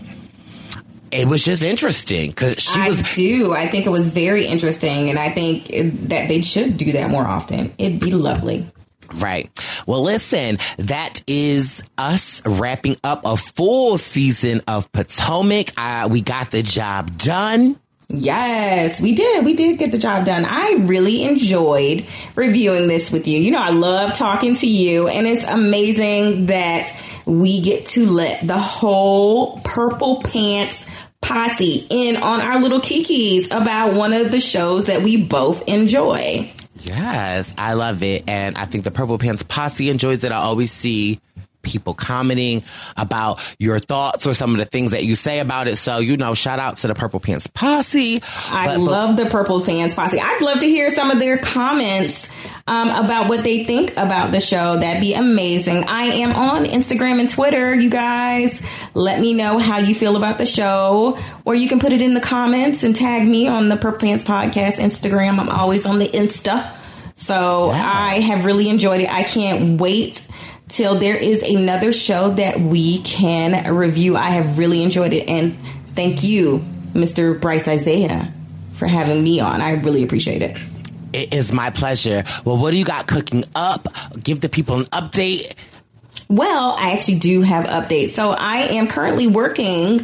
it was just interesting because I think it was very interesting, and I think that they should do that more often. It'd be lovely. Right. Well, listen, that is us wrapping up a full season of Potomac. We got the job done. Yes, we did. We did get the job done. I really enjoyed reviewing this with you. I love talking to you, and it's amazing that we get to let the whole Purple Pants posse in on our little kikis about one of the shows that we both enjoy. Yes, I love it. And I think the Purple Pants posse enjoys it. I always see people commenting about your thoughts or some of the things that you say about it. So, shout out to the Purple Pants posse. I love the Purple Pants posse. I'd love to hear some of their comments about what they think about the show. That'd be amazing. I am on Instagram and Twitter, you guys. Let me know how you feel about the show, or you can put it in the comments and tag me on the Purple Pants Podcast Instagram. I'm always on the Insta. So I have really enjoyed it. I can't wait till there is another show that we can review. I have really enjoyed it. And thank you, Mr. Bryce Isaiah, for having me on. I really appreciate it. It is my pleasure. Well, what do you got cooking up? Give the people an update. Well, I actually do have updates. So I am currently working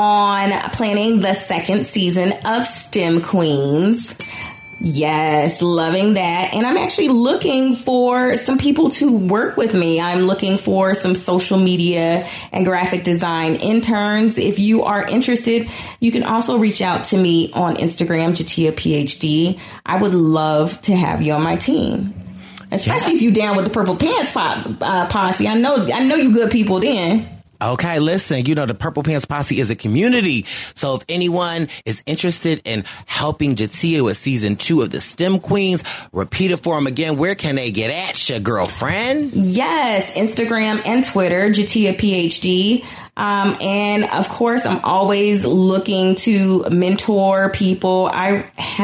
on planning the second season of STEM Queens. Yes, loving that. And I'm actually looking for some people to work with me. I'm looking for some social media and graphic design interns. If you are interested, you can also reach out to me on Instagram, Jatia PhD. I would love to have you on my team, especially if you're down with the Purple Pants posse. I know you good people then. Okay, listen, the Purple Pants Posse is a community. So if anyone is interested in helping Jatia with season 2 of the STEM Queens, repeat it for them again. Where can they get at you, girlfriend? Yes, Instagram and Twitter, Jatia PhD. And of course, I'm always looking to mentor people. I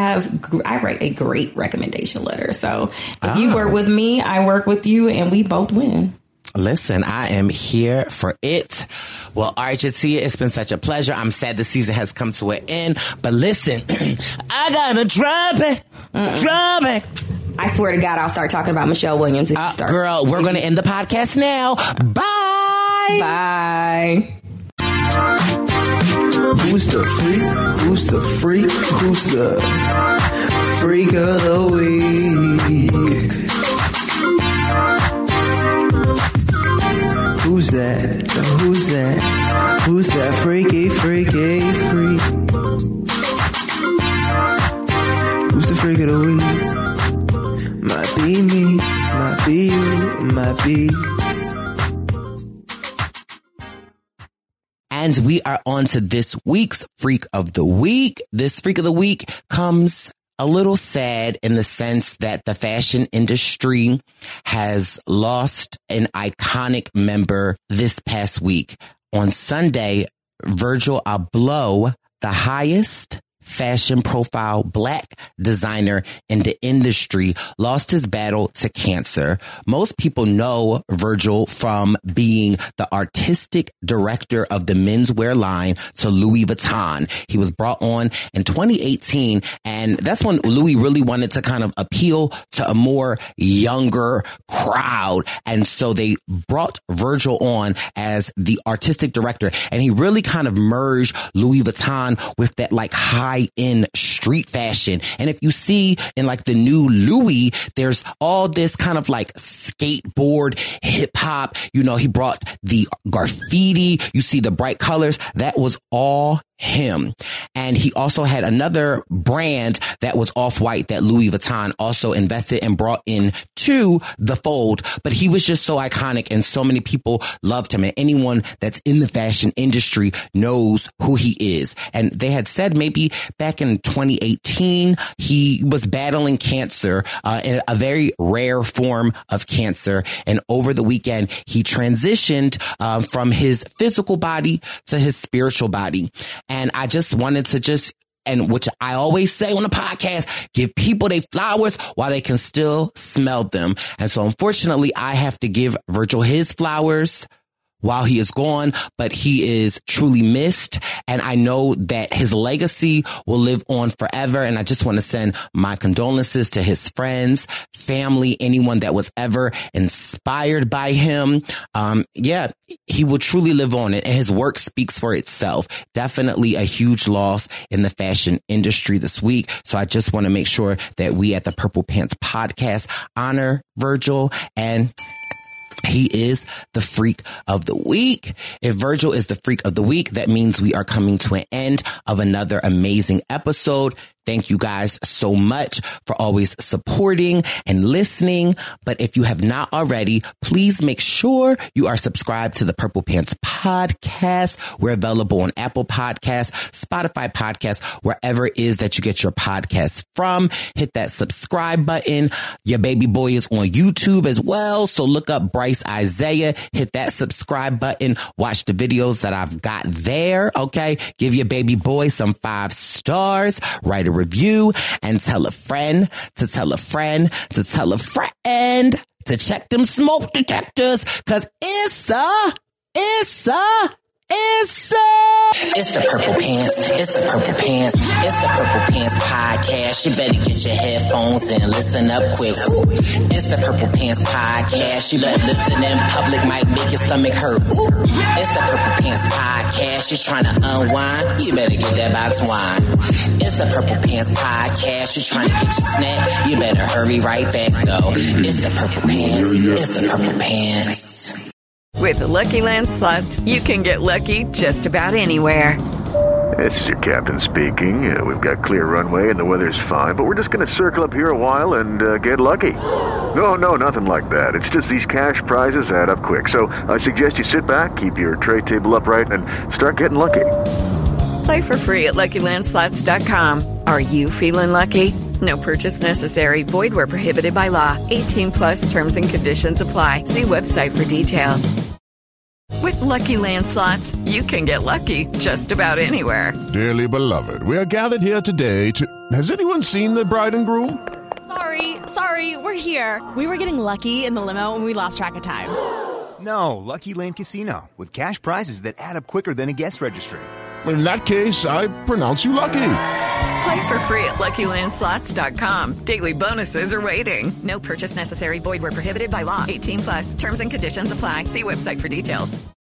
write a great recommendation letter. So if you work with me, I work with you, and we both win. Listen, I am here for it. Well, all right, Jatia, it's been such a pleasure. I'm sad the season has come to an end. But listen, I gotta drop it. Drop it. I swear to God, I'll start talking about Michelle Williams if you start. Girl, we're going to end the podcast now. Bye. Bye. Who's the freak? Who's the freak? Who's the freak of the week? Who's that? Who's that? Who's that freaky, freaky, freak? Who's the freak of the week? Might be me, might be you, might be. And we are on to this week's Freak of the Week. This Freak of the Week comes a little sad in the sense that the fashion industry has lost an iconic member this past week. On Sunday, Virgil Abloh, the highest fashion profile black designer in the industry, lost his battle to cancer. Most people know Virgil from being the artistic director of the menswear line to Louis Vuitton. He was brought on in 2018, and that's when Louis really wanted to kind of appeal to a more younger crowd. And so they brought Virgil on as the artistic director, and he really kind of merged Louis Vuitton with that like high-end street fashion. And if you see in like the new Louis, there's all this kind of like skateboard hip hop, you know, he brought the graffiti, you see the bright colors, that was all him. And he also had another brand that was Off-White that Louis Vuitton also invested and brought in to the fold. But he was just so iconic and so many people loved him. And anyone that's in the fashion industry knows who he is. And they had said maybe back in 2018, he was battling cancer, in a very rare form of cancer. And over the weekend, he transitioned from his physical body to his spiritual body. And I just wanted to and which I always say on the podcast, give people their flowers while they can still smell them. And so unfortunately, I have to give Virgil his flowers while he is gone, but he is truly missed. And I know that his legacy will live on forever. And I just want to send my condolences to his friends, family, anyone that was ever inspired by him. He will truly live on, and his work speaks for itself. Definitely a huge loss in the fashion industry this week. So I just want to make sure that we at the Purple Pants Podcast honor Virgil, and he is the freak of the week. If Virgil is the freak of the week, that means we are coming to an end of another amazing episode. Thank you guys so much for always supporting and listening. But if you have not already, please make sure you are subscribed to the Purple Pants Podcast. We're available on Apple Podcasts, Spotify Podcasts, wherever it is that you get your podcasts from. Hit that subscribe button. Your baby boy is on YouTube as well. So look up Bryce Isaiah. Hit that subscribe button. Watch the videos that I've got there. Okay. Give your baby boy some 5 stars. Write a review and tell a friend to tell a friend to tell a friend to check them smoke detectors, cause it's the Purple Pants. It's the Purple Pants. It's the Purple Pants Podcast. You better get your headphones and listen up quick. It's the Purple Pants Podcast. You better listen in public, might make your stomach hurt. It's the Purple Pants Podcast. You're trying to unwind, you better get that box wine. It's the Purple Pants Podcast. You're trying to get your snack, you better hurry right back though. It's the Purple Pants. It's the Purple Pants. With the Lucky Land Slots, you can get lucky just about anywhere. This is your captain speaking. We've got clear runway and the weather's fine, but we're just going to circle up here a while and get lucky. No, nothing like that. It's just these cash prizes add up quick. So I suggest you sit back, keep your tray table upright, and start getting lucky. Play for free at LuckyLandSlots.com. Are you feeling lucky? No purchase necessary. Void where prohibited by law. 18+ terms and conditions apply. See website for details. With Lucky Land Slots, you can get lucky just about anywhere. Dearly beloved, we are gathered here today to... Has anyone seen the bride and groom? Sorry, we're here. We were getting lucky in the limo and we lost track of time. No, Lucky Land Casino, with cash prizes that add up quicker than a guest registry. In that case, I pronounce you lucky. Play for free at LuckyLandSlots.com. Daily bonuses are waiting. No purchase necessary. Void where prohibited by law. 18+. Terms and conditions apply. See website for details.